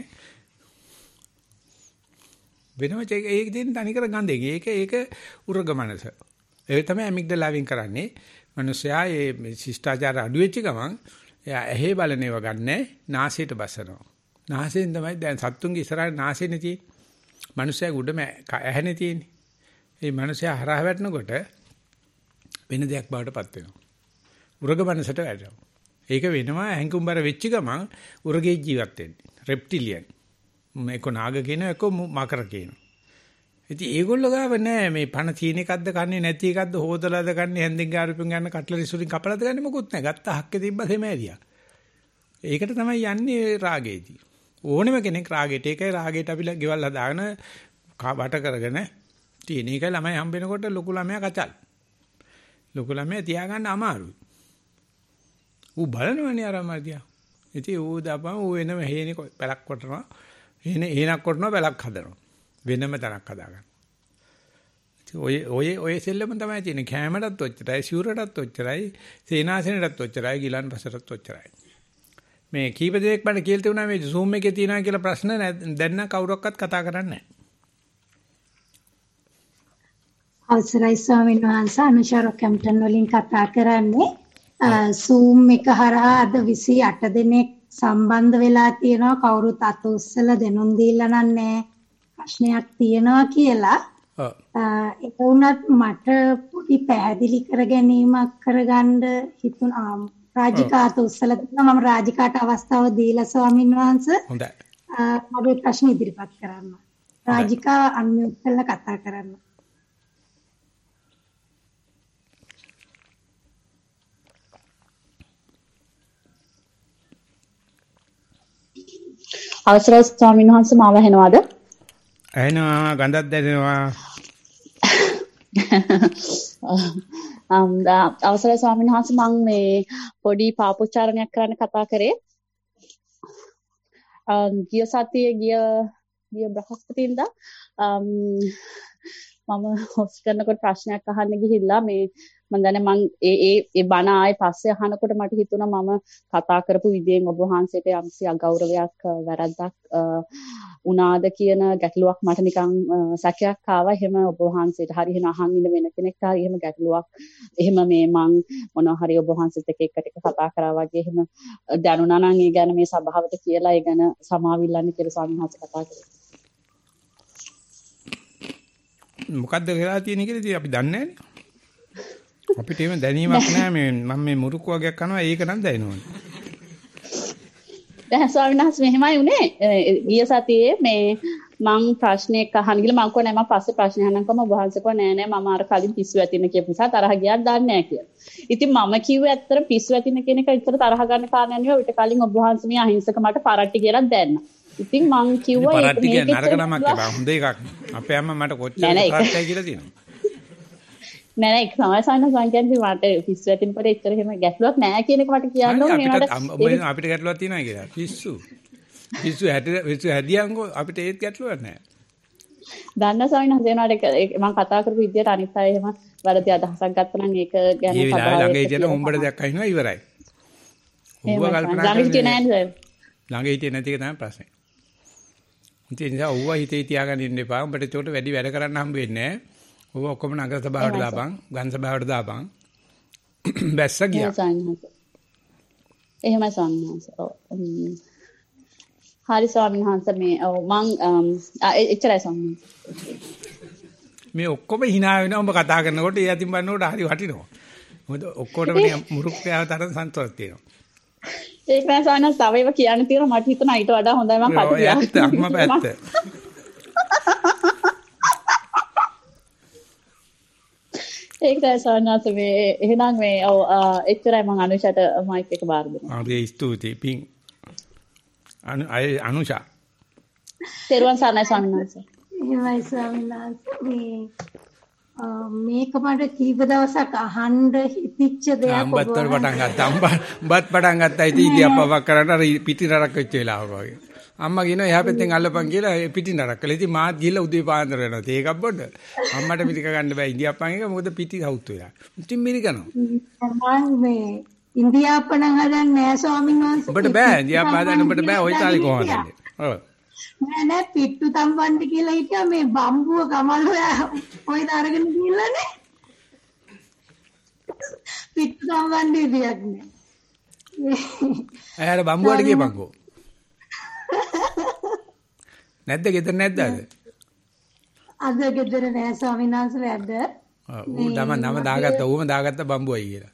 වෙනම චෙක් ඒක දෙන්න තනිකර ගඳෙන්. ඒක උරග මනස. ඒක තමයි ඇමිග්ඩලාවින් කරන්නේ. මිනිස්සයා මේ ශිෂ්ටාචාර අඩු වෙච්ච ගමන් එයා ඇහි බලනේව ගන්නෑ නාසයට බසනවා. නාසයෙන් තමයි දැන් සත්තුන්ගේ ඉස්සරහට නාසෙනේ තියෙන්නේ. මිනිස්සයා උඩම ඇහැනේ තියෙන්නේ. මේ මිනිස්සයා හරහා වැටෙනකොට වෙන දෙයක් බවට පත් වෙනවා. උරග මනසට වැටෙනවා. ඒක වෙනවා හැංකුම්බර වෙච්ච ගමන් උරගේ ජීවත් වෙන්නේ. රෙප්ටිලියන්. මේක නාග කියනවා එක මකර කියනවා. ඉතින් ඒගොල්ලෝ ගාව නෑ මේ පණ තීන එකක්ද කන්නේ නැති එකක්ද හොදලාද කන්නේ හැන්දෙන් ගාරුපෙන් ගන්න කට්ලරිස් වලින් කපලාද ගන්නේ මොකුත් නෑ. ගත්ත හක්කේ තිබ්බ සෙමෑරියා. ඒකට තමයි යන්නේ රාගයේදී. ඕනෙම කෙනෙක් රාගයට ඒකයි රාගයට අපි ගෙවල් හදාගෙන වට කරගෙන තියෙන එකයි ළමයි හම්බ වෙනකොට ලොකු ළමයා කචල්. ලොකු ළමයා තියාගන්න අමාරුයි. ඌ බලනවනේ අර අමාරියා. ඉතින් ඌ දාපම ඌ එනම හේනේ පැලක් කොටනවා. හේනක් කොටනවා පැලක් හදනවා. වෙනම තනක් හදාගන්න. ඔය සෙල්ලම තමයි තියෙන්නේ. කැමරටත් ඔච්චරයි, සිවුරටත් ඔච්චරයි, සේනාසනෙටත් ඔච්චරයි, ගිලන් පසරත් ඔච්චරයි. මේ කීප දෙනෙක් මට කියලා තිබුණා මේ Zoom එකේ තියනවා කියලා ප්‍රශ්න දැන් නම් කවුරක්වත් කතා කරන්නේ නැහැ. අවසරයි ස්වාමීන් වහන්සේ අනුශාර කැම්පටන් වලින් කතා කරන්නේ. Zoom එක හරහා අද 28 දෙනෙක් සම්බන්ධ වෙලා තියෙනවා. කවුරුත් අත උස්සලා දෙනුම් දීලා නැහැ. ප්‍රශ්නයක් තියෙනවා කියලා ඒක වුණත් මට පොඩි පැහැදිලි කර ගැනීමක් කරගන්න හිතුණා. රාජිකාට උස්සලා දුන්නා. මම රාජිකාට අවස්ථාව දීලා ස්වාමීන් වහන්සේ. හොඳයි. මගේ ප්‍රශ්න ඉදිරිපත් කරන්න. රාජිකා අන්මියුට් කරලා කතා කරන්න. අවසරයි ස්වාමීන් වහන්සේ මාව ඇහෙනවද? ඇහෙනවා ගඳක් දැනෙනවා. අවසරයි ස්වාමීන් වහන්සේ මම මේ පොඩි පාපොච්චාරණයක් කරන්න කතා කරේ. ගිය සතියේ ගිය බ්‍රහස්පතින්දා මම හොස් කරනකොට ප්‍රශ්නයක් අහන්න ගිහිල්ලා මේ මම දන්නේ මම ඒ බණ ආයේ පස්සේ අහනකොට මට හිතුණා මම කතා කරපු විදියෙන් ඔබ වහන්සේට යම්සි අගෞරවයක් වැරද්දක් උනාද කියන ගැටලුවක් මට නිකන් සැකයක් ආවා. එහෙම ඔබ වහන්සේට හරි එහෙම අහන් ඉන්න වෙන කෙනෙක්ට හරි එහෙම ගැටලුවක් එහෙම මේ මං මොනවා හරි ඔබ වහන්සේත් එක්ක එක ටික කතා කරා වගේ එහෙම දැනුණා නම් ඒ ගැන මේ සභාවට කියලා ඒ ගැන සමාවිල්ලන්න කියලා ස්වාමීන් වහන්සේ කතා කරා. මොකද්ද වෙලා තියෙන්නේ කියලා ඉතින් අපි දන්නේ නැහැනේ. අපිට එහෙම දැනීමක් නැහැ මේ මම මේ මුරුක්කු වගේක් කරනවා ඒක නම් දැනෙනවනේ. දැන් ස්වාමීන් වහන්සේ මෙහෙමයි උනේ ගිය සතියේ මේ මං ප්‍රශ්නයක් අහන්න ගිහලා මං කිව්වා නෑ මම පස්සේ ප්‍රශ්න අහන්නම්කම ඔබ වහන්සේ කිව්වා නෑ මම අර කලින් පිස්සු ඇතින කියපු නිසා තරහ ගියක් දන්නේ නෑ කියලා. ඉතින් මම කිව්වේ ඇත්තට පිස්සු ඇතින කියන එක ඇත්තට තරහ ගන්න කාරණා නෙවෙයි. ඊට කලින් ඔබ වහන්සේ මේ අහිංසක මට පරට්ටි කියලා දැන්න. ඉතින් මං කිව්වා ඒක පරට්ටි කියන්නේ නරක නමක් එපා. හොඳ එකක්. අපේ අම්මා මට කොච්චර පරට්ටයි කියලා තියෙනවා. නෑ ඒක තමයි සංකේතී මට පිස්සු ඇතින් පොඩි එච්චර එහෙම ගැටලුවක් නෑ කියන එක මට කියන්න ඕනේ නේද අපිට ගැටලුවක් තියෙනවා කියලා පිස්සු හැදියන්කෝ අපිට ඒත් ගැටලුවක් නෑ දන්න සවිනස් දෙනාට මම කතා කරපු විදියට අනිත් අය එහෙම වැරදි අදහසක් ගත්තා නම් ඒක ගැන කතා කරලා ළඟ හිටියන උඹට දැක්ක හිනවා ඉවරයි ඌව කල්පනා ළඟ හිටියේ නෑ ළඟ හිටියේ නැති එක තමයි ප්‍රශ්නේ ඉතින් ඒ නිසා ඌව හිතේ තියාගෙන ඉන්න එපා උඹට ඒකට වැඩි වැඩ කරන්න හම්බ වෙන්නේ නෑ ඔය ඔක්කොම නගර සභාවට දාපන් ගම් සභාවට දාපන් බැස්ස ගියා එහෙමයි ස්වාමීන් වහන්සේ ඔව් හරි ස්වාමීන් වහන්සේ මේ ඔව් මං එච්චරයි ස්වාමීන් මේ ඔක්කොම hina වෙනවා ඔබ කතා කරනකොට ඒ අතින් බලනකොට හරි වටිනවා මොකද ඔක්කොටම මුරුක්කයාව තරම් සන්තෝෂයක් තියෙනවා ඒක නෑ ස්වාමීන් වහන්සේ තව ඒවා කියන්න තියෙනවා මට හිතුණා ඊට වඩා හොඳයි මම කතා කියා ඇත්ත අම්මා පැත්ත ඒක තමයි සවනාස මේ එහෙනම් මේ ඔව් එච්චරයි මම අනුෂාට මයික් එක බාර දෙනවා. ආගේ ස්තුතියි පිං අනුෂා. තෙරුවන් සරණයි ස්වාමීන් වහන්සේ. එහෙමයි ස්වාමීන් වහන්සේ මේක මට කීප දවසක් අහන්න හිතිච්ච දෙයක් ඔබ උඹත් පටන් ගත්තා. උඹත් පටන් ගත්තා ඉතින් ඉතියාප්පවක් කරන්න අර පිටි නරක් වෙච්ච වෙලාවක වගේ. අම්මා කියනවා එහා පැත්තෙන් අල්ලපන් කියලා පිටි නරක් කළා. ඉතින් මාත් ගිහලා උදේ පාන්දර වෙනවා. ඒකක් බොඩ. අම්මට මිරික ගන්න බෑ ඉන්දියාප්පන් එක මොකද පිටි සවුත් වෙලා. ඉතින් මිරිකනවා. මම මේ ඉන්දියාප්ප නම් හදන්නේ නෑ ස්වාමීන් වහන්සේ. ඔබට බෑ ඉන්දියාප්ප හදන්න ඔබට බෑ ওই තාලේ කොහොමද? ඔව්. නෑ පිට්ටු තම්බන්න කියලා හිටියා මේ බම්බුව කමල් ඔයද අරගෙන ගිහලානේ. පිට්ටු තම්බන්න ඉතියක් නෑ. ඇහැර බම්බුවට ගියපන්කෝ. නැද්ද ගෙදර නැද්ද අද? අද ගෙදර නෑ ස්වාමීන් වහන්සේ වැඩ. ඌ නම දාගත්තා ඌම දාගත්තා බම්බුවයි කියලා.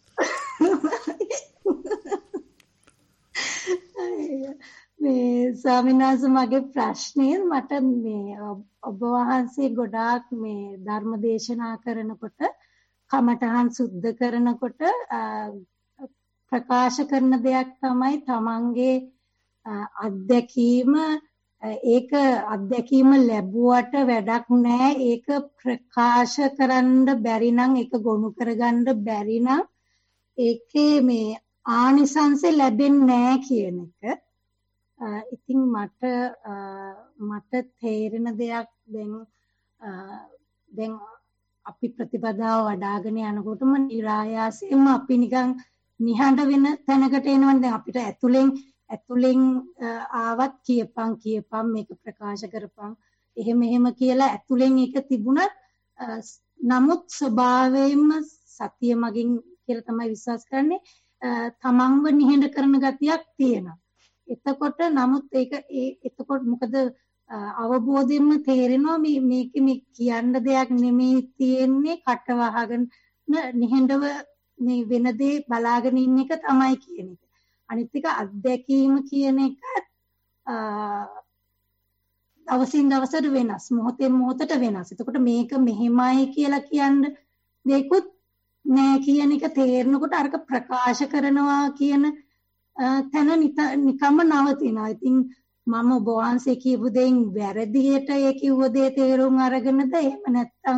මේ ස්වාමීන් වහන්සේ මගේ ප්‍රශ්නේ මට මේ ඔබ වහන්සේ ගොඩාක් මේ ධර්ම දේශනා කරනකොට කමඨහන් සුද්ධ කරනකොට ප්‍රකාශ කරන දෙයක් තමයි තමන්ගේ අත්දැකීම ඒක අත්දැකීම ලැබුවට වැඩක් නැහැ ඒක ප්‍රකාශ කරන්න බැරි නම් ඒක ගොනු කරගන්න බැරි නම් ඒකේ මේ ආනිසංස ලැබෙන්නේ නැහැ කියන එක ඉතින් මට තේරෙන දෙයක් දැන් අපි ප්‍රතිපදාව වඩ아가න යනකොටම નિરાයාසයෙන්ම අපි නිකන් නිහඬ වෙන තැනකට එනවනේ දැන් අපිට ඇතුලෙන් ආවත් කියපන් මේක ප්‍රකාශ කරපන් එහෙම කියලා ඇතුලෙන් ඒක තිබුණත් නමුත් ස්වභාවයෙන්ම සතිය මගින් කියලා තමයි විශ්වාස කරන්නේ තමන්ව නිහඬ කරන ගතියක් තියෙනවා එතකොට නමුත් එතකොට මොකද අවබෝධයෙන්ම තේරෙනවා මේක මේ කියන්න දෙයක් නෙමෙයි තියෙන්නේ කට වහගෙන නිහඬව මේ වෙන දේ බලාගෙන ඉන්න එක තමයි කියන එක. අනිත් එක අත්දැකීම කියන එකත් දවසින් දවසට වෙනස් මොහොතෙන් මොහොතට වෙනස්. එතකොට මේක මෙහෙමයි කියලා කියන්න දෙකුත් නෑ කියන එක තේරෙනකොට අරක ප්‍රකාශ කරනවා කියන තැන නිකම්ම නවතිනවා. ඉතින් මම ඔබ වහන්සේ කියපු දෙයින් වැරදියට ඒ කිව්ව දේ තේරුම් අරගෙනද එහෙම නැත්නම්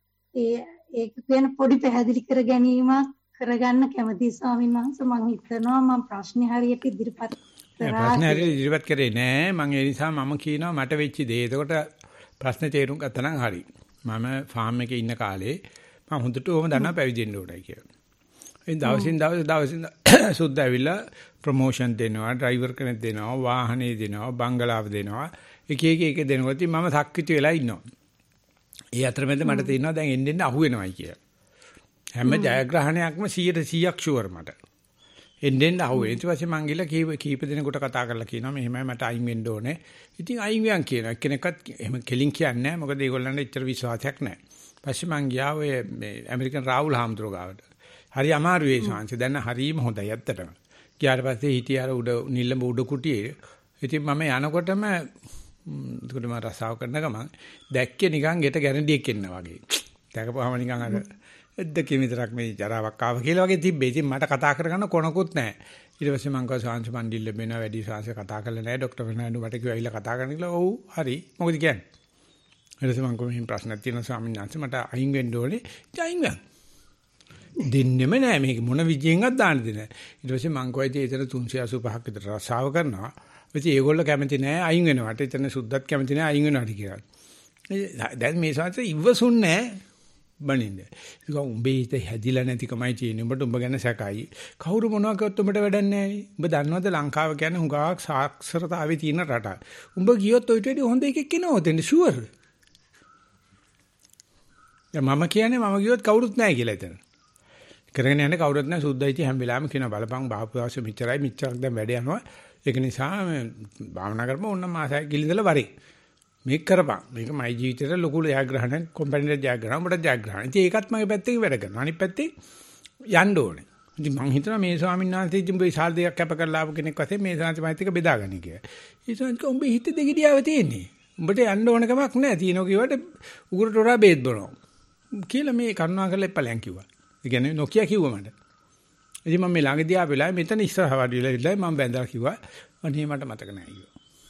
ඒක ගැන පොඩි පැහැදිලි කර ගැනීමක් කරගන්න කැමතියි ස්වාමීන් වහන්සේ. මම හිතනවා මම ප්‍රශ්නේ හරියට ඉදිරිපත් ප්‍රශ්න හරියට ඉදිරිපත් කරේ නෑ. මම ඒ නිසා මම කියනවා මට වෙච්ච දේ. එතකොට ප්‍රශ්නේ තේරුම් ගත්තා නම් හරි. මම ෆාම් එකේ ඉන්න කාලේ මම හොඳට ඕම දන්නවා පැවිදි වෙන්න ඕනයි කියලා. ඒ දවසින් දවස් සුද්ධ ඇවිල්ලා ප්‍රොමෝෂන් දෙනවා, ඩ්‍රයිවර් කෙනෙක් දෙනවා, වාහනේ දෙනවා, බංගලාව දෙනවා. එක එක දෙනකොට මම සක්විති වෙලා ඉන්නවා. ඒ අතරමැද මට තේරෙනවා දැන් එන්න අහු වෙනවයි කියලා. හැම ජයග්‍රහණයක්ම 100% ෂුවර් මට. එන්න අහු වෙන. ඊට පස්සේ මං ගිහලා කීප දෙනෙකුට කතා කරලා කියනවා මෙහෙමයි මට අයින් වෙන්න ඕනේ. ඉතින් අයින් වියන් කියනවා. එක්කෙනෙක්වත් එහෙම කෙලින් කියන්නේ නැහැ. මොකද ඒගොල්ලන්ට එච්චර විශ්වාසයක් නැහැ. පස්සේ මං ගියා ඔය මේ ඇමරිකන් රාහුල් හාමුදුරුවෝ ගාවට. හරි අමාරු ඒ ශාංශ. දැන් හරීම හොඳයි ඇත්තටම. ගියාට පස්සේ හිටිය අර උඩ නිල්ලඹ උඩ කුටියේ. ඉතින් මම යනකොටම ඒකට මම රසාව කරන ගමන් දැක්කේ නිකන් ගෙට ගැරන්ඩියක් එන්න වගේ. දැකපුවාම නිකන් අර එද්දකේ විතරක් මේ ජරාවක් ආව කියලා වගේ තිබ්බේ. ඉතින් මට කතා කරගන්න කොනකුත් නැහැ. ඊට පස්සේ මං කව ශාංශ මණ්ඩිල්ල වෙනවා වැඩි ශාංශ කතා කරලා නැහැ. ડોક્ટર වෙනාඩු මට කිව්වා ඇවිල්ලා කතා කරන්න කියලා. ඔව් හරි. මොකද කියන්නේ? ඊට පස්සේ මං කොහොම ප්‍රශ්නක් තියෙනවා ස්වාමීන් වහන්සේ මට අයින් වෙන්න ඕනේ. අයින් වෙන්න. දෙන්නෙම නෑ මේක මොන විජයෙන්වත් දාන්න දෙන්නේ නෑ. ඊට පස්සේ මං කොයිද එතන 385ක් විතර රසාව කරනවා. ඉතින් ඒගොල්ලෝ කැමති නෑ අයින් වෙනවට. එතන සුද්දත් කැමති නෑ අයින් වෙනවට කියලා. දැන් මේ සාංශ ඉවසුන්නේ නෑ බනින්න. ඒක උඹේ හිත හැදිලා නැතිකමයි තියෙන්නේ. උඹට උඹ ගැන සැකයි. කවුරු මොනවා කරත් උඹට වැඩක් නෑනේ. උඹ දන්නවද ලංකාව කියන්නේ හුඟක් සාක්ෂරතාවේ තියෙන රටක්. උඹ ගියොත් ඔය ටෙඩි හොඳ එකෙක් එනවා දෙන්න ෂුවර්. මම කියන්නේ මම ගියොත් කවුරුත් නෑ කියලා එතන. කරගෙන යන්නේ කවුරුත් නැහැ සුද්දයිති හැම වෙලාවෙම කියනවා බලපං බාපුවාසෙ මෙච්චරයි මෙච්චරක් දැන් වැඩ යනවා ඒක නිසා භාවනා කරපම ඕන්න මාසයක් ගිලිඳලා වරේ මේක කරපන් මේක මයි ජීවිතේට ලොකු ජයග්‍රහණයක් කම්පැනිට ජයග්‍රහණ උඹට ජයග්‍රහණ ඉතින් ඒකත් මගේ පැත්තෙන් වැඩ කරනවා අනිත් පැත්තේ යන්න ඕනේ ඉතින් මං හිතනවා මේ ස්වාමීන් වහන්සේ ඉතින් උඹේ ශාල් දෙකක් කැප කරලා ආපු කෙනෙක් වශයෙන් මේ සාන්ති මහත් එක්ක බෙදාගන්න කියලා ඒ ස්වාමීන් උඹේ හිත දෙගිඩියාව තියෙන්නේ උඹට යන්න ඕන කමක් නැහැ තියනෝ කිව්වට උගුරට හොරා බේත් බොනවා කියලා මේ කරුණා කරලා එපලයන් කිව්වා ඒ කියන්නේ නොකිය කිව්වා මට. ඉතින් මම මේ ළඟදී ආ වෙලාවේ මෙතන ඉස්සරහ වඩිලා ඉඳලා මම බැඳලා කිව්වා අනේ මට මතක නැහැ කිව්වා.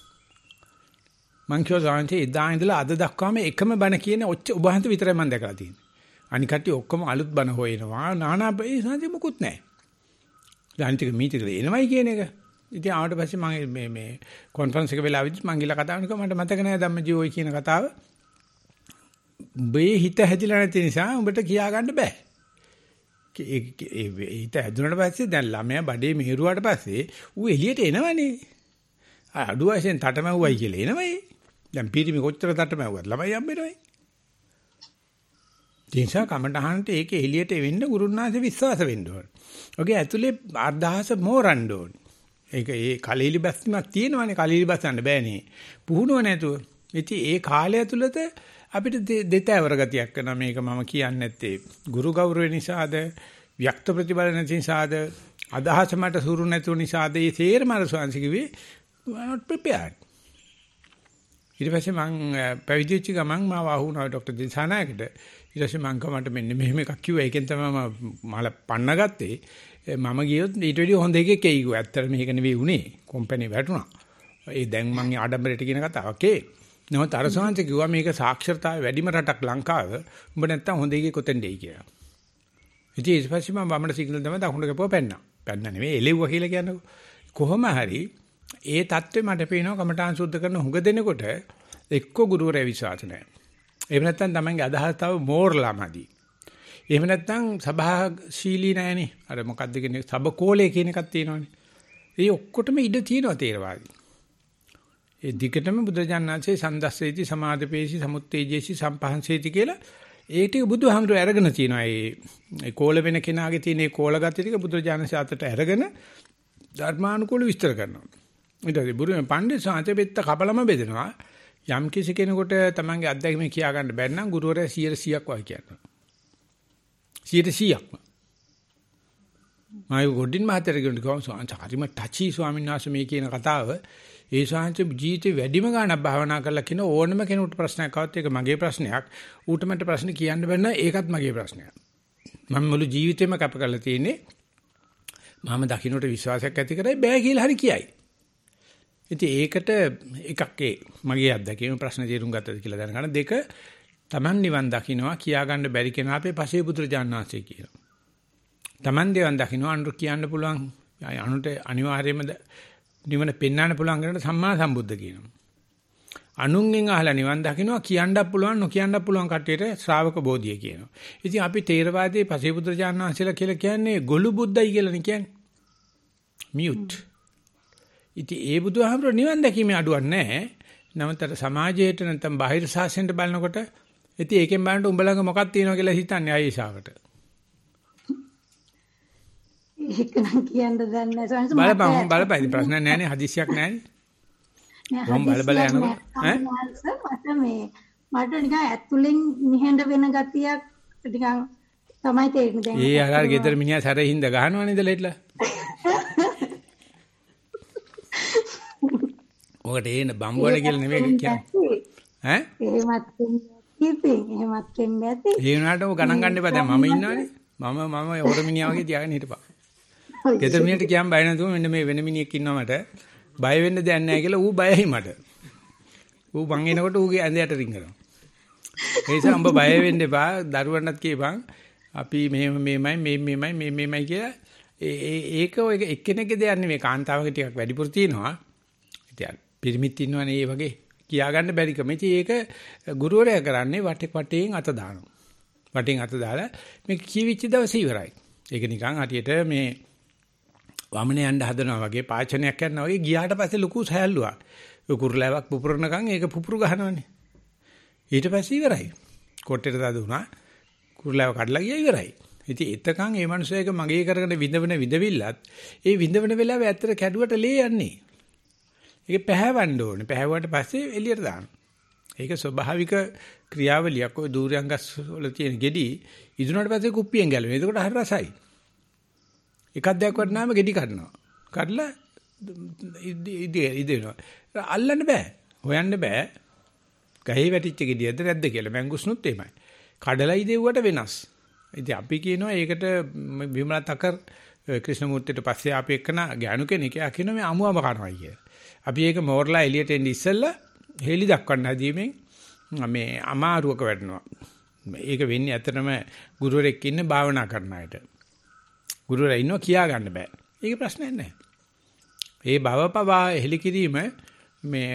මං කිව්වා සාන්ති එදා ඉඳලා අද දක්වාම එකම බණ කියන්නේ ඔබ හන්ත විතරයි මම දැකලා තියෙන්නේ. අනික කට්ටිය ඔක්කොම අලුත් බණ හොයනවා නානා බයි සාන්ති මොකුත් නැහැ. දාන්තික මීටිකල එනවයි කියන එක. ඉතින් ආවට පස්සේ මම මේ කොන්ෆරන්ස් එක වෙලාවෙදි මං ගිහලා කතා කරනකොට මට මතක නැහැ ධම්මජීවෝයි කියන කතාව. උඹේ හිත හැදිලා නැති නිසා උඹට කියා ගන්න බෑ. හිත හැදුනට පස්සේ දැන් ළමයා බඩේ මෙහෙරුවාට පස්සේ ඌ එළියට එනවනේ. අඩු වශයෙන් තටමැව්වයි කියලා එනවයි. දැන් පීරිමි කොච්චර තටමැව්වත් ළමයි හම්බෙනවයි. දේශා කමඩහන්ට ඒක එළියට එවෙන්න ගුරුනාථ විශ්වාස වෙන්න ඕන. ඔගේ ඇතුලේ අදහස මෝරන්න ඕන. ඒක ඒ කලීලි බැස්මක් තියෙනවනේ කලීලි බස්සන්න බෑනේ. පුහුණුව නැතුව. ඉතින් ඒ කාලය ඇතුළත අපිට දෙතෑවර ගතියක් කරනවා මේක මම කියන්නේ නැත්තේ ගුරු ගෞරවය නිසාද ව්‍යක්ත ප්‍රතිබල නැති නිසාද අදහස මට සුරු නැතුව නිසාද මේ තේරම අර ස්වාංශ කිව්වේ not prepared ඊට පස්සේ මං පැවිදි වෙච්ච ගමන් මාව අහුණා ડોક્ટર දිසානායකට ඊට පස්සේ මං කමට මෙන්න මෙහෙම එකක් කිව්වා ඒකෙන් තමයි මම මල පන්න ගත්තේ මම ගියොත් ඊට වැඩිය හොඳ එකෙක් එයි කිව්වා ඇත්තට මේක නෙවෙයි උනේ කම්පැනි වැටුණා ඒ දැන් මං ආඩම්බරයට කියන කතාවක් ඒ නමුත් අර සෝන්ත කිව්වා මේක සාක්ෂරතාවය වැඩිම රටක් ලංකාව. උඹ නැත්තම් හොඳ එකේ කොතෙන්ද එයි කියලා. ඉතින් ඊට පස්සේ මම වමන සිග්නල් තමයි දකුණට ගපුවා පැන්නා. පැන්න නෙවෙයි එලෙව්වා කියලා කියන්නේ. කොහොම හරි ඒ தත්ත්වෙ මට පේනවා කමඨාන් සුද්ධ කරන හුඟ දෙනකොට එක්ක ගුරුවරයා විශ්වාස නැහැ. එහෙම නැත්තම් තමන්ගේ අදහස් තව මෝරලාමදි. එහෙම නැත්තම් සභාශීලී නැහනේ. අර මොකක්ද කියන්නේ සබකෝලේ කියන එකක් තියෙනවානේ. ඒ ඔක්කොටම ඉඩ තියෙනවා තේරවාදී. ඒ දිගටම බුදුජානනාංශයේ සන්දස්සේති සමාදපේසි සමුත්තේජේසි සම්පහන්සේති කියලා ඒ ටික බුදුහාමුදුරුවෝ අරගෙන තියෙනවා. ඒ කෝල වෙන කෙනාගේ තියෙන ඒ කෝල ගති ටික බුදුජානනාංශය අතට අරගෙන ධර්මානුකූල විස්තර කරනවා. ඊට පස්සේ බුරුමේ පණ්ඩිත සාන්තේ පෙත්ත කපලම බෙදෙනවා. යම් කිසි කෙනෙකුට තමන්ගේ අත්දැකීම කියා ගන්න බැරි නම් ගුරුවරයා 100%ක් වගේ කියනවා. 100%ක්ම. මම ගොඩින් මහත්තයා කියනවා හරිම ටචි ස්වාමීන් වහන්සේ මේ කියන කතාව ඒ ශාන්ති ජීවිතේ වැඩිම ගාණක් භාවනා කරලා කියන ඕනම කෙනෙකුට ප්‍රශ්නයක් આવත් ඒක මගේ ප්‍රශ්නයක්. ඌට මට ප්‍රශ්න කියන්න බැන්න ඒකත් මගේ ප්‍රශ්නයක්. මම මුළු ජීවිතේම කැප කරලා තියෙන්නේ මම දකින්නට විශ්වාසයක් ඇති කරයි බෑ කියලා හරි කියයි. ඉතින් ඒකට එකක් මගේ අත්දැකීම ප්‍රශ්න තීරුම් ගත්තද කියලා දැනගන්න. දෙක Taman නිවන් දකින්නවා කියා ගන්න බැරි කෙනා අපේ පසේ පුත්‍රජාණන් වහන්සේ කියනවා. Taman නිවන් දකින්නවා අනුර කියන්න පුළුවන් අනුට අනිවාර්යයෙන්ම නිවන පෙන්වන්න පුළුවන් කෙනාට සම්මා සම්බුද්ධ කියනවා. අනුන්ගෙන් අහලා නිවන් දකින්නවා කියන්නත් පුළුවන් නොකියන්නත් පුළුවන් කට්ටියට ශ්‍රාවක බෝධිය කියනවා. ඉතින් අපි තේරවාදයේ පසේ පුත්‍රජාණන් වහන්සේලා කියලා කියන්නේ ගොළු බුද්දයි කියලානේ කියන්නේ. මියුට්. ඉතින් ඒ බුදුහාමුදුරුවෝ නිවන් දැකීමේ අඩුවක් නැහැ. නමුත් අර සමාජයේට නැත්නම් බාහිර සාසනයට බලනකොට ඉතින් ඒකෙන් බලනකොට උඹ ළඟ මොකක්ද තියෙනවා කියලා හිතන්නේ ආයෙසාවට. ඒක නම් කියන්න දන්නේ නැහැ. බලපන් ප්‍රශ්න නැහැනේ හදිසියක් නැහැනේ. කොහොම බල යනකොට ඈ මට නිකන් ඇතුලෙන් නිහඬ වෙන ගතියක් නිකන් තමයි තේරෙන්නේ දැන්. ඒ අර ගෙදර මිනිහා සැරේ හින්දා ගහනවනේ ඉඳලා හිටලා. ඔකට එන බම්බුවන කියලා නෙමෙයි කියන්නේ. ඈ? එහෙමත් වෙන්නේ නැති. ඒ වුණාට ඔය ගණන් ගන්න එපා. දැන් මම ඉන්නවනේ. මම හොර මිනිහා වගේ තියාගෙන හිටපන්. ගෙදර මිනිහට කියන්න බය නැතුව මෙන්න මේ වෙන මිනිහෙක් ඉන්නවා මට. බය වෙන්න දෙයක් නැහැ කියලා ඌ බයයි මට. ඌ මං එනකොට ඌගේ ඇඳයට රිංගනවා. ඒ නිසා උඹ බය වෙන්න එපා. දරුවන්ටත් කියපන්. අපි මෙහෙමයි කියලා. ඒක ඔය එක්කෙනෙක්ගේ දෙයක් නෙමෙයි. කාන්තාවගේ ටිකක් වැඩිපුර තියෙනවා. ඉතින් පිරිමිත් ඉන්නවනේ ඒ වගේ කියා ගන්න බැරිකම. ඉතින් ඒක ගුරුවරයා කරන්නේ වටේන් අත දානවා. වටෙන් අත දාලා මේක කියවිච්ච දවසේ ඉවරයි. ඒක නිකන් හරියට මේ වමනේ යන්න හදනවා වගේ පාචනයක් කරනවා වගේ ගියාට පස්සේ ලොකු සහැල්ලුවක්. ඒ කුරුලෑවක් පුපුරනකන් ඒක පුපුරු ගහනවනේ. ඊට පස්සේ ඉවරයි. කොට්ටේට දාදුනා කුරුලෑව කඩලා ගියා ඉවරයි. ඉතින් එතකන් මේ මිනිස්සු එක මගේ කරගෙන විඳවිල්ලත් ඒ විඳවන වෙලාවේ ඇත්තට කැඩුවට ලේ යන්නේ. ඒක පැහැවන්න ඕනේ. පැහැවුවට පස්සේ එළියට දාන්න. ඒක ස්වභාවික ක්‍රියාවලියක්. ඔය දූර්යංගස් වල තියෙන ගෙඩි ඉදුණාට පස්සේ කුප්පියෙන් ගැලවෙන. ඒකට හරි රසයි. එකක් දෙයක් වටනාම ගෙඩි කඩනවා. කඩලා ඉදෙනවා. අල්ලන්න බෑ. හොයන්න බෑ. ගහේ වැටිච්ච ගෙඩියද නැද්ද කියලා. මැංගුස්නුත් එහෙමයි. කඩලා ඉදෙව්වට වෙනස්. ඉතින් අපි කියනවා ඒකට විමලා තකර් ක්‍රිෂ්ණමූර්තිට පස්සේ අපි එක්කන ගෑනු කෙනෙක් යා කියනවා මේ අමුම කරනවා කියලා. අපි ඒක මෝරලා එළියට එන්න ඉස්සෙල්ලා හේලි දක්වන්න හදීමෙන් මේ අමාරුවක වැටෙනවා. ඒක වෙන්නේ ඇත්තටම ගුරුවරෙක් ඉන්න භාවනා කරන අයට. ගුරුවරයා ඉන්නවා කියා ගන්න බෑ. ඒක ප්‍රශ්නයක් නෑ. ඒ භවපවා හෙලි කිරීම මේ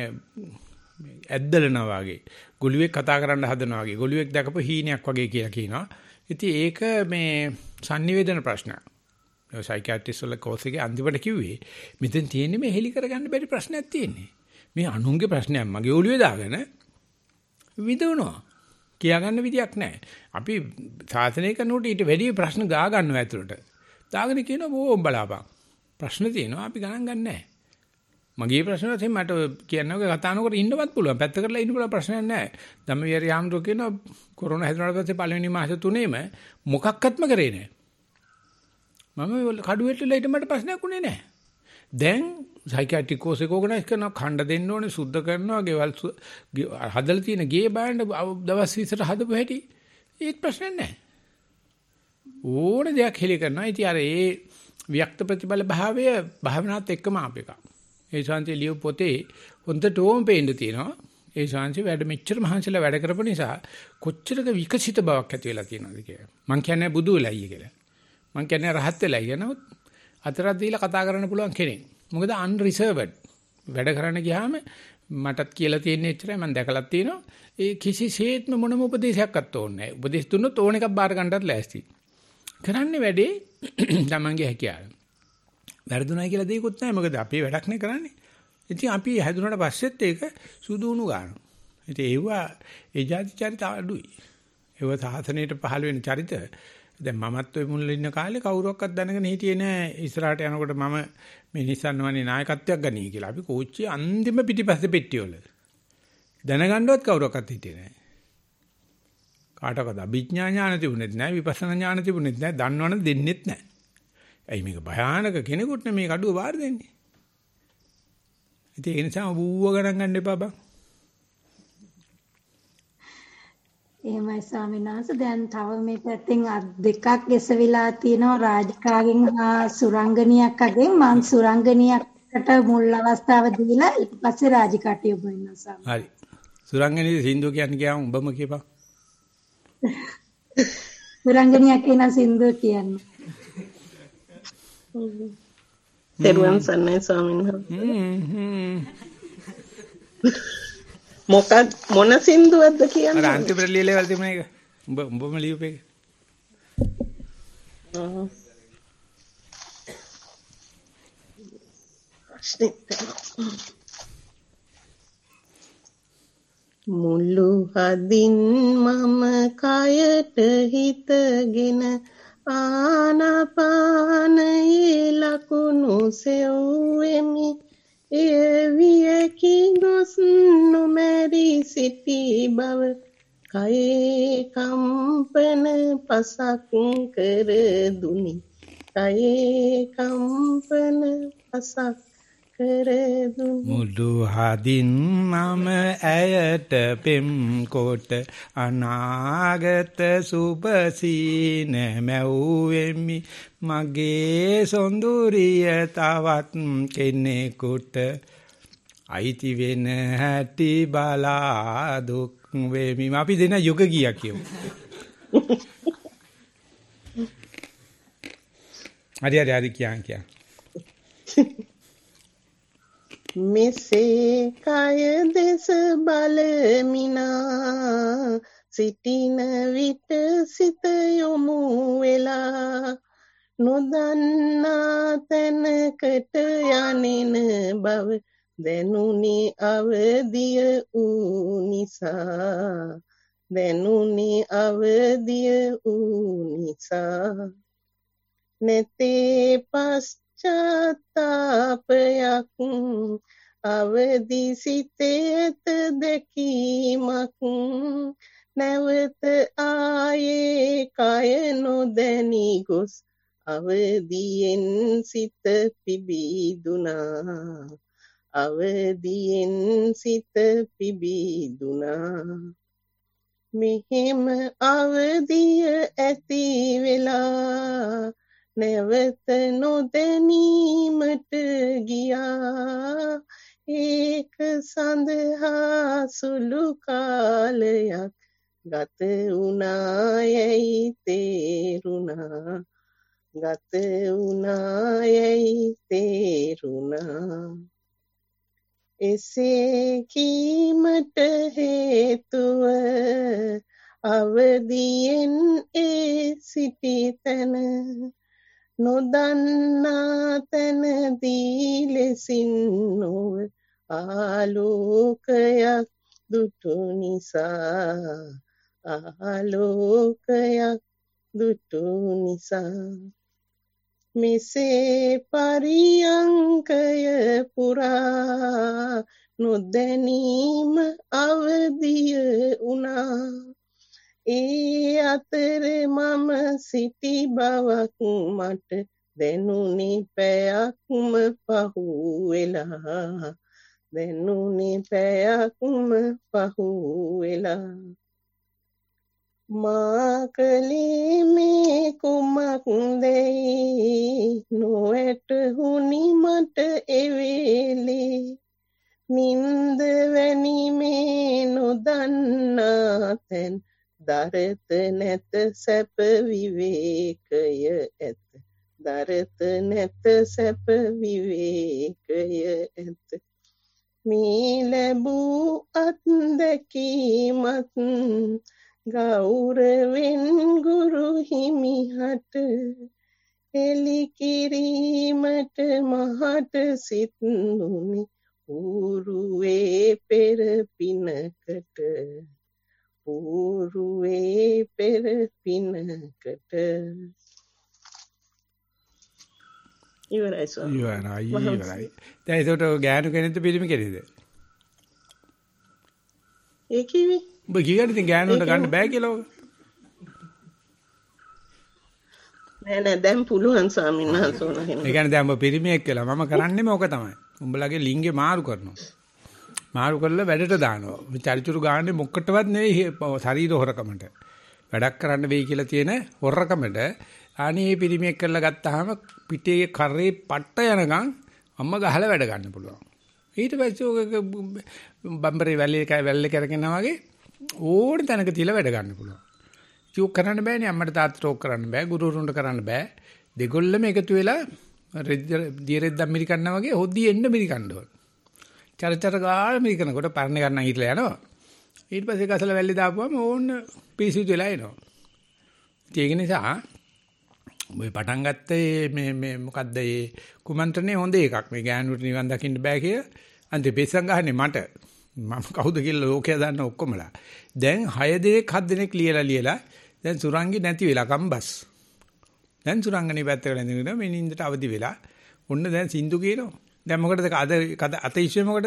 ඇද්දලනවා වගේ. ගොළුෙක් කතා කරන්න හදනවා වගේ. ගොළුෙක් දැකපු හීනයක් වගේ කියලා කියනවා. ඉතින් ඒක මේ sannivedana ප්‍රශ්නයක්. ඒ සයිකියාට්‍රිස්ට් වල කෝස් එකේ අන්තිමට කිව්වේ මෙතෙන් තියෙන්නේ මේ හෙලි කරගන්න බැරි ප්‍රශ්නයක් තියෙන්නේ. මේ අනුන්ගේ ප්‍රශ්නයක් මගේ ඔළුවේ දාගෙන විදවනවා. කියාගන්න විදියක් නැහැ. අපි සාසනය කරනකොට ඊට වැඩි ප්‍රශ්න ගා ගන්නවා ඇතුළට. දාගෙන කියනවා බෝම් බලාපන්. ප්‍රශ්න තියෙනවා අපි ගණන් ගන්න නැහැ. මගේ ප්‍රශ්න වලින් මට කියන්නකෝ කතා නොකර ඉන්නවත් පුළුවන්. පැත්ත කරලා ඉන්න පුළුවන් ප්‍රශ්නයක් නැහැ. ධම්මවිහාරී ආම්රෝ කියනවා කොරෝනා හැදුනාට පස්සේ පළවෙනි මාස 3ෙම මොකක්වත්ම කරේ නැහැ. මම කඩුවෙට ඉලයිට මට ප්‍රශ්නයක් උනේ නැහැ. දැන් සයිකියාට්‍රික් කෝස් එක ඕගනයිස් කරනවා, ඛණ්ඩ දෙන්න ඕනේ, සුද්ධ කරනවා, ගෙවල් හදලා තියෙන ගේ බෑන්ඩ් දවස් 20ට හදපු හැටි ඒත් ප්‍රශ්නයක් නැහැ. ඕනේ දෙයක් හෙලි කරනවා. ඉතින් අර ඒ වික්ත ප්‍රතිබල භාවය භාවනාවත් එක්කම ආපේක. ඒ ශාන්ති ලියු පොතේ හොඳට ඕම් පේන්න තියෙනවා. ඒ ශාන්ති වැඩ මෙච්චර මහන්සිලා වැඩ කරපු නිසා කොච්චරක විකසිත බවක් ඇති වෙලා තියෙනවද කියලා. මං කියන්නේ බුදු වෙලයි කියලා. මං කියන්නේ රහත් වෙලයි කියනොත් අතරක් දීලා කතා කරන්න පුළුවන් කෙනෙක්. මොකද unreserved වැඩ කරන්න ගියාම මටත් කියලා තියෙන එච්චරයි මම දැකලා තියෙනවා. ඒ කිසිසේත්ම මොනම උපදේශයක්වත් ඕනේ නැහැ. උපදේශ දුන්නොත් ඕන එකක් බාර ගන්නටත් ලෑස්ති. කරන්නේ වැඩේ තමන්ගේ හැකියාව. වැරදුණයි කියලා දෙයක්වත් නැහැ. මොකද අපි වැඩක් නේ කරන්නේ. ඉතින් අපි හැදුනට පස්සෙත් ඒක සුදුුණු ගන්නවා. ඉතින් ඒවා ඒ જાති චරිත අඩුයි. ඒව සාසනයට පහළ වෙන චරිත දැන් මමත් ඔය මුල් ඉන්න කාලේ කවුරක්වත් දැනගෙන හිටියේ නෑ ඉස්සරහට යනකොට මම මේ නිසන්වනේ නායකත්වයක් ගනී කියලා. අපි කෝච්චියේ අන්තිම පිටිපස්සේ පෙට්ටියවල. දැනගන්නවත් කවුරක්වත් හිටියේ නැහැ. කාටවත් අභිඥා ඥාන තිබුණෙත් නැහැ, විපස්සනා ඥාන තිබුණෙත් නැහැ, දන්නවනම් දෙන්නෙත් නැහැ. ඇයි මේක භයානක කෙනෙකුට මේ කඩුව බාර දෙන්නේ? ඉතින් ඒ නිසා ඌව ගණන් ගන්න එපා බං. එහෙමයි ස්වාමීන් වහන්සේ. දැන් තව මේ පැත්තෙන් දෙකක් එසවිලා තියෙනවා රාජකාගෙන් හා සුරංගනියක් අගෙන්. මං සුරංගනියකට මුල් අවස්ථාව දීලා ඊට පස්සේ රාජකාටිය ඔබ වෙනවා ස්වාමීන්. හරි. සුරංගනියේ සින්දුව කියන්නේ කියමු උඹම කියපන්. සුරංගනියක් කියන සින්දුව කියන්නේ. තෙරුවන් සරණයි ස්වාමීන් වහන්සේ. මොන සින්දුවක්ද කියන්නේ? අර අන්තිම ලියලේවල් තිබුණ එක. උඹම ලියුපේක. මුළු හදින් මම කයට හිතගෙන ආනාපානයේ ලකුණු සෙව්වෙමි. එවියකි ගොස් නොමැරි සිටි බව කයේ කම්පන පසක් කර දුනි. කයේ කම්පන පසක් කර දුනි. මුළු හදින් මම ඇයට පෙම් කොට අනාගත සුබසීන මැව්වෙමි. මගේ සොඳුරිය තවත් කෙනෙකුට අයිති වෙන හැටි බලා දුක් වෙමි. අපි දෙන යුග ගියා කියමු. හරි කියන්න. මෙසේ කය දෙස බලමිනා සිටින විට සිත යොමු වෙලා නොදන්නා තැනකට යන්නේන බව දැනුනි අවදිය වූ නිසා. දැනුනි අවදිය වූ නිසා. නැතේ පශ්චාත්තාපයක් අවදි සිතේ දැකීමක් නැවත ආයේ කය නොදැනි ගොස් අවදියෙන් සිත පිබිදුනා. අවදියෙන් සිත පිබිදුනා. මෙහෙම අවදිය ඇති වෙලා නැවත නොදැනීමට ගියා. ඒක සඳහා සුළු කාලයක් ගත වුණායයි තේරුණා. ගත වුණායයි තේරුණා. එසේ කීමට හේතුව අවදියෙන් ඒ සිටි තැන නොදන්නා තැනදී ලෙසින් නොව ආලෝකයක් දුටු නිසා. ආලෝකයක් දුටු නිසා. මෙසේ පරියංකය පුරා නොදැනීම අවදිය වුණා. ඒ අතර මම සිටි බවක් මට දැනුනේ පැයක්ම පහු වෙලා. දැනුනේ පැයක්ම පහු වෙලා. මා කලේ මේ කුමක්දැයි නොවැටහුණි මට එවේලේ. නින්ද වැනි මේ නොදන්නා තැන් දරත නැත සැප විවේකය ඇත. දරත නැත සැප විවේකය ඇත. මේ ලැබූ අත්දැකීමත් ගෞරවෙන් ගුරු හිමිහට එලි කිරීමට මහට සිත්නුනි. ඌරුවේ පෙර පිනකට. ඌරුවේ පෙර පිනකට. ඉවරයි ස්වාමී. ඉවරයි. දැන් ඒකට ගෑනු කෙනෙක්ද පිළිමි කෙනෙක්ද? ඒ කිව්වේ ඔබ කීයද ඉතින් ගෑනුන්ට ගන්න බෑ කියලා ඔක? නෑ දැන් පුළුවන් ස්වාමීන් වහන්සේ ඕන කෙනෙක්. ඒ කියන්නේ දැන් ඔබ පිරිමියෙක් කියලා මම කරන්නේම ඕක තමයි. උඹලගේ ලිංගේ මාරු කරනවා. මාරු කරලා වැඩට දානවා. මේ චරිචුරු ගාන්නේ මොකටවත් නෙවෙයි ශරීර හොරකමට. වැඩක් කරන්න වෙයි කියලා තියෙන හොරකමට අනේ මේ පිරිමියෙක් කරලා ගත්තාම පිටේ කරේ පට්ට යනකම් අම්ම ගහලා වැඩ ගන්න පුළුවන්. ඊට පස්සේ ඔක බම්බරේ වැල්ලේ කරගෙනා වගේ ඕන තැනක තියලා වැඩ ගන්න පුළුවන්. චූක් කරන්න බෑනේ අම්මට තාත්තට ඕක කරන්න බෑ ගුරුවරුන්ට කරන්න බෑ. දෙගොල්ලම එකතු වෙලා දියරෙද්ද අමරිකන්නා වගේ හොද්දි එන්න මිරිකන්න ඕන. චරචර ගාල මිරිකනකොට පරණ ගන්න හිටලා යනවා. ඊට පස්සේ ගසල වැල්ලේ දාපුවම ඕන පිසිදු වෙලා එනවා. ඒක නිසා ඔය පටන් ගත්තේ මේ මොකද්ද මේ කුමන්ත්‍රණේ හොඳ එකක්. මේ ගෑනුට නිවන් දකින්න බෑ කියලා අන්තිම පෙස්සන් ගහන්නේ මට. මම කවුද කියලා ලෝකයා දන්න ඔක්කොමලා. දැන් 6 දිනක් 7 දිනක් ලියලා දැන් සුරංගි නැති වෙලා කම්බස්. දැන් සුරංගනේ පැත්තකට ඉඳගෙන මේ නින්දට අවදි වෙලා ඔන්න දැන් සින්දු කියනවා. දැන් මොකටද අත ඉස්සෙ මොකටද?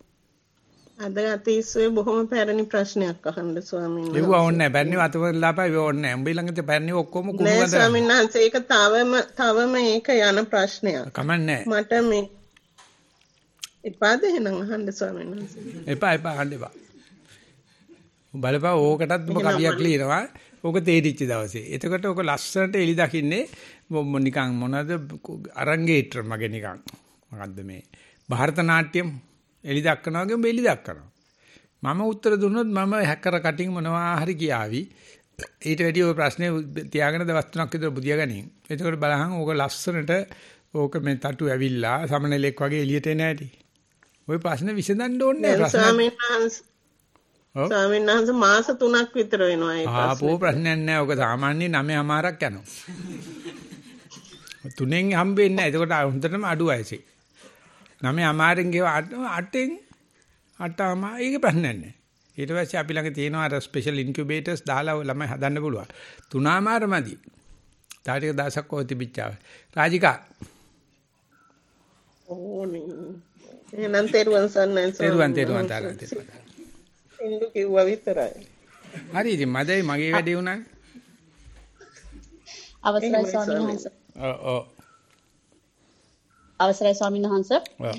අද අතීස්සේ බොහොම පැරණි ප්‍රශ්නයක් අහන්න ස්වාමීන් වහන්සේ. ඒව ඕනේ නැහැ. පැරණි වතවලාපා ඒව ඕනේ නැහැ. උඹ ළඟ පැරණි ඔක්කොම කුණු නෑ ස්වාමීන් වහන්සේ ඒක තවම ඒක යන ප්‍රශ්නයක්. කමන්නේ නැහැ. මට මේ එපාද එහෙනම් අහන්න ස්වාමීන් වහන්සේ. එපා අහන්න එපා. බලපන් ඕකටත් ඔබ කවියක් ලියනවා. ඕක තේරිච්ච දවසේ. එතකොට ඕක ලස්සනට එලි දකින්නේ නිකන් මොනවද අරංගේට්‍ර මගේ නිකන්. මොකද්ද මේ ಭಾರತ නාට්‍යම් එලි දක්වනවා වගේ එලි දක්වනවා. මම උත්තර දුන්නොත් මම හැකර කටින් මොනවා හරි කියාවි. ඊට වැඩි ඔය ප්‍රශ්නේ තියාගෙන දවස් 3ක් විතර බුදියා ගනින්. එතකොට බලහන් ඕක ලස්සනට ඕක මේ තටු ඇවිල්ලා සමනලෙක් වගේ එළියට එන හැටි. ওই ප්‍රශ්න විසඳන්න ඕනේ නැහැ. ස්වාමීන් වහන්සේ මාස 3ක් විතර වෙනවා ඒ ප්‍රශ්නේ. ආපෝ ප්‍රශ්නයක් නැහැ. ඕක සාමාන්‍ය 9මාරක් යනවා. 3න් හම්බෙන්නේ නැහැ. එතකොට හොඳටම අඩු වයසේ. 9මාරෙන් ගෙව 8න් 8ම ඒක ප්‍රශ්නයක් නැහැ. ඊට පස්සේ අපි ළඟ තියෙනවා අර ස්පෙෂල් ඉන්කියුබේටර්ස් දාලා ළමයි හදන්න පුළුවන්. 3මාර මදි. තාටික දවසක් ඔය තිබිච්චාව. රාජිකා. ඕනේ. එහෙනම් තෙරුවන් සරණයි. තෙරුවන් තරම්. ඉන්දු කිව්වා විතරයි. හරි ඉතින් මගේ වැඩේ උනා. අවසරයි ස්වාමීන් වහන්සේ. අවසරයි ස්වාමීන් වහන්සේ.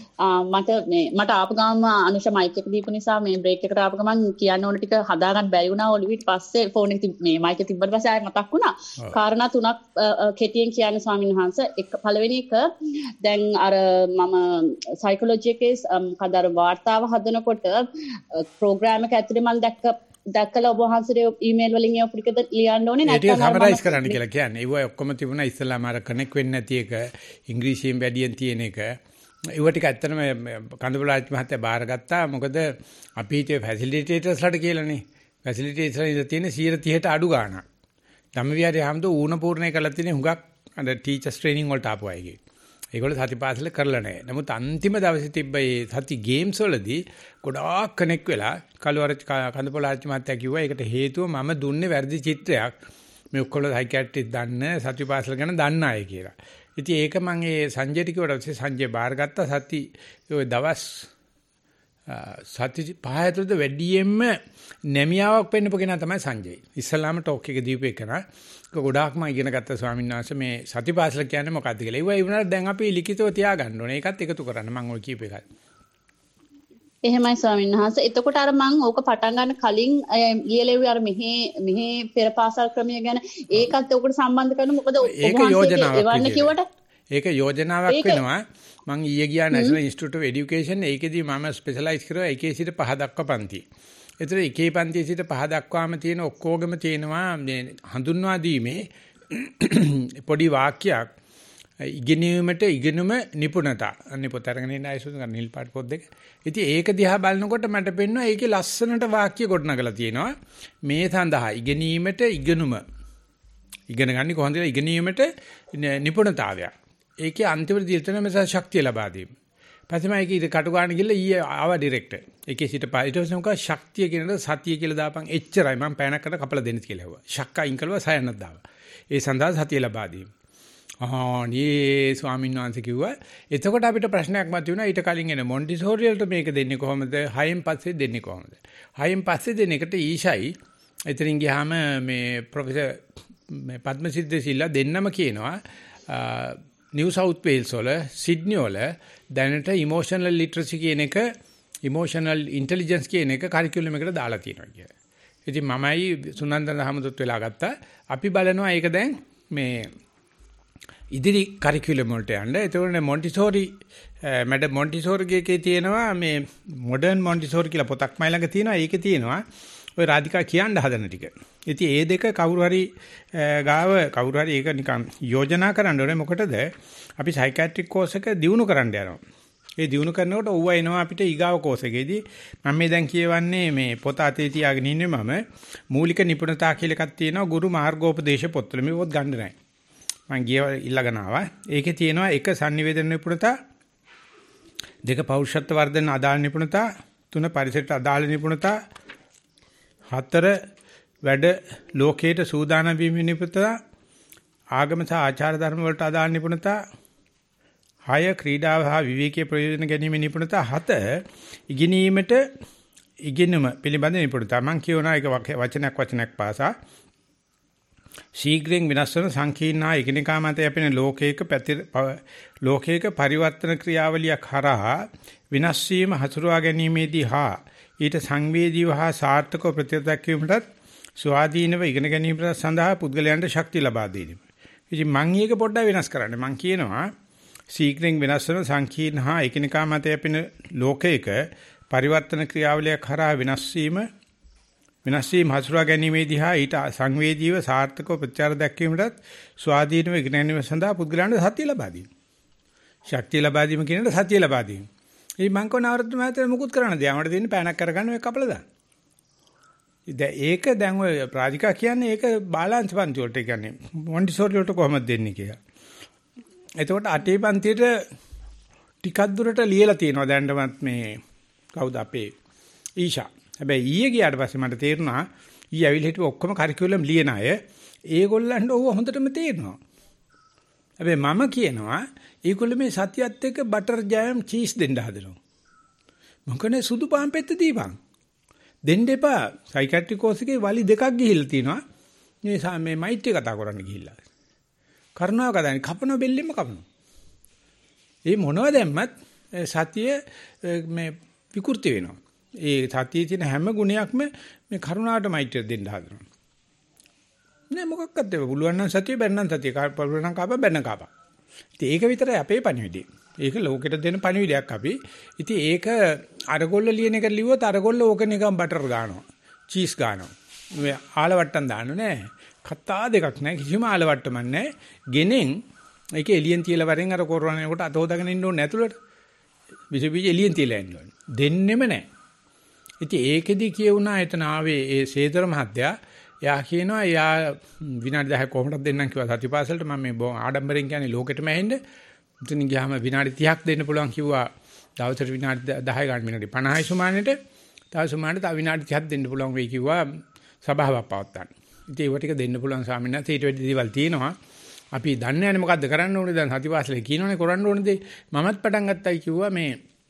මට ආපු ගමන් අනුෂ මයික් එක දීපු නිසා මේ බ්‍රේක් එකට ආපු ගමන් කියන්න ඕන ටික හදාගන්න බැරි වුණා ඔලිවිට පස්සේ ෆෝන් එක මේ මයික් එක තිබ්බට පස්සේ ආයෙ මතක් වුණා. කාරණා 3ක් කෙටියෙන් කියන්න ස්වාමීන් වහන්සේ. පළවෙනි එක දැන් අර මම සයිකොලොජි එකේ මොකද අර වාර්තාව හදනකොට ප්‍රෝග්‍රෑම් එක ඇතුලේ මම දැක්කලා ඔබ වහන්සේගේ ඊමේල් වලින් ඒ ටිකද ලියන්න ඕනේ නැත්නම් ඒක සමරයිස් කරන්න කියලා කියන්නේ. ඒව ඔක්කොම තිබුණා ඉස්සෙල්ලාම අර කනෙක්ට් වෙන්නේ නැති එක, ඉංග්‍රීසියෙන් වැඩියෙන් තියෙන එක. ඒව ටික ඇත්තටම කඳුබලාච් මහත්තයා බාරගත්තා. මොකද අපි හිතේ ෆැසිලිටේටර්ස්ලාට කියලානේ. ෆැසිලිටේටර්ස්ලා ඉඳලා තියෙන 130ට අඩු ගාණක්. ධම්මවිහාරයේ හැමදෝ ඌණ පූර්ණේ කරලා තියෙන හුඟක් අර ටීචර්ස් ට්‍රේනින් වලට ආපු අයගේ. ඒගොල්ලෝ සතිපාසල කරලා නැහැ. නමුත් අන්තිම දවසේ තිබ්බ මේ සති ගේම්ස් වලදී ගොඩාක් කනෙක්ට් වෙලා කළුවර කඳපොළාච්චි මහත්තයා කිව්වා ඒකට හේතුව මම දුන්නේ වැරදි චිත්‍රයක්. මේ ඔක්කොම සයිකියාට්‍රිස්ට් දන්න සතිපාසල ගැන දන්න අය කියලා. ඉතින් ඒක මම ඒ සංජයට කිව්වට සංජය බාරගත්තා සති ඔය දවස් සති 5 ඇතුළත වැඩියෙන්ම නැමියාවක් වෙන්නපු කෙනා තමයි සංජය. ඉස්සලාම ටෝක් එක දීපු එකනා. ඒක ගොඩාක්ම ඉගෙන ගත්ත ස්වාමීන් වහන්සේ මේ සතිපාසල කියන්නේ මොකක්ද කියලා. ඒවා ඒ වුණාට දැන් අපි ලිඛිතව තියාගන්න ඕනේ. ඒකත් එකතු කරන්න මම ඔය කීප එකයි. එහෙමයි ස්වාමීන් වහන්සේ. එතකොට අර මම ඕක පටන් ගන්න කලින් ලියලෙව්වේ අර මෙහි පෙර පාසල් ක්‍රමය ගැන ඒකත් ඔකට සම්බන්ධ කරන මොකද ඔබ වහන්සේ ඒක යෝජනාවක් වෙනවා. මම ඊයේ ගියා National Institute of Education ඒකෙදී මම ස්පෙෂලායිස් කරුවා 1 සිට 5 දක්වා පන්ති. ඒතර 1 පන්තියේ සිට 5 දක්වාම තියෙන ඔක්කොගෙම තියෙනවා මේ හඳුන්වා දීමේ පොඩි වාක්‍යයක් ඉගෙනීමට ඉගෙනුම නිපුණතා. අනේ පොත අරගෙන ඉන්න අයසුන් ගන්න නිල් පාට පොත් දෙක. ඉතින් ඒක දිහා බලනකොට මට පෙන්වනවා ඒකේ ලස්සනට වාක්‍ය ගොඩනගලා තියෙනවා. මේ සඳහා ඉගෙනීමට ඉගෙනුම ඉගෙන ගන්න කොහොමද ඉගෙනීමට නිපුණතාවය. ඒකේ අන්තිමට දිර්තන මෙස ශක්තිය ලබා දීම. පස්සේ මම ඒකේ කටු ගන්න ගිහලා ඊයේ ආවා ඩිරෙක්ටර්. ඒකේ සිට ඊට පස්සේ මොකක්ද ශක්තිය කියනද සතිය කියලා දාපන් එච්චරයි මම පැනකට කපලා දෙන්න කියලා හැවුවා. ශක්ක අයින් කළා සයන්නක් දාවා. ඒ සඳහා සතිය ලබා දීම. නේ ස්වාමීන් වහන්සේ කිව්වා. එතකොට අපිට ප්‍රශ්නයක් මතුවෙනවා ඊට කලින් එන මොන්ටිසෝරි වලට මේක දෙන්නේ කොහොමද? 6න් පස්සේ දෙන්නේ කොහොමද? 6න් පස්සේ දෙන එකට ඊෂයි. එතනින් ගියාම මේ ප්‍රොෆෙසර් මේ පද්මසිද්ධ සිල්ලා දෙන්නම කියනවා නිව් සවුත් වේල්ස් වල සිඩ්නි වල දැනට ඉමෝෂනල් ලිටරසි කියන එක ඉමෝෂනල් ඉන්ටෙලිජන්ස් කියන එක කරිකියුලම් එකට දාලා තියෙනවා කියලා. ඉතින් මමයි සුනන්දන හමුදුත් වෙලා ගත්තා. අපි බලනවා ඒක දැන් මේ ඉදිරි කරිකියුලම් වලට යන්න. ඒතකොට මොන්ටිසෝරි මැඩම් මොන්ටිසෝරිගේ තියෙනවා මේ මොඩර්න් මොන්ටිසෝරි කියලා පොතක් මයි ළඟ තියෙනවා. ඒකේ තියෙනවා ඔය රාධිකා කියන්න හදන ටික. ඉතින් ඒ දෙක කවුරු හරි ගාව කවුරු හරි ඒක නිකන් යෝජනා කරන්න ඕනේ. මොකටද? අපි සයිකියාට්‍රික් කෝස් එක දියුණු කරන්න යනවා. ඒ දියුණු කරනකොට ඕව එනවා අපිට ඊගාව කෝස් එකේදී. මම මේ දැන් කියවන්නේ මේ පොත අතේ තියාගෙන ඉන්නේ මම මූලික නිපුණතා කියලා එකක් තියෙනවා ගුරු මාර්ගෝපදේශ පොත්වල. මේ පොත් ගන්න නැහැ. මම ගිය ඉල්ලගෙන ආවා. ඒකේ තියෙනවා 1 sannivedana නිපුණතා, 2 පෞරුෂත්ව වර්ධන අදාළ නිපුණතා, 3 පරිසරයට අදාළ නිපුණතා, 4 වැඩ ලෝකයට සූදානම් වීම නිපුණතා, ආගම සහ ආචාර ධර්ම වලට අදාළ නිපුණතා, 6 ක්‍රීඩාව හා විවේකීය ප්‍රයෝජන ගැනීම නිපුණතා, 7 ඉගෙනීමට ඉගෙනුම පිළිබඳ නිපුණතා. මම කියනවා ඒක වචනයක් පාසා ශීඝ්‍රයෙන් වෙනස් වන සංකීර්ණ එකිනෙකා මත යැපෙන ලෝකයක පරිවර්තන ක්‍රියාවලියක් හරහා විනාශ වීම හසුරුවා ගැනීමේදී හා ඊට සංවේදීව හා සාර්ථකව ප්‍රතිදැක්වීමටත් ස්වාධීනව ඉගෙන ගැනීමට සඳහා පුද්ගලයන්ට ශක්තිය ලබා දෙන්නේ. ඉතින් මම මේක පොඩ්ඩක් වෙනස් කරන්නේ. මම කියනවා ශීඝ්‍රයෙන් වෙනස් වන සංකීර්ණ හා එකිනෙකා මත යැපෙන ලෝකයක පරිවර්තන ක්‍රියාවලියක් හරහා විනාශ වීම හසුරුවා ගැනීමේදී හා ඊට සංවේදීව සාර්ථකව ප්‍රතිචාර දැක්වීමටත් ස්වාධීනව ඉගෙන ගැනීම සඳහා පුද්ගලයන්ට සතිය ලබා දීම. ශක්තිය ලබා දීම කියන එක සතිය ලබා දීම. මේ මං කොන අවුරුදු මාතර මුකුත් කරන්න දෙයක්. අපිට තියෙන පෑනක් කරගන්න ඔය කපලා දාන්න. ඒක දැන් ඔය ප්‍රාජිකා කියන්නේ ඒක බාලාංශ පන්ති වලට කියන්නේ මොන්ටිසෝරි වලට කොහොමද දෙන්නේ කියලා. එතකොට අටේ පන්තියට ටිකක් දුරට ලියලා තියෙනවා දැන්ටමත් මේ කවුද අපේ ඊෂා. හැබැයි ඊයේ ගියාට පස්සේ මට තේරුණා ඊ ඇවිල්ලා හිටපු ඔක්කොම කරිකියුලම් ලියන අය ඒගොල්ලන්ට ඕව හොඳටම තේරෙනවා. හැබැයි මම කියනවා ඒගොල්ලෝ මේ සතියත් එක්ක බටර් ජෑම් චීස් දෙන්න හදනවා. මොකනේ සුදු පාන් පෙත්ත දීපන්. දෙන්න එපා. සයිකියාට්‍රික් කෝස් එකේ වලි දෙකක් ගිහිල්ලා තිනවා. මේ මයිට් එක කතා කරන්න ගිහිල්ලා. කරුණාව කතානේ කපන බෙල්ලෙම කපනවා. ඒ මොනව දැම්මත් සතිය මේ විකෘති වෙනවා. ඒ සතියේ තියෙන හැම ගුණයක්ම මේ කරුණාවට මෛත්‍රිය දෙන්න හදනවා. නෑ මොකක්වත් ඒක පුළුවන් නම් සතිය බැන්න නම් සතිය පුළුවන් නම් කාපා බැන්න කාපා. ඉතින් ඒක විතරයි අපේ පණිවිඩය. ඒක ලෝකෙට දෙන පණිවිඩයක් අපි. ඉතින් ඒක අරගොල්ල ලියන එක ලිව්වොත් අරගොල්ල ඕක නිකන් බටර් ගන්නවා. චීස් ගන්නවා. මේ ආලවට්ටම් දාන්න නෑ. කතා දෙකක් නෑ කිසිම ආලවට්ටමක් නෑ. ගෙනෙන් ඒක එලියෙන් තියලා වරෙන් අර කොරවනකොට අත හොදාගෙන ඉන්න ඕනේ ඇතුළට. විස බීජ එලියෙන් තියලා ඉන්න ඕනේ. දෙන්නෙම නෑ. ඉතින් ඒකෙදි කියුණා එතන ආවේ ඒ සේතර මහත්තයා එයා කියනවා එයා විනාඩි 10ක් කොහොමද දෙන්නම් කිව්වා සතිපාසලට මම මේ ආඩම්බරෙන් කියන්නේ ලෝකෙටම ඇහෙන්න. ඉතින් ගියාම විනාඩි 30ක් දෙන්න පුළුවන් කිව්වා දවසට විනාඩි 10 ගන්න විනාඩි 50යි සුමානෙට. තව සුමානෙට තව විනාඩි 30ක් දෙන්න පුළුවන් වෙයි කිව්වා සභාවක් පවත්වන්න. ඉතින් ඒව ටික දෙන්න පුළුවන් ස්වාමීන් වහන්සේ ඊට වැඩි දේවල් තියෙනවා. අපි දන්නේ නැහැ මොකද්ද කරන්න ඕනේ දැන් සතිපාසලේ කියනෝනේ කරන්න ඕනේ දේ. මමත් පටන් ගත්තයි කිව්වා මේ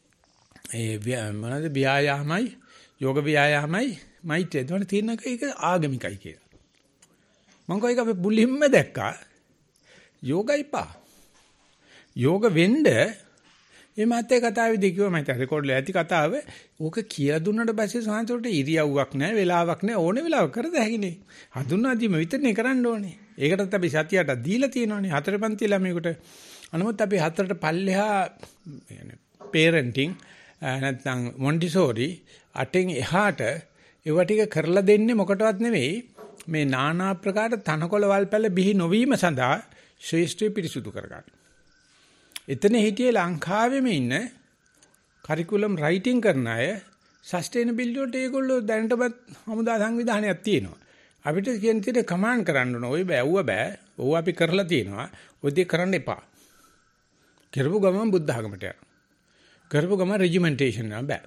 මොනවද ව්‍යායාමයි යෝග ව්‍යායාමයි මෛත්‍රිය දෙවන තියෙන එක ආගමිකයි කියලා. මම කෝ ඒක අපි බුලින්ම දැක්කා. යෝගයි පා. යෝග වෙන්න මේ මාතේ කතාවේදී කිව්වා මම රෙකෝඩ් එකේ ඇති කතාව. ඕක කියලා දුන්නට පස්සේ සාන්තෝට ඉරියව්වක් නැහැ, වෙලාවක් නැහැ, ඕනේ වෙලාවක කරද හැකිනේ. හඳුන්වාදීම විතරනේ කරන්න ඕනේ. ඒකටත් අපි සතියට දීලා තියෙනවානේ. 4 පන්ති ළමයෙකුට. අනමුත් අපි 4ට පල්ලෙහා parenting නැත්නම් මොන්ටිසෝරි 8න් එහාට ඒව ටික කරලා දෙන්නේ මොකටවත් නෙවෙයි මේ নানা ආකාර තනකොළ වල්පැල බිහි නොවීම සඳහා ශ්‍රේෂ්ඨ පිරිසුදු කරගන්න. එතන හිටියේ ලංකාවෙම ඉන්න කරිකුලම් රයිටින් කරන අය සස්ටේනබිලිටි වලට ඒගොල්ලෝ දැනටමත් හමුදා සංවිධානයක් තියෙනවා. අපිට කියන විදිහට කමාන්ඩ් කරන්න ඕන. ඔය බෑවුව බෑ. ඕව අපි කරලා තියෙනවා. ඔය දේ කරන්න එපා. කරපු ගමන් බුද්ධ ආගමට යනවා. කරපු ගමන් රෙජිමෙන්ටේෂන් එක බෑ.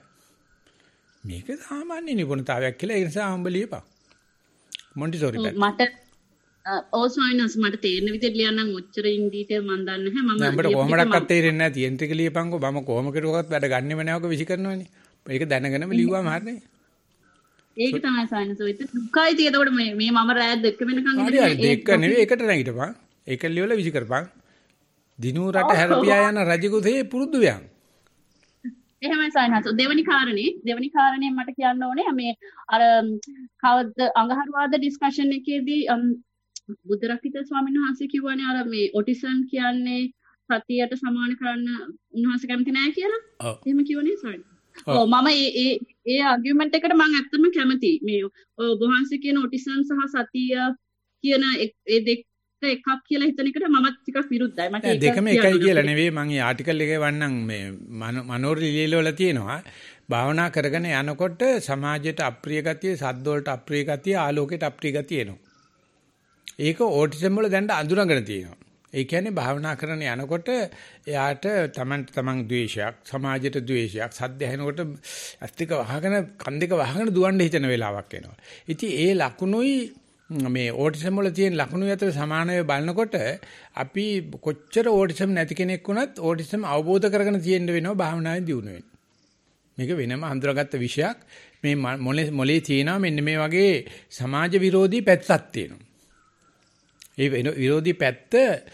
මේක සාමාන්‍ය නිපුණතාවයක් කියලා ඒ නිසා හම්බ ලියපන්. මොන්ටිසෝරි පැත්ත. ඔව් ස්වාමීන් වහන්සේ මට තේරෙන විදිහට ලියන්නම් ඔච්චර ඉන් ඩීටේල් මම දන්නේ නැහැ. මම අපිට කොහොමඩක්වත් තේරෙන්නේ නැහැ. තියෙන ටික ලියපන්කෝ. මම කොහොම කෙරුවක්වත් වැඩ ගන්නෙම නැහැ. ඔක විසි කරනවනේ. ඒක දැනගෙනම ලිව්වම හරිනේ. ඒක තමයි සායනස ඔය දුකයි තියෙනකොට මේ මම රෑ 2 වෙනකන් හරි හරි දෙක නෙවෙයි එකට නැගිටපන්. ඒක ලියවලා විසි කරපන්. දිනු රට හැරපියා යන රජකුසේ පුරුදු වෙයන්. එහෙමයි සායනස. දෙවනි කාරණේ මට කියන්න ඕනේ මේ අර කවද්ද අඟහරුවාද ඩිස්කෂන් එකේදී බුද්ධරක්කිත ස්වාමීන් වහන්සේ කිව්වනේ අර මේ ඔටිසම් කියන්නේ සතියට සමාන කරන්න උන්වහන්සේ කැමති නැහැ කියලා. එහෙම කිව්වනේ සායනස. ඔව් මම ඒ ආගියුමන්ට් එකට මම ඇත්තම කැමතියි. මේ ඔබ වහන්සේ කියන ඔටිසම් සහ සතිය කියන ඒ දෙක එකක් කියලා හිතන එකට මමත් ටිකක් විරුද්ධයි. මට ඒක දෙකම එකයි කියලා නෙවෙයි මම මේ ආටිකල් එකේ වන්නම් මේ මනෝරි ලියලවල තියෙනවා. භාවනා කරගෙන යනකොට සමාජයට අප්‍රිය ගතිය, සද්ද වලට අප්‍රිය ගතිය, ආලෝකයට අප්‍රිය ගතිය එනවා. ඒක ඕටිසම් වල දැන් අඳුරගෙන තියෙනවා. ඒ කියන්නේ භාවනා කරන යනකොට එයාට තමන් ද්වේෂයක්, සමාජයට ද්වේෂයක්, සද්ද ඇහෙනකොට අස්තික වහගෙන, කන් දෙක වහගෙන දුවන්න හිතෙන වෙලාවක් එනවා. ඉතින් ඒ ලකුණුයි මේ ඕටිසම් වල තියෙන ලකුණු අතර සමානව බලනකොට අපි කොච්චර ඕටිසම් නැති කෙනෙක් වුණත් ඕටිසම් අවබෝධ කරගෙන තියෙන්න වෙනවා භාවනාවේ දියුණු වෙන්න. මේක වෙනම හඳුනාගත්ත විෂයක්. මේ මොලේ තියෙනවා මෙන්න මේ වගේ සමාජ විරෝධී පැත්තක් තියෙනවා. ඒ විරෝධී පැත්ත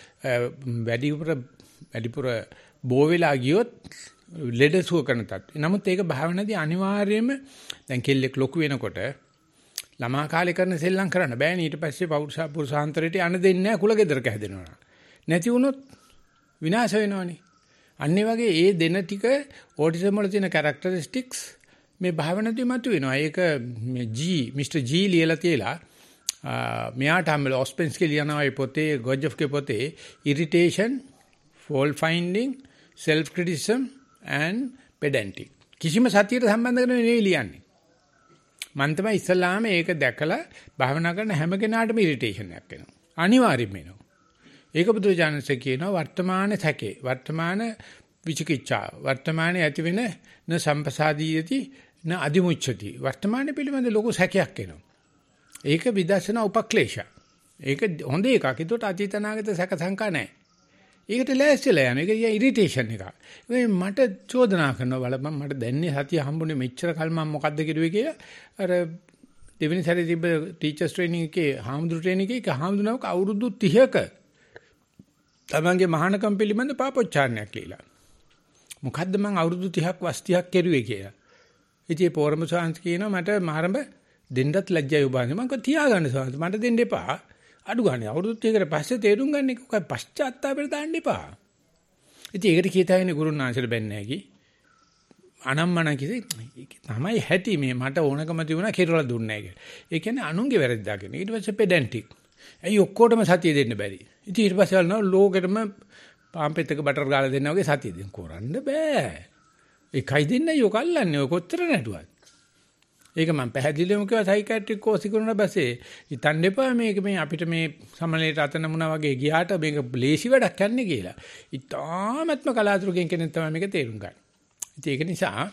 වැඩිපුර බෝ වෙලා ගියොත් ලෙඩ සුව කරන තත්. නමුත් ඒක භාවනාදී අනිවාර්යයෙන්ම දැන් කෙල්ලෙක් ලොකු වෙනකොට ළමා කාලේ කරන සෙල්ලම් කරන්න බෑනේ. ඊට පස්සේ පුරුෂාන්තරයට යන්න දෙන්නේ නැහැ කුල ගෙදරක හැදෙනවා. නැති වුණොත් විනාශ වෙනවනේ. අන්නේ වගේ ඒ දෙන ටික ඕටිසම් වල තියෙන කැරක්ටරිස්ටික්ස් මේ භාවනාවේ මතුවෙනවා. ඒක මේ මිස්ටර් ජී ලියලා තියලා මෙයාට හැමල ඔස්පෙන්ස්කි ලියනවා පොතේ ගොජොෆ්ගේ පොතේ irritation, fault finding, self criticism and pedantic. කිසිම සතියට සම්බන්ධ කරගෙන නෙවෙයි ලියන්නේ. මම තමයි ඉස්සලාම ඒක දැකලා භාවනා කරන හැම කෙනාටම ඉරිටේෂන් එකක් එනවා. අනිවාර්යයෙන්ම එනවා. ඒක බුදුරජාණන්සේ කියනවා වර්තමාන සැකේ, වර්තමාන විචිකිච්ඡා, වර්තමානයේ ඇති වෙන න සම්පසාදීයති න අදිමුච්ඡති. වර්තමානයේ පිළිබඳ ලොකු සැකයක් එනවා. ඒක විදර්ශනා උපක්ලේශ. ඒක හොඳ එකක්. ඒකට අතීත අනාගත සැක සංකා නැහැ. ඒකට ලෑස්තිලා යන. ඒක ඉරිටේෂන් එකක්. මට චෝදනා කරනවා බලපන් මට දැන්නේ සතිය හම්බුනේ මෙච්චර කල් මම මොකද්ද කිරුවේ කියලා. අර දෙවෙනි සැරේ තිබ්බ ටීචර්ස් ට්‍රේනින් එකේ හාමුදුරු ට්‍රේනින් එකේ හාමුදුරුවෝ අවුරුදු 30ක තමන්ගේ මහානකම් පිළිබඳ පාපොච්චාරණයක් ලියලා. මොකද්ද මම අවුරුදු 30ක් වස් 30ක් කෙරුවේ කියලා. ඉතින් ඒ පොරම සාංශ කියනවා මට මහරඹ දෙන්නත් ලැජ්ජයි ඔබන්නේ. මම කිව්වා තියාගන්න සාංශ මට දෙන්න එපා. අඩු ගන්න අවුරුදු 30කට පස්සේ තේරුම් ගන්න එක පශ්චාත්තාපයට දාන්න එපා. ඉතින් ඒකට කියතයිනේ ගුරුනාංශල බැන්නේ නැහැ කි. අනම්මන කිසි තමයි හැටි මේ මට ඕනකම තිබුණා කෙරවල දුන්නේ නැහැ කියලා. ඒ කියන්නේ අනුන්ගේ වැරද්දක් නේ. ඊට පස්සේ පෙඩැන්ටික්. ඇයි ඔක්කොටම සතිය දෙන්න බැරි? ඉතින් ඊට පස්සේ වල්නවා ලෝකෙටම පාම්පෙත්තක බටර් ගාලා දෙන්න වගේ සතිය දෙන්න කරන්න බෑ. ඒකයි දෙන්නේ යෝ කල්ලන්නේ ඔය කොච්චර නටුවත්. ඒක මම පැහැදිලිවම කිව්වා සයිකියාට්‍රික් කෝස් ඉක්ුණා පස්සේ හිතන්න එපා මේක මේ අපිට මේ සමනලයට අත නමුනා වගේ ගියාට මේක ලේසි වැඩක් යන්නේ කියලා. ඉතාමත්ම කලාතුරකින් කෙනෙක් තමයි මේක තේරුම් ගන්න. ඉතින් ඒක නිසා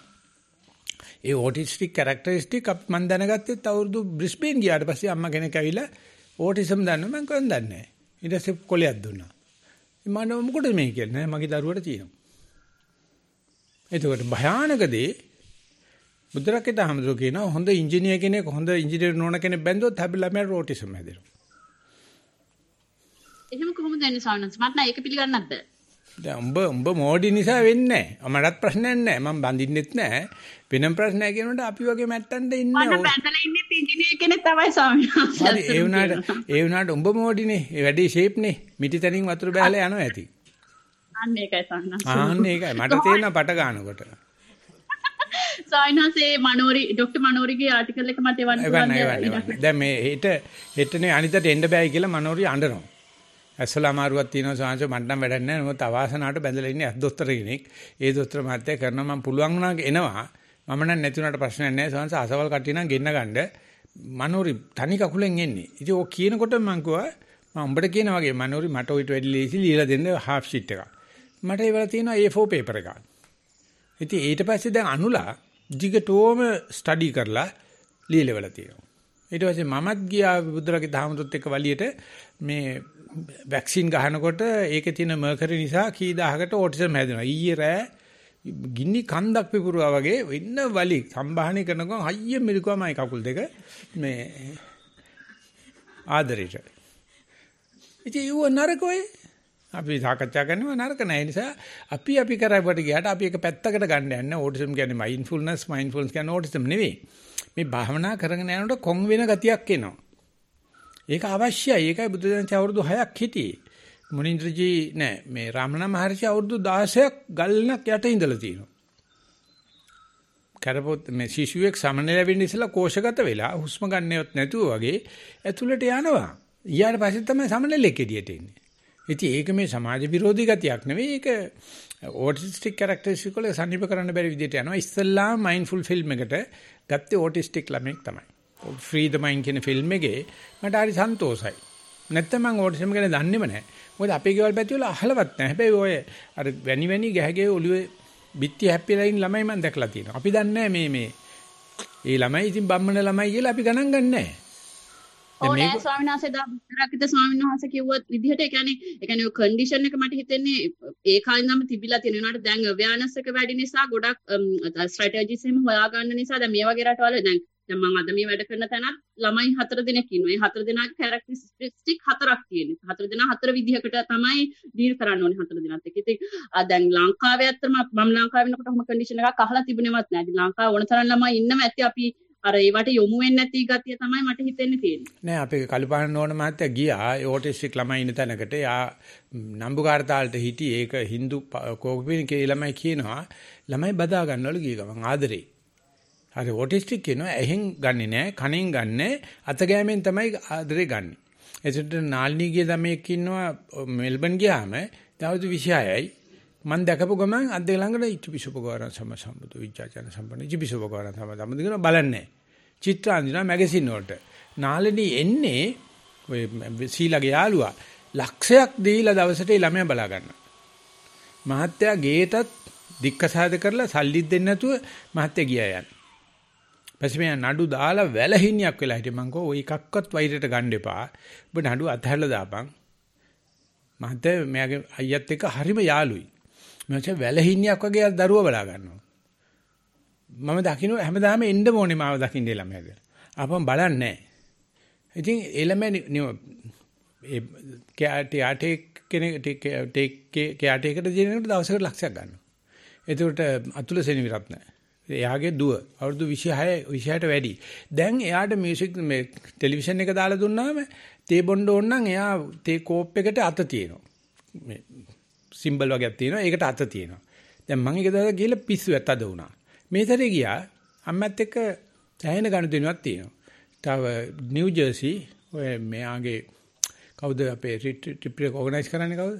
ඒ ඕටිස්ටික් කැරක්ටරිස්ටික් මම දැනගත්තෙත් අවුරුදු බ්‍රිස්බේන් ගියාට පස්සේ අම්මා කෙනෙක් ඇවිල්ලා ඕටිසම් දන්නවා මම කොහෙන්ද දන්නේ නැහැ. ඊට පස්සේ කොලයක් දුන්නා. මම මොකටද මේ කියන්නේ මගේ දරුවට තියෙනවා. එතකොට භයානකදී බුද්ධරක්කිත හැමදෙරෝ කියනවා හොඳ ඉංජිනේර කෙනෙක් හොඳ ඉංජිනේර නෝන කෙනෙක් බැන්දොත් හැබැයි ළමයාට ඕටිසම් හැදෙනවා. එහෙම කොහොමද එන්නේ සානස් මට නෑ ඒක පිළිගන්නත් බෑ. දැන් උඹ මොඩි නිසා වෙන්නේ නැහැ. මටත් ප්‍රශ්නයක් නැහැ. මම බඳින්නෙත් නැහැ. වෙනම ප්‍රශ්නයක් කියනකොට අපි වගේ මැට්ටන්ට ඉන්නේ මම බැඳලා ඉන්නේ ඉංජිනේර කෙනෙක් තමයි ස්වාමීන් වහන්සේ. හරි ඒ වුණාට උඹ මොඩිනේ. ඒ වැඩේ ෂේප්නේ. මිටි තනින් වතුර බෑලා යනවා ඇති. අන්න ඒකයි සානස්. අන්න ඒකයි. මට තේරෙනවා පට ගන්නකොට. සායනසේ මනෝරි ડોක්ටර් මනෝරිගේ ආටිකල් එක මත එවන්න පුළුවන්. දැන් මේ හෙටනේ අනිතට එන්න බෑයි කියලා මනෝරි අඬනවා. ඇස්සලා අමාරුවක් තියෙනවා සාංශ මට නම් වැඩක් නැහැ. මොකද අවාසනාවට බැඳලා ඉන්නේ දොස්තර කෙනෙක්. ඒ දොස්තර මහත්තයා කරනවා මම පුළුවන් වුණා එනවා. මම නම් නැති වුණාට ප්‍රශ්නයක් නැහැ. සාංශ අසවල් කට්ටිය නම් ගෙන්න ගන්න. මනෝරි තනි කකුලෙන් එන්නේ. ඉතින් ඔය කියනකොට මම කිව්වා මම උඹට කියන වගේ මනෝරි මට ඔයිට වැඩි ලේසි ලියලා දෙන්න half sheet එකක්. මට ඒ වල තියෙනවා A4 paper එකක්. ඉතින් ඊට පස්සේ දැන් අනුලා දිගටම ස්ටඩි කරලා ලියලවල තියෙනවා. ඊට පස්සේ මමත් ගියා බුදුරගේ දහමතුත් එක්ක වලියට මේ වැක්සින් ගහනකොට ඒකේ තියෙන මර්කරි නිසා කී දහකට ඕටිසම් හැදෙනවා. ඊයේ රෑ ගින්නි කන්දක් පිපුරුවා වගේ ඉන්න වලි සම්භාහණය කරනකොට හයිය මිරිකුවමයි කකුල් දෙක මේ ආදරේට. ඉතින් ඌ නරකෝයි අපි සාකච්ඡා කරනවා නරක නැහැ. නිසා අපි කරවට ගියාට අපි එක පැත්තකට ගන්න යන්නේ. ඕටිසම් කියන්නේ මයින්ඩ්ෆුල්නස් කියන්නේ ඕටිසම් නෙවෙයි. මේ භාවනා කරගෙන යනකොට කොන් වෙන ගතියක් එනවා. ඒක අවශ්‍යයි. ඒකයි බුදුදහමේ අවුරුදු 6ක් හිටියේ. මුනින්ද්‍රජී නෑ මේ රාමණ මහර්ෂි අවුරුදු 16ක් ගල්නක් යට ඉඳලා තියෙනවා. කරපොත් මේ ශිෂුවෙක් සමනල වෙන්න ඉස්සලා කෝෂගත වෙලා හුස්ම ගන්නවත් නැතුව වගේ ඇතුළට යනවා. ඊට පස්සේ තමයි සමනලෙක් එළියට එන්නේ. ඉතින් ඒක මේ සමාජ විරෝධී ගතියක් නෙවෙයි. ඒක ඕටිස්ටික් කැරක්ටරිස්ටික් වල සම්නිප කරන්න බැරි විදිහට යනවා. ඉස්සල්ලා මයින්ඩ්ෆුල් ෆිල්ම් එකට ගත්තේ ඕටිස්ටික් ළමෙක් තමයි. ෆ්‍රී ද මයින්ඩ් කියන ෆිල්ම් එකේ මට හරි සන්තෝෂයි. නැත්නම් මම ඕටිසම් ගැන දන්නේම නැහැ. මොකද අපේ ගෙවල් පැති වල අහලවත් නැහැ. හැබැයි ඔය අර වැනි ගැහගේ ඔළුවේ බිත්ති හැප්පිලා ඉන්න ළමයි මම දැකලා තියෙනවා. අපි දන්නේ මේ ඒ ළමයි ඉතින් බම්මන ළමයි කියලා අපි ගණන් ගන්න නැහැ. ඔව් නෑ ස්වාමීන් වහන්සේ දරකිත ස්වාමීන් වහන්සේ කිව්වත් විදිහට ඒ කියන්නේ ඔය කන්ඩිෂන් එක මට හිතෙන්නේ ඒ කාලේ නම් තිබිලා තියෙන උනාට දැන් අවයර්නස් එක වැඩි නිසා ගොඩක් ස්ට්‍රැටජිස් එහෙම හොයාගන්න නිසා දැන් මේ වගේ රටවල දැන් මම අද මේ වැඩ කරන තැනත් ළමයි 4 දෙනෙක් ඉන්නවා. ඒ 4 දෙනාගේ කැරක්ටරිස්ටික් 4ක් තියෙනවා. 4 දෙනා 4 විදිහකට තමයි ඩීල් කරන්න ඕනේ 4 දෙනාත් එක්ක. ඉතින් දැන් ලංකාවේ ඇත්තටම මම ලංකාවේ වෙනකොට ඔහොම කන්ඩිෂන් එකක් අහලා තිබුණේවත් නෑ. ඉතින් ලංකාවේ ඕන තරම් ළමයි ඉන්නම ඇති අපි අර ඒවට යොමු වෙන්නේ නැති ගතිය තමයි මට හිතෙන්නේ තියෙන්නේ. නෑ අපේ කල්පනා නෝන මහත්තයා ගියා ඒ ඕටිස්ටික් ළමයි ඉන්න තැනකට. යා නම්බුකාර තාලට හිටියේ. ඒක Hindu කෝපිනේ ළමයි කියනවා. ළමයි බදා ගන්නවලු ගිය ගමන් ආදරේ. හරි ඕටිස්ටික් කියනවා එහෙන් ගන්නෙ නෑ කනෙන් ගන්න අත ගෑමෙන් තමයි ආදරේ ගන්නෙ. එතකොට නාල්නීගේ ළමයෙක් ඉන්නවා මෙල්බන් ගියාම දවස් 26යි මම දැකපු ගමන් අත් දෙක ළඟට ඉතිපිසුපකවරන් සම්බුදු විචාචන සම්පන්න ඉතිපිසුපකවරන් සම්බන්ධ කරන බලන්නේ. චිත්‍ර අඳිනවා මැගසින් වලට. නාලනී එන්නේ ඔය සීලාගේ යාළුවා ලක්ෂයක් දීලා දවසට ළමයා බලා ගන්නවා. මහත්තයා ගේටත් දික්කසාද කරලා සල්ලිත් දෙන්නේ නැතුව මහත්තයා ගියා යන්නේ. පස්සේ මම නඩු දාලා වැලහිණියක් වෙලා හිටියේ මං කෝ ඔය එකක්වත් වෛරයට ගන්න එපා. ඔබ නඩු අතහැරලා දාපන්. මහත්තයා මගේ අයියත් එක්ක හරිම යාළුයි. මම වැලහිණියක් වගේ දරුවා බලා ගන්නවා. මම දකින්න හැමදාම එන්න ඕනේ මාව දකින්න ළමයාගේ. අපම බලන්නේ නැහැ. ඉතින් ඒ ළමයා ඒ කැටේ කෙනෙක් කැටේකට දිනනකොට දවසකට ලක්ෂයක් ගන්නවා. ඒකට අතුල සෙනවිරත් නැහැ. එයාගේ දුව අවුරුදු 26ට වැඩි. දැන් එයාට මියුසික් මේ ටෙලිවිෂන් එක දාලා දුන්නාම තේ බොන්න ඕන නම් එයා තේ කෝප් එකට අත තියෙනවා. මේ සිම්බල් වගේක් තියෙනවා. ඒකට අත තියෙනවා. දැන් මම ඒක දාලා ගිහලා පිස්සුවත් අද වුණා. මේ සැරේ ගියා අම්මත් එක්ක සෑහෙන ගනුදෙනුවක් තියෙනවා. තව නිව් ජර්සි ඔය මෙයාගේ කවුද අපේ ට්‍රිප් එක ඕගනයිස් කරන්නේ කවුද?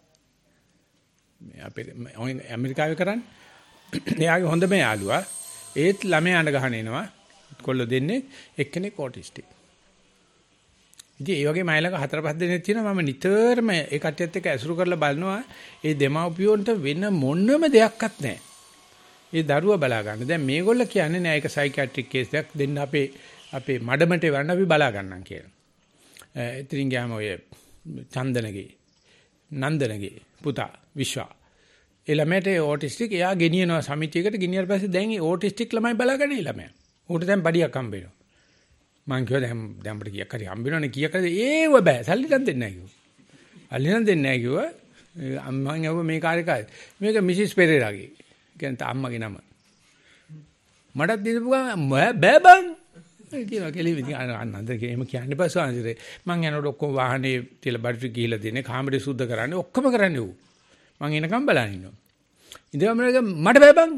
මේ අපේ ඇමරිකාවේ කරන්නේ. එයාගේ හොඳම යාළුවා ඒත් ළමයාට ගහන එනවා. කොල්ල දෙන්නේ එක්කෙනෙක් ඕටිස්ටික්. ඉතින් ඒ වගේ මයිලක 4-5 දෙනෙක් තියෙනවා. මම නිතරම ඒ කට්ටියත් එක්ක ඇසුරු කරලා බලනවා. ඒ දෙමාපියන්ට වෙන මොනම දෙයක්වත් නැහැ. ඒ දරුවා බලා ගන්න. දැන් මේගොල්ල කියන්නේ නෑ ඒක සයිකියාට්‍රික් කේස් එකක් දෙන්න අපේ මඩමට වන්න අපි බලා ගන්නම් කියලා. ඉතින් ගියාම ඔය චන්දනගේ නන්දනගේ පුතා විශ්වා ළමයට ඕටිස්ටික් එයා ගෙනියනවා සමිතියකට ගෙනියලා පස්සේ දැන් ඒ ඕටිස්ටික් ළමයි බලාගෙන ළමයා. ඌට දැන් බඩියක් හම්බ වෙනවා. මං කිව්වා දැන් අපිට කීයක් හරි හම්බ වෙනවනේ කීයක් හරි ඒව බෑ සල්ලි නම් දෙන්නේ නැහැ කිව්වා. සල්ලි නම් දෙන්නේ නැහැ කිව්වා. අම්මන් යව මේ කාර්යකාරය. මේක මිසිස් පෙරේරාගේ. කියන්නේ අම්මගේ නම. මටත් දීපු ගමන් බෑ බං. කියනවා කෙලිම ඉතින් අන්නන්ද එහෙම කියන්න එපා ස්වාමීන් මං යනකොට ඔක්කොම වාහනේ තියලා බඩට ගිහිලා දෙන්නේ කාමරේ සුද්ධ කරන්නේ ඔක්කොම කරන්නේ ඌ. මං එනකම් බලන් ඉන්නවා. ඉතින් මට බෑ බං.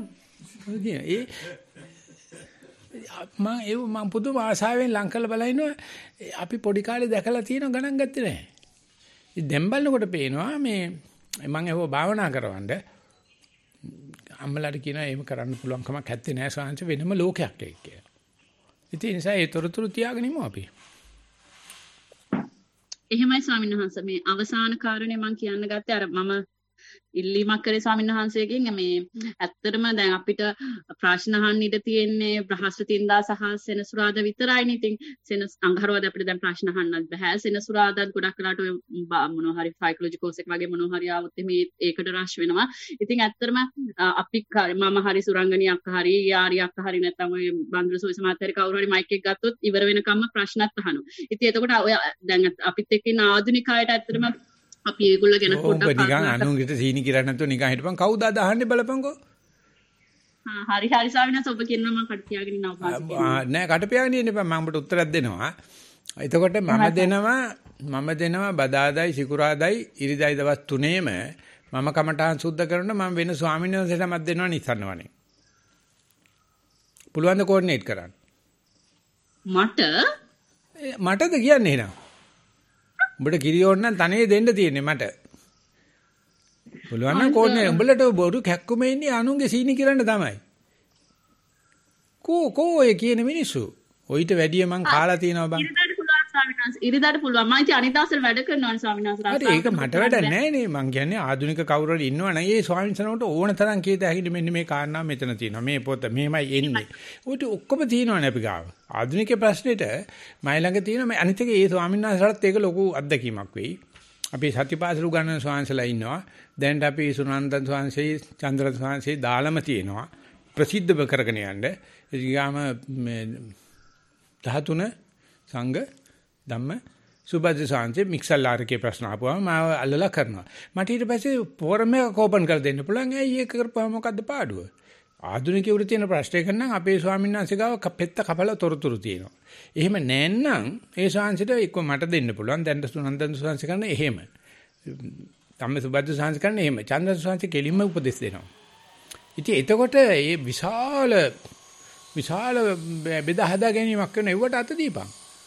මම පුදුම ආසාවෙන් ලං කරලා බලන ඉන්නවා. අපි පොඩි කාලේ දැකලා තියෙන ගණන් ගත්තේ නැහැ. ඉතින් දැන් බලනකොට පේනවා මේ මං ඒව භාවනා කරවන්න අම්මලාට කියනවා එහෙම කරන්න පුළුවන් කමක් නැත්තේ නෑ සාංශ වෙනම ලෝකයක් ඒක කියලා. ඉතින් ඒ නිසා ඒ තොරතුරු තියාගෙන ඉමු අපි. එහෙමයි ස්වාමීන් වහන්සේ මේ අවසාන කාරණේ මම කියන්න ගත්තේ අර මම ඉල්ලීමක් කරේ ස්වාමීන් වහන්සේගෙන් මේ ඇත්තටම දැන් අපිට ප්‍රශ්න අහන්න ඉඩ තියෙන්නේ බ්‍රහස්පතින්දා සහ සෙනසුරාදා විතරයිනේ. ඉතින් අඟහරුවාදා අපිට දැන් ප්‍රශ්න අහන්නත් බෑ. සෙනසුරාදාත් ගොඩක් වෙලාට ඔය මොනවා හරි සයිකොලොජි කෝස් එක වගේ මොනවා හරි ආවොත් ඒකට රෂ් වෙනවා. ඉතින් ඇත්තටම අපි මම හරි සුරංගනියක් හරි යාරියක් හරි නැත්නම් ඔය බන්දුල සෝයිස මාත්‍යාරි කවුරු හරි මයික් එක ගත්තොත් ඉවර වෙනකම්ම ප්‍රශ්නත් අහනවා. ඉතින් එතකොට ඔය දැන් අපිත් එක්ක ඉන්න ආධුනික අයට ඇත්තටම අපි ඒගොල්ලෝ ගැන පොඩ්ඩක් නිකන් අනුන්ගෙට සීනි කිරන්න නැතුව නිකන් හිටපන් කවුද අහන්නේ බලපන්කෝ. හරි ස්වාමීන් වහන්සේ ඔබ කියනවා මම කට පියාගෙන ඉන්නවා නෑ කට පියාගෙන ඉන්න එපා මම ඔබට උත්තරයක් දෙනවා. එතකොට මම දෙනවා බදාදයි සිකුරාදයි ඉරිදයි දවස් 3ෙම මම කමඨාන් සුද්ධ කරනවා මම වෙන ස්වාමීන් වහන්සේට මත් දෙනවා නිසන්නවනේ. පුළුවන් ද කෝඩිනේට් කරන්න? මටද කියන්නේ නෑ. උඹට කිරි ඕන නම් තනේ දෙන්න තියෙන්නේ මට. පුළුවන් නම් කෝඩිනේ උඹලට බොරු කැක්කුමේ ඉන්නේ අනුන්ගේ සීනි කිරන්න තමයි. කෝ ඔය කියන මිනිස්සු. ඔయిత වැඩිය මං කාලා තියෙනවා බං. ඉරිදාට පුළුවන්. මම ඉතින් අනිත් දවසට වැඩ කරනවා ස්වාමීන් වහන්සේ. හරි ඒක මට වැඩ නැහැ නේ. මං කියන්නේ ආධුනික කවුරු හරි ඉන්නවනම් ඒ ස්වාමීන් වහන්සේනට ඕන තරම් කීත හැකියි මෙන්න මේ කාරණා මෙතන තියෙනවා. මේ පොත මෙහෙමයි එන්නේ. උට ඔක්කොම තියෙනවනේ අපි ගාව. ආධුනිකේ ප්‍රශ්නෙට මයි ළඟ තියෙන මේ අනිත් එක ඒ ස්වාමීන් වහන්සේලාට ඒක ලොකු අත්දැකීමක් වෙයි. අපි සතිපාසල ගණන ස්වාමීන්සලා ඉන්නවා. දැන් අපි සුනන්දන් ස්වාමීන්සේ චන්ද්‍ර ස්වාමීන්සේ දාලම තියෙනවා. ප්‍රසිද්ධව කරගෙන යන්න. ඊගාම මේ 13 සංඝ ධම්ම සුබද්ද ස්වාමීන්සේ මික්සල්ලාරකේ ප්‍රශ්න ආපුවම මාව අල්ලලා කරනවා. මට ඊට පස්සේ ෆෝරම් එක ඕපන් කර දෙන්න පුළුවන්. ඇයි ඒක කරපුවා මොකද්ද පාඩුව? ආධුනිකයෝ තියෙන ප්‍රශ්නයක් නම් අපේ ස්වාමීන් වහන්සේ ගාව පෙත්ත කපලා තොරතුරු තියෙනවා. එහෙම නැත්නම් ඒ ස්වාමීන්සිට එක්ක මට දෙන්න පුළුවන්. දැන් සුනන්දන් ස්වාමීන්සේ කරන එහෙම. ධම්ම සුබද්ද ස්වාමීන්සේ කරන එහෙම. චන්ද්‍ර ස්වාමීන්සේ කෙලින්ම උපදෙස් දෙනවා. ඉතින් එතකොට මේ විශාල බෙදා හදා ගැනීමක් කරන ඒවට අත දීපන්.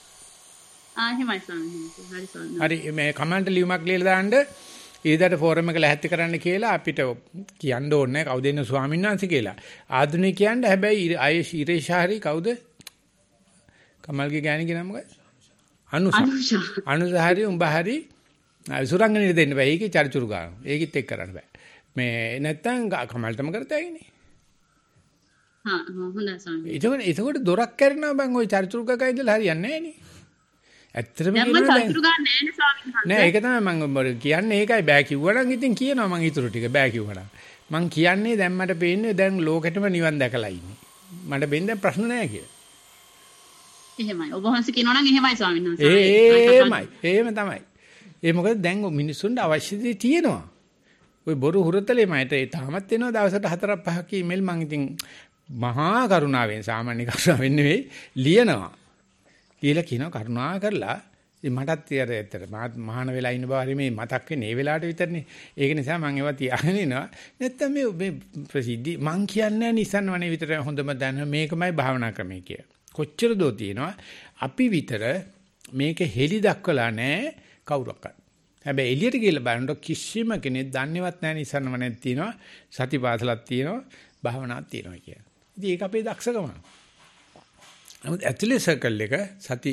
එහෙමයි ස්වාමීන් හරි මේ කමෙන්ට් ලියුමක් ලියලා දාන්න ඊදට ෆෝරම් එක ලැහැත්ති කරන්න කියලා අපිට කියන්න ඕනේ කවුද ඉන්න ස්වාමීන් වහන්සේ කියලා. ආධුනිකයන්ට හැබැයි ඉරේෂාරි කවුද? කමල්ගේ ගෑණිගේ නම මොකද? අනුෂා හරි උඹ හරි සුරංගනිට දෙන්න බෑ. ඒකේ චරිචුරු ගන්න. ඒකෙත් එක් කරන්න බෑ. මේ නැත්තම් කමල්ටම කරතයිනේ. හොඳයි ස්වාමීන්. ඒකට දොරක් කරනවා බං ওই චරිචුරු ගගා ඉඳලා හරියන්නේ නැහැ නේ. ඇත්තටම නෑ ඒක තමයි මම කියන්නේ ඒකයි බෑ කිව්වනම් ඉතින් කියනවා මං ඊටු ටික බෑ කිව්වනම් මං කියන්නේ දැන් මට පේන්නේ දැන් ලෝකෙටම නිවන් දැකලා ඉන්නේ මට බෙන්ද ප්‍රශ්න නෑ කියලා. එහෙමයි ඔබ වහන්සේ කියනවා නම් එහෙමයි ස්වාමීන් වහන්සේ. එහෙම තමයි. ඒ මොකද දැන් මිනිස්සුන්ට අවශ්‍ය දේ තියෙනවා. ওই බොරු හුරතලේ මට තාමත් එනවා දවසට 4-5ක ඊමේල් මං ඉතින් මහා කරුණාවෙන් සාමාන්‍ය කරුණාවෙන් නෙවෙයි ලියනවා. කියලා කියනවා කරුණා කරලා මටත් ඇත්තට මහාන වෙලා ඉන්න බව හරි මේ මතක් වෙන්නේ ඒ වෙලාවට විතරනේ. ඒක නිසා මම ඒවා තියාගෙන ඉනවා. නැත්තම් මේ ප්‍රසිද්ධි මං කියන්නේ නිසන්වනේ විතර හොඳම දැන මේකමයි භාවනා ක්‍රමය කිය. කොච්චර දෝ තියෙනවා අපි විතර මේක හෙලි දක්වලා නැහැ කවුරක්වත්. හැබැයි එළියට ගිහලා බලනකොට කිසිම කෙනෙක් දන්නේවත් නැහැ නිසන්වනේ තියෙනවා සතිපාසලක් තියෙනවා භාවනාවක් තියෙනවා කියලා. ඉතින් ඒක අපේ දක්ෂකම. නමුත් ඇතුලේ සර්කල් එක සති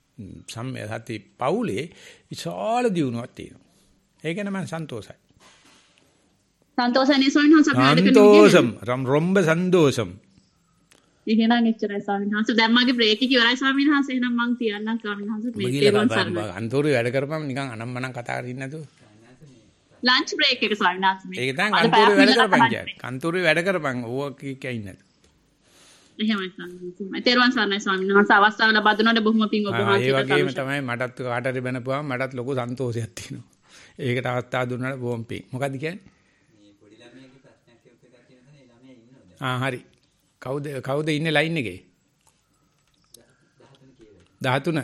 පවුලේ විශාල දියුණුවක් තියෙනවා. ඒක නම් මම සන්තෝෂයි. සන්තෝෂයි ස්වාමීන් වහන්සේ අපි වැඩ කරන සන්තෝෂම් රොම්බ සන්තෝෂම්. එහෙනම් එච්චරයි ස්වාමීන් වහන්සේ. දැන් මගේ බ්‍රේක් එක ඉවරයි ස්වාමීන් වහන්සේ. එහෙනම් මං තියන්නම් ස්වාමීන් වහන්සේ මේ තේරුම් ගන්න. අන්තෝරේ වැඩ කරපම් නිකන් අනම්මනම් කතා කරන්නේ නැතුව. ලන්ච් බ්‍රේක් එක ස්වාමීන් වහන්සේ. ඒක තමයි අන්තෝරේ වැඩ කරපම් කියන්නේ. අන්තෝරේ වැඩ කරපම් ඕවා කියින් නැතු. එහෙමයි ස්වාමීන්. තේරුවන් සරණයි ස්වාමීන් වහන්සේ. අවස්ථාව ලබා දුන්නාට බොහොම පිං ඔබ වහන්සේට. ඒ වගේම තමයි මටත් කාට හරි බැනපුවාම මටත් ලොකු සන්තෝෂයක් තියෙනවා. ඒකට අවස්ථාව දුන්නාට බොහොම පිං. මොකද්ද කියන්නේ? මේ පොඩි ළමයිගේ ප්‍රශ්නයක් කියොත් එකක් තියෙනවා නේ ළමයා ඉන්නවද? හරි. කවුද ඉන්නේ ලයින් එකේ? 13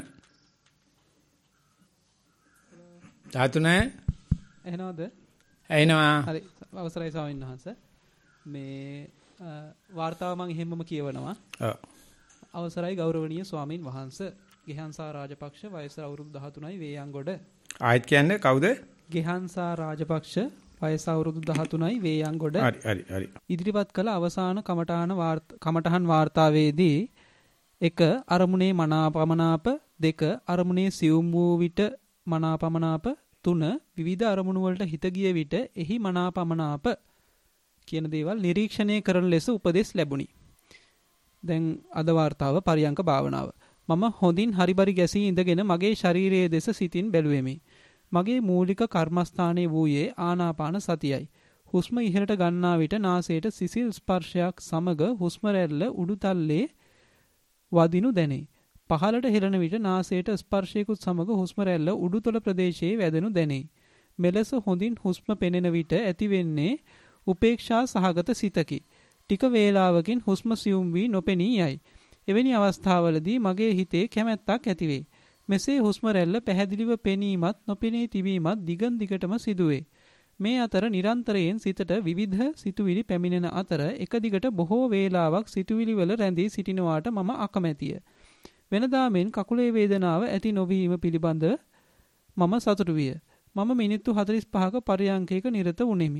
එහෙනවද? ඇහෙනවා. හරි අවසරයි ස්වාමීන් වහන්සේ. මේ වාර්තාව මම එහෙමම කියවනවා. අවසරයි ගෞරවනීය ස්වාමින් වහන්සේ. ගෙහන්සා රාජපක්ෂ වයස අවුරුදු 13යි වේයන්ගොඩ. ආයෙත් කියන්නේ කවුද? ගෙහන්සා රාජපක්ෂ වයස අවුරුදු 13යි වේයන්ගොඩ. හරි. ඉදිරිපත් කළ අවසාන කමඨහන් වාර්තාවේදී 1 අරමුණේ මනාපමනාප 2 අරමුණේ සියුම් වූ විට මනාපමනාප 3 විවිධ අරමුණු වලට හිත ගිය විට එහි මනාපමනාප කියන දේවල් නිරීක්ෂණය කරන ලෙස උපදෙස් ලැබුණි. දැන් අද වාර්තාව පරියංක භාවනාව. මම හොඳින් හරිබරි ගැසී ඉඳගෙන මගේ ශරීරයේ දෙස සිතින් බැලුවෙමි. මගේ මූලික කර්මස්ථානයේ වූයේ ආනාපාන සතියයි. හුස්ම ඉහළට ගන්නා විට නාසයට සිසිල් ස්පර්ශයක් සමග හුස්ම රැල්ල උඩුතල්ලේ වදිනු දැනේ. පහළට හෙළන විට නාසයට ස්පර්ශයකුත් සමග හුස්ම රැල්ල උඩුතල ප්‍රදේශයේ වැදෙනු දැනේ. මෙලෙස හොඳින් හුස්ම පෙනෙන විට ඇතිවෙන්නේ උපේක්ෂා සහගත සිතකි. ටික වේලාවකින් හුස්ම සියුම් වී නොපෙනී යයි. එවැනි අවස්ථාවලදී මගේ හිතේ කැමැත්තක් ඇතිවේ. මෙසේ හුස්ම රැල්ල පැහැදිලිව පෙනීමත් නොපෙනී තිබීමත් දිගන් දිගටම සිදුවේ. මේ අතර නිරන්තරයෙන් සිතට විවිධ සිතුවිලි පැමිණෙන අතර එක දිගට බොහෝ වේලාවක් සිතුවිලි වල රැඳී සිටිනවාට මම අකමැතිය. වෙනදා මෙන් කකුලේ වේදනාව ඇති නොවීම පිළිබඳ මම සතුටු විය. මම මිනිත්තු 45ක පරියන්කයක නිරත වුනිමි.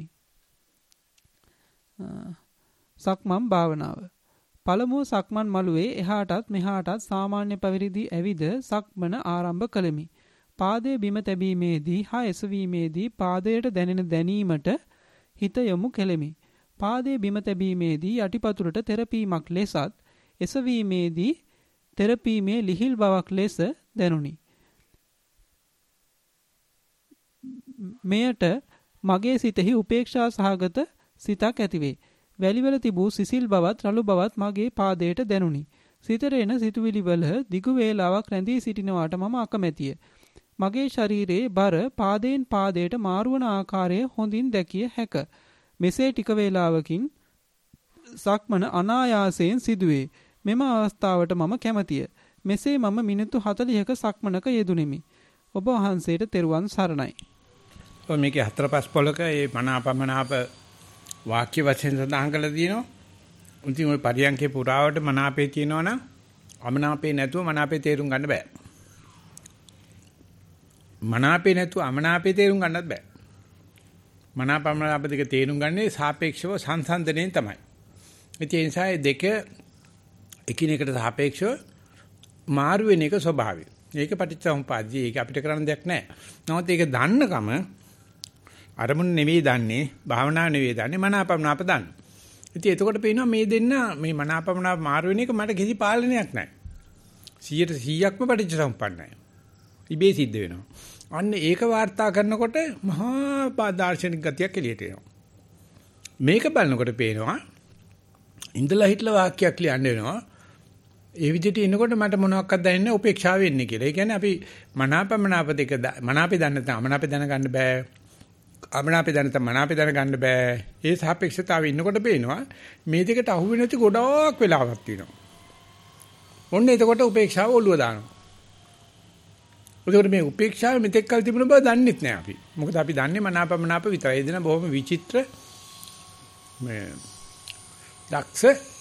සක්මන් භාවනාව. පළමුව සක්මන් මළුවේ එහාටත් මෙහාටත් සාමාන්‍ය පරිදි ඇවිද සක්මන ආරම්භ කළෙමි. පාදයේ බිම තැබීමේදී හා එසවීමේදී පාදයට දැනෙන දැනීමට හිත යොමු කෙලෙමි. පාදයේ බිම තැබීමේදී යටිපතුලට තෙරපීමක් ලෙසත් එසවීමේදී තෙරපීමේ ලිහිල් බවක් ලෙස දැනුනි. මෙයට මගේ සිතෙහි උපේක්ෂා සහගත සිතක් ඇතිවේ. වැලිවල තිබූ සිසිල් බවත් රළු බවත් මගේ පාදයට දැනුනි. සිතට එන සිතුවිලි වල දිගු වේලාවක් රැඳී සිටිනවාට මම අකමැතිය. මගේ ශරීරයේ බර පාදයෙන් පාදයට මාරුවන ආකාරය හොඳින් දැකිය හැක. මෙසේ ටික වේලාවකින් සක්මන අනායාසයෙන් සිදුවේ. මෙම අවස්ථාවට මම කැමැතිය. මෙසේ මම මිනිත්තු 40ක සක්මනක යෙදුණෙමි. ඔබ වහන්සේට තෙරුවන් සරණයි. ඔය මේකේ 4-5 පොලක මේ මනාපමනාප වාක්‍ය වචන සඳහන් කරලා තියෙනවා. උන්ති ඔය පරියන්කේ පුරාවට මනාපේ තියෙනවනම් අමනාපේ නැතුව මනාපේ තේරුම් ගන්න බෑ. මනාපේ නැතුව අමනාපේ තේරුම් ගන්නත් බෑ. මනාපමනාප දෙක තේරුම් ගන්නේ සාපේක්ෂව සංසන්දනයෙන් තමයි. ඒ නිසා මේ දෙක එකිනෙකට සාපේක්ෂව මාරු වෙන එක ස්වභාවය. ඒක පටිච්චසමුප්පාදයි. ඒක අපිට කරන්න දෙයක් නැහැ. නමුත් ඒක දන්නකම අරමුණ නෙවෙයි දන්නේ, භාවනාව නෙවෙයි දන්නේ, මනාපමනාප දන්න. ඉතින් එතකොට පේනවා මේ දෙන්න මේ මනාපමනාප මාරු වෙන එක මට කිසි පාලනයක් නැහැ. 100%ක්ම පටිච්චසමුප්පන්නයි. ඉබේ සිද්ධ වෙනවා. අන්න ඒක වාර්තා කරනකොට මහා දාර්ශනික ගතියක් එළියට එනවා. මේක බලනකොට පේනවා ඉඳලා හිටලා වාක්‍යයක් ලියන්න වෙනවා. ඒ විදිහට එනකොට මට මොනවක්වත් දැනෙන්නේ උපේක්ෂාව වෙන්නේ කියලා. ඒ කියන්නේ අපි මනාපමනාප දෙක මනාපේ දන්න නැත්නම් අමනාපේ දැනගන්න බෑ. අමනාපේ දැන නැත්නම් මනාපේ දැනගන්න බෑ. ඒ සාපේක්ෂතාවය ඉන්නකොට පේනවා මේ දෙකට අහු වෙන්නේ නැති ගොඩාක් වෙලාවක් තියෙනවා. ඔන්න එතකොට උපේක්ෂාව ඔළුව දානවා. ඒකට මේ උපේක්ෂාව මෙතෙක් කල් තිබුණ බව දන්නෙත් නෑ අපි. මොකද අපි දන්නේ මනාපමනාප විතරයි. ඒ දෙන බොහොම විචිත්‍ර මේ දක්ෂ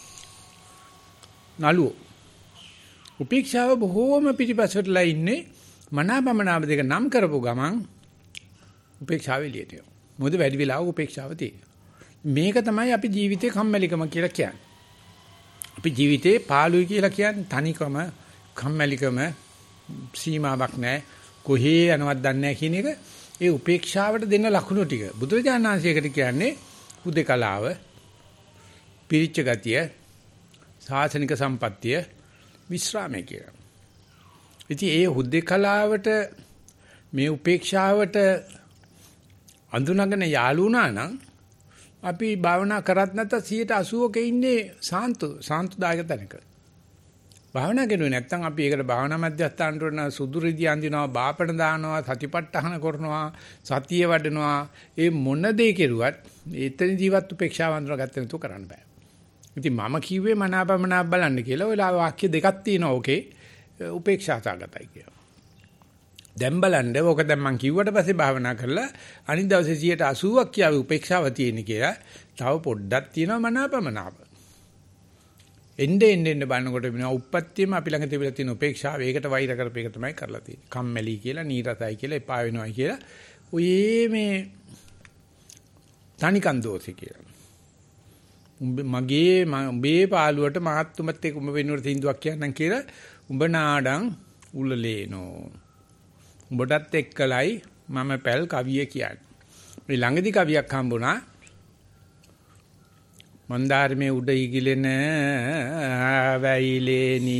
නළුවෝ. උපේක්ෂාව බොහෝම පිටිපස්සටලා ඉන්නේ මනාපමනාප දෙක නම් කරපු ගමන් උපේක්ෂාව එළියට එනවා. මොකද වැඩි වෙලාවක උපේක්ෂාව තියෙනවා. මේක තමයි අපි ජීවිතේ කම්මැලිකම කියලා කියන්නේ. අපි ජීවිතේ පාළුයි කියලා කියන්නේ තනිකම කම්මැලිකම සීමාවක් නැහැ. කොහේ යනවත් දන්නේ නැහැ කියන එක ඒ උපේක්ෂාවට දෙන ලකුණු ටික. බුදුරජාණන් වහන්සේකට කියන්නේ හුදේකලාව, පිරිච්ච ගතිය, සාසනික සම්පත්තිය, විශ්‍රාමය කියලා. ඉතින් ඒ හුදේකලාවට මේ උපේක්ෂාවට අඳුනගෙන යාළුණා නම් අපි භාවනා කරත් නැත්නම් 80%ක ඉන්නේ සාන්තුදායක තැනක. භාවනා කරුවේ නැත්නම් අපි ඒකට භාවනා මධ්‍යස්ථානට වුණ සුදුරිදී අඳිනවා, බාපණ දානවා, සතිපට්ඨාන කරනවා, සතිය වඩනවා. ඒ මොන දේ කෙරුවත් එතන ජීවත් උපේක්ෂාව අඳුනගත්ත නැතුව කරන්න බෑ. ඉතින් මම කිව්වේ මනාපමනාප බලන්න කියලා. ඔය වාක්‍ය දෙකක් තියෙනවා ඕකේ. උපේක්ෂාසගතයි කියලා. දැන් බලන්න ඕක දැන් මම කිව්වට පස්සේ භාවනා කරලා අනිත් දවසේ 80%ක් කියාවේ උපේක්ෂාව තියෙන කියලා. තව පොඩ්ඩක් තියෙනවා මනාපමනාප. එන්නේ බලනකොට වෙනවා උප්පත්තියම අපි ළඟ තිබිලා තියෙන උපේක්ෂාව. ඒකට වෛර කරපේක තමයි කරලා තියෙන්නේ. කම්මැලි කියලා, නීරසයි කියලා, එපා වෙනවයි කියලා. ඔය මේ තනිකන් දෝෂේ කියලා. උඹේ පාළුවට මහත්තුමත් එක්ක උඹ වෙනුවට තින්දුවක් කියන්නම් කියලා උඹ නාඩන් උලලේනෝ. උඹටත් එක්කලයි මම පැල් කවිය කියන්නේ. මේ ළඟදි කවියක් හම්බුණා. මන්දාරමේ උඩ ඉගිලෙන වැයිලේනි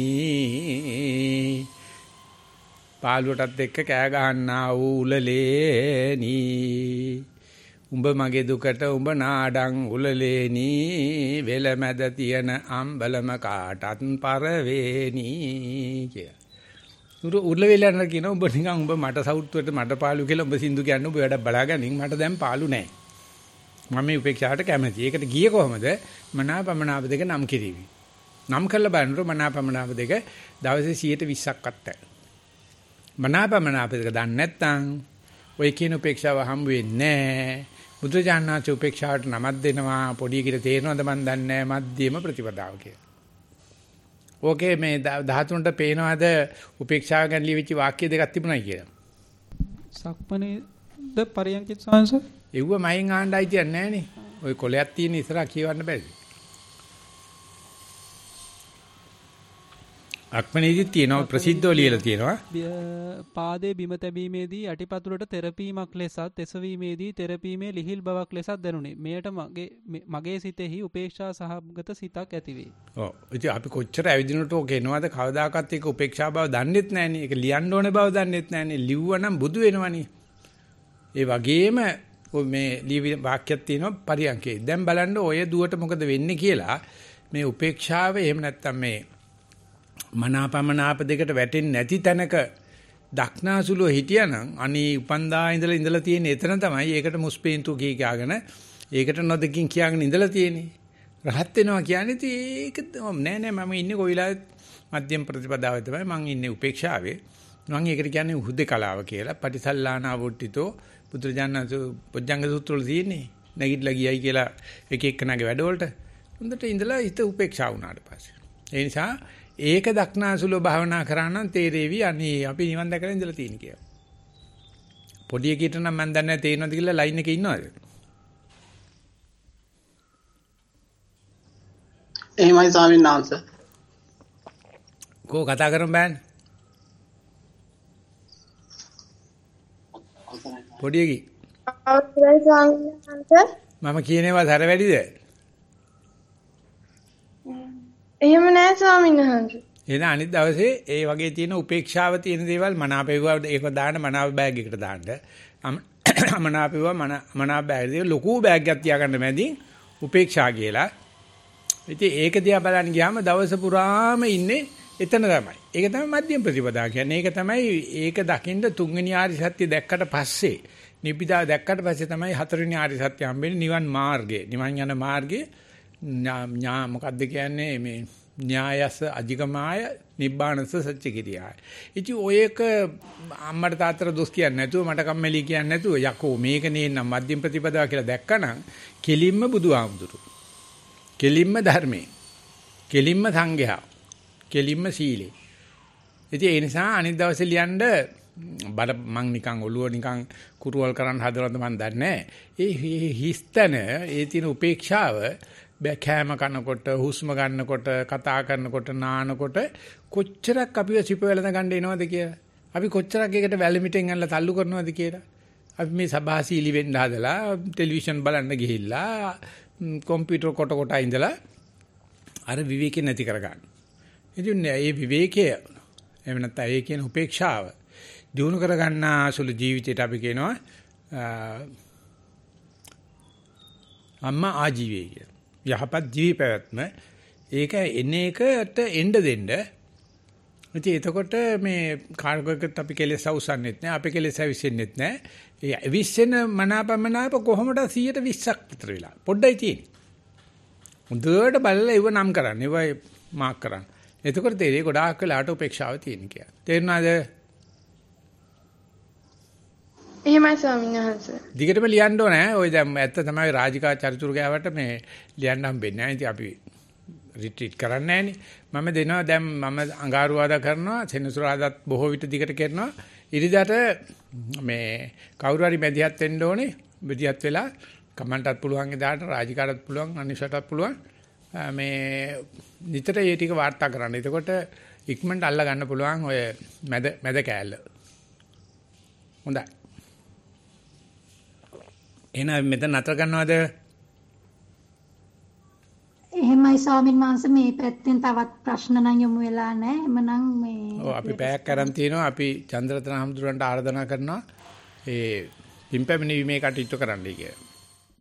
පාළුවටත් එක්ක කෑ ගහන්නා වූ උලලේනි උඹ මගේ දුකට උඹ නාඩන් උලලේනි වෙල මැද තියෙන අම්බලම කාටත් පරවේනි කිය. උල වෙලන කියන උඹ නිකන් උඹ මට සවුත්තුවට මට පාළු කියලා උඹ සින්දු කියන්නේ උඹ වැඩ බලාගනින් මට දැන් පාළු නැහැ. මම මේ උපේක්ෂාවට කැමතියි. ඒකට ගියේ කොහමද? මනාපමනාප දෙක නම් කිරීවි. නම් කරලා බලනකොට මනාපමනාප දෙක දවසේ 120ක්වත් නැහැ. මනාපමනාප දෙක දන්නේ නැත්නම් ඔය කියන උපේක්ෂාව හම් වෙන්නේ නැහැ. බුදුජානනාච උපේක්ෂාවට නමක් දෙනවා. පොඩි කිර තේරෙනවද මන් දන්නේ නැහැ. මධ්‍යම ප්‍රතිපදාව කියලා. ඕකේ මේ 13ට පේනවාද උපේක්ෂාව ගැන ලියවිච්ච වාක්‍ය දෙකක් තිබුණයි කියලා. සක්මණේද පරියන්කිත සංස එව්ව මයින් ආණ්ඩයි තියන්නේ නැහනේ. ওই කොලයක් තියෙන ඉස්සරහ කියවන්න බැරිද? අක්මනේදී තියෙනවා ප්‍රසිද්ධව ලියලා තියෙනවා. පාදයේ බිම තැබීමේදී යටිපතුලට තෙරපීමක් ලෙසත් එසවීමේදී තෙරපීමේ ලිහිල් බවක් ලෙසත් දැනුනේ. මෙයට මගේ සිතෙහි උපේක්ෂා සහගත සිතක් ඇති වේ. ඔව්. ඉතින් අපි කොච්චර ඇවිදිනට ඕක එනවද කවදාකවත් ඒක උපේක්ෂා බව දන්නෙත් නැහනේ. ඒක ලියන්න ඕනේ බව දන්නෙත් නැහනේ. ලිව්වනම් බුදු වෙනවනේ. ඒ වගේම මේ ලිවි වාක්‍යයක් තියෙනවා පරියන්කේ. දැන් බලන්න ඔය දුවට මොකද වෙන්නේ කියලා මේ උපේක්ෂාව එහෙම නැත්තම් මේ මනාපමනාප දෙකට වැටෙන්නේ නැති තැනක දක්නාසුලුව හිටියානම් අනේ උපන්දා ඉඳලා තියෙන එතන තමයි ඒකට මුස්පේන්තු කීකාගෙන ඒකට නොදකින් කියාගෙන ඉඳලා තියෙන්නේ. රහත් වෙනවා කියන්නේ ඒක නෑ මම ඉන්නේ කොයිලාත් මධ්‍යම ප්‍රතිපදාවේ තමයි මම ඉන්නේ උපේක්ෂාවේ. මම ඒකට කියන්නේ හුදේකලාව කියලා. පටිසල්ලාන අවුට්ටිතෝ පුත්‍රජානස පොජ්ජංග සූත්‍ර වල තියෙන්නේ. නැගිටලා ගියයි කියලා එක එක්කනගේ වැඩවලට හොඳට ඉඳලා හිත උපේක්ෂා වුණාට පස්සේ. ඒ නිසා ඒක දක්නාසුලෝ භාවනා කරා නම් තේරෙවි අනේ අපි නිවන් දැකලා ඉඳලා තියෙන කියලා. පොඩි එකීට නම් මම දන්නේ නැහැ තේරෙනවද කියලා ලයින් එකේ ඉන්නවද? එහෙමයි ස්වාමීන් වහන්සේ. කෝ කතා කරමු බෑන්. පොඩි එකී. අවසරයි ස්වාමීන් වහන්සේ. මම කියනේවා සැර වැඩිද? එහෙම නෑ ස්වාමීන් වහන්සේ. එහෙනම් අනිත් දවසේ ඒ වගේ තියෙන උපේක්ෂාව තියෙන දේවල් මනාපේවා ඒක දාන්න මනාප බෑග් එකකට දාන්න. මනාපේවා මනාප බෑග් එක ලොකු බෑග් එකක් තියාගන්න මැදින් උපේක්ෂා කියලා. ඉතින් ඒක දිහා බලන්න ගියාම දවස පුරාම ඉන්නේ එතන තමයි. ඒක තමයි මධ්‍යම ප්‍රතිපදා කියන්නේ. ඒක තමයි ඒක දකින්න තුන්වෙනි ආරි සත්‍ය දැක්කට පස්සේ නිබ්බිදා දැක්කට පස්සේ තමයි හතරවෙනි ආරි සත්‍ය හම්බෙන්නේ නිවන් මාර්ගය. නිවන් යන මාර්ගයේ මොකද්ද කියන්නේ මේ න්‍යායස අධිගමාය නිබ්බානස සත්‍ය කිරියාය. ඉතින් ඔයක අම්මට තාත්තට දොස් කියන්නේ නැතුව මට කම්මැලි කියන්නේ නැතුව යකෝ මේක නේනම් මධ්‍යම ප්‍රතිපදාව කියලා දැක්කනම් කෙලින්ම බුදුහාමුදුරු. කෙලින්ම ධර්මයේ. කෙලින්ම සංඝයා. කෙලින්ම සීලේ. ඉතින් ඒ නිසා අනිත් දවසේ ලියන්න මං නිකන් ඔළුව නිකන් කුරුවල් කරන්න හදනවද මන් දන්නේ නැහැ. ඒ හිස්තන ඒ තියෙන උපේක්ෂාව කෑම කනකොට හුස්ම ගන්නකොට කතා කරනකොට නානකොට කොච්චරක් අපිව සිප වෙලඳ ගන්න එනවද කියලා. අපි කොච්චරක් ඒකට වැලමිටෙන් අල්ල තල්ලු කරනවද කියලා. අපි මේ සභාශීලී වෙන්න හදලා ටෙලිවිෂන් බලන්න ගිහිල්ලා කම්පියුටර් කොට ඉඳලා අර විවේකේ නැති කරගන්න. ඉතින් මේ විවේකය එහෙම නැත්නම් ඒ කියන උපේක්ෂාව දිනු කරගන්න අසුළු ජීවිතයට අපි කියනවා අම්මා ආජීවය කියලා. යහපත් ජීවි පැවැත්ම ඒක එන එකට එන්න දෙන්න. ඉතින් එතකොට මේ කාර්යකත් අපි කෙලෙස් අවසන්නෙත් නෑ අපි කෙලෙස් ඇවිස්සෙන්නෙත් නෑ. ඒ ඇවිස්සෙන මනාපමනාප කොහොමද 120ක් විතර වෙලා. පොඩ්ඩයි තියෙන්නේ. හොඳට බලලා ඒව නම් කරන්න. ඒව මාක් කරන්න. එතකොට තේරෙයි ගොඩාක් වෙලාට උපේක්ෂාව තියෙන කියලා. තේරුණාද? එහෙමයි ස්වාමීන් වහන්සේ. දිගටම ලියන්න ඕනේ. ඔය දැන් ඇත්ත තමයි රාජිකා චරිචුරු ගෑවට මේ ලියන්න හම්බෙන්නේ නැහැ. ඉතින් අපි රිට්‍රීට් කරන්නේ නැහනේ. මම දෙනවා දැන් මම අඟහරුවාදා කරනවා, සෙනසුරාදාත් බොහෝ විට දිගට කරනවා. ඉරිදාට මේ කවුරු හරි මැදිහත් වෙන්න ඕනේ. මැදිහත් වෙලා කමන්ටත් පුළුවන් එදාට රාජිකාටත් පුළුවන්, අනිෂටත් පුළුවන්. මේ නිතර ඒ ටික වාර්තා කරන්න. එතකොට ඉක්මනට අල්ල ගන්න පුළුවන් ඔය මැද කෑල්ල. හොඳයි. එහෙනම් මෙතන නතර කරනවද? එහෙමයි ස්වාමීන් වහන්සේ මේ පැත්තෙන් තවත් ප්‍රශ්න නම් යොමු වෙලා නැහැ. එමනම් මේ ඔව් අපි පැයක් කරන් තිනවා. අපි චන්ද්‍රරත්න හඳුරන්ට ආරාධනා කරනවා ඒ පින්පැමිණීමේ කටයුතු කරන්නයි කියලා.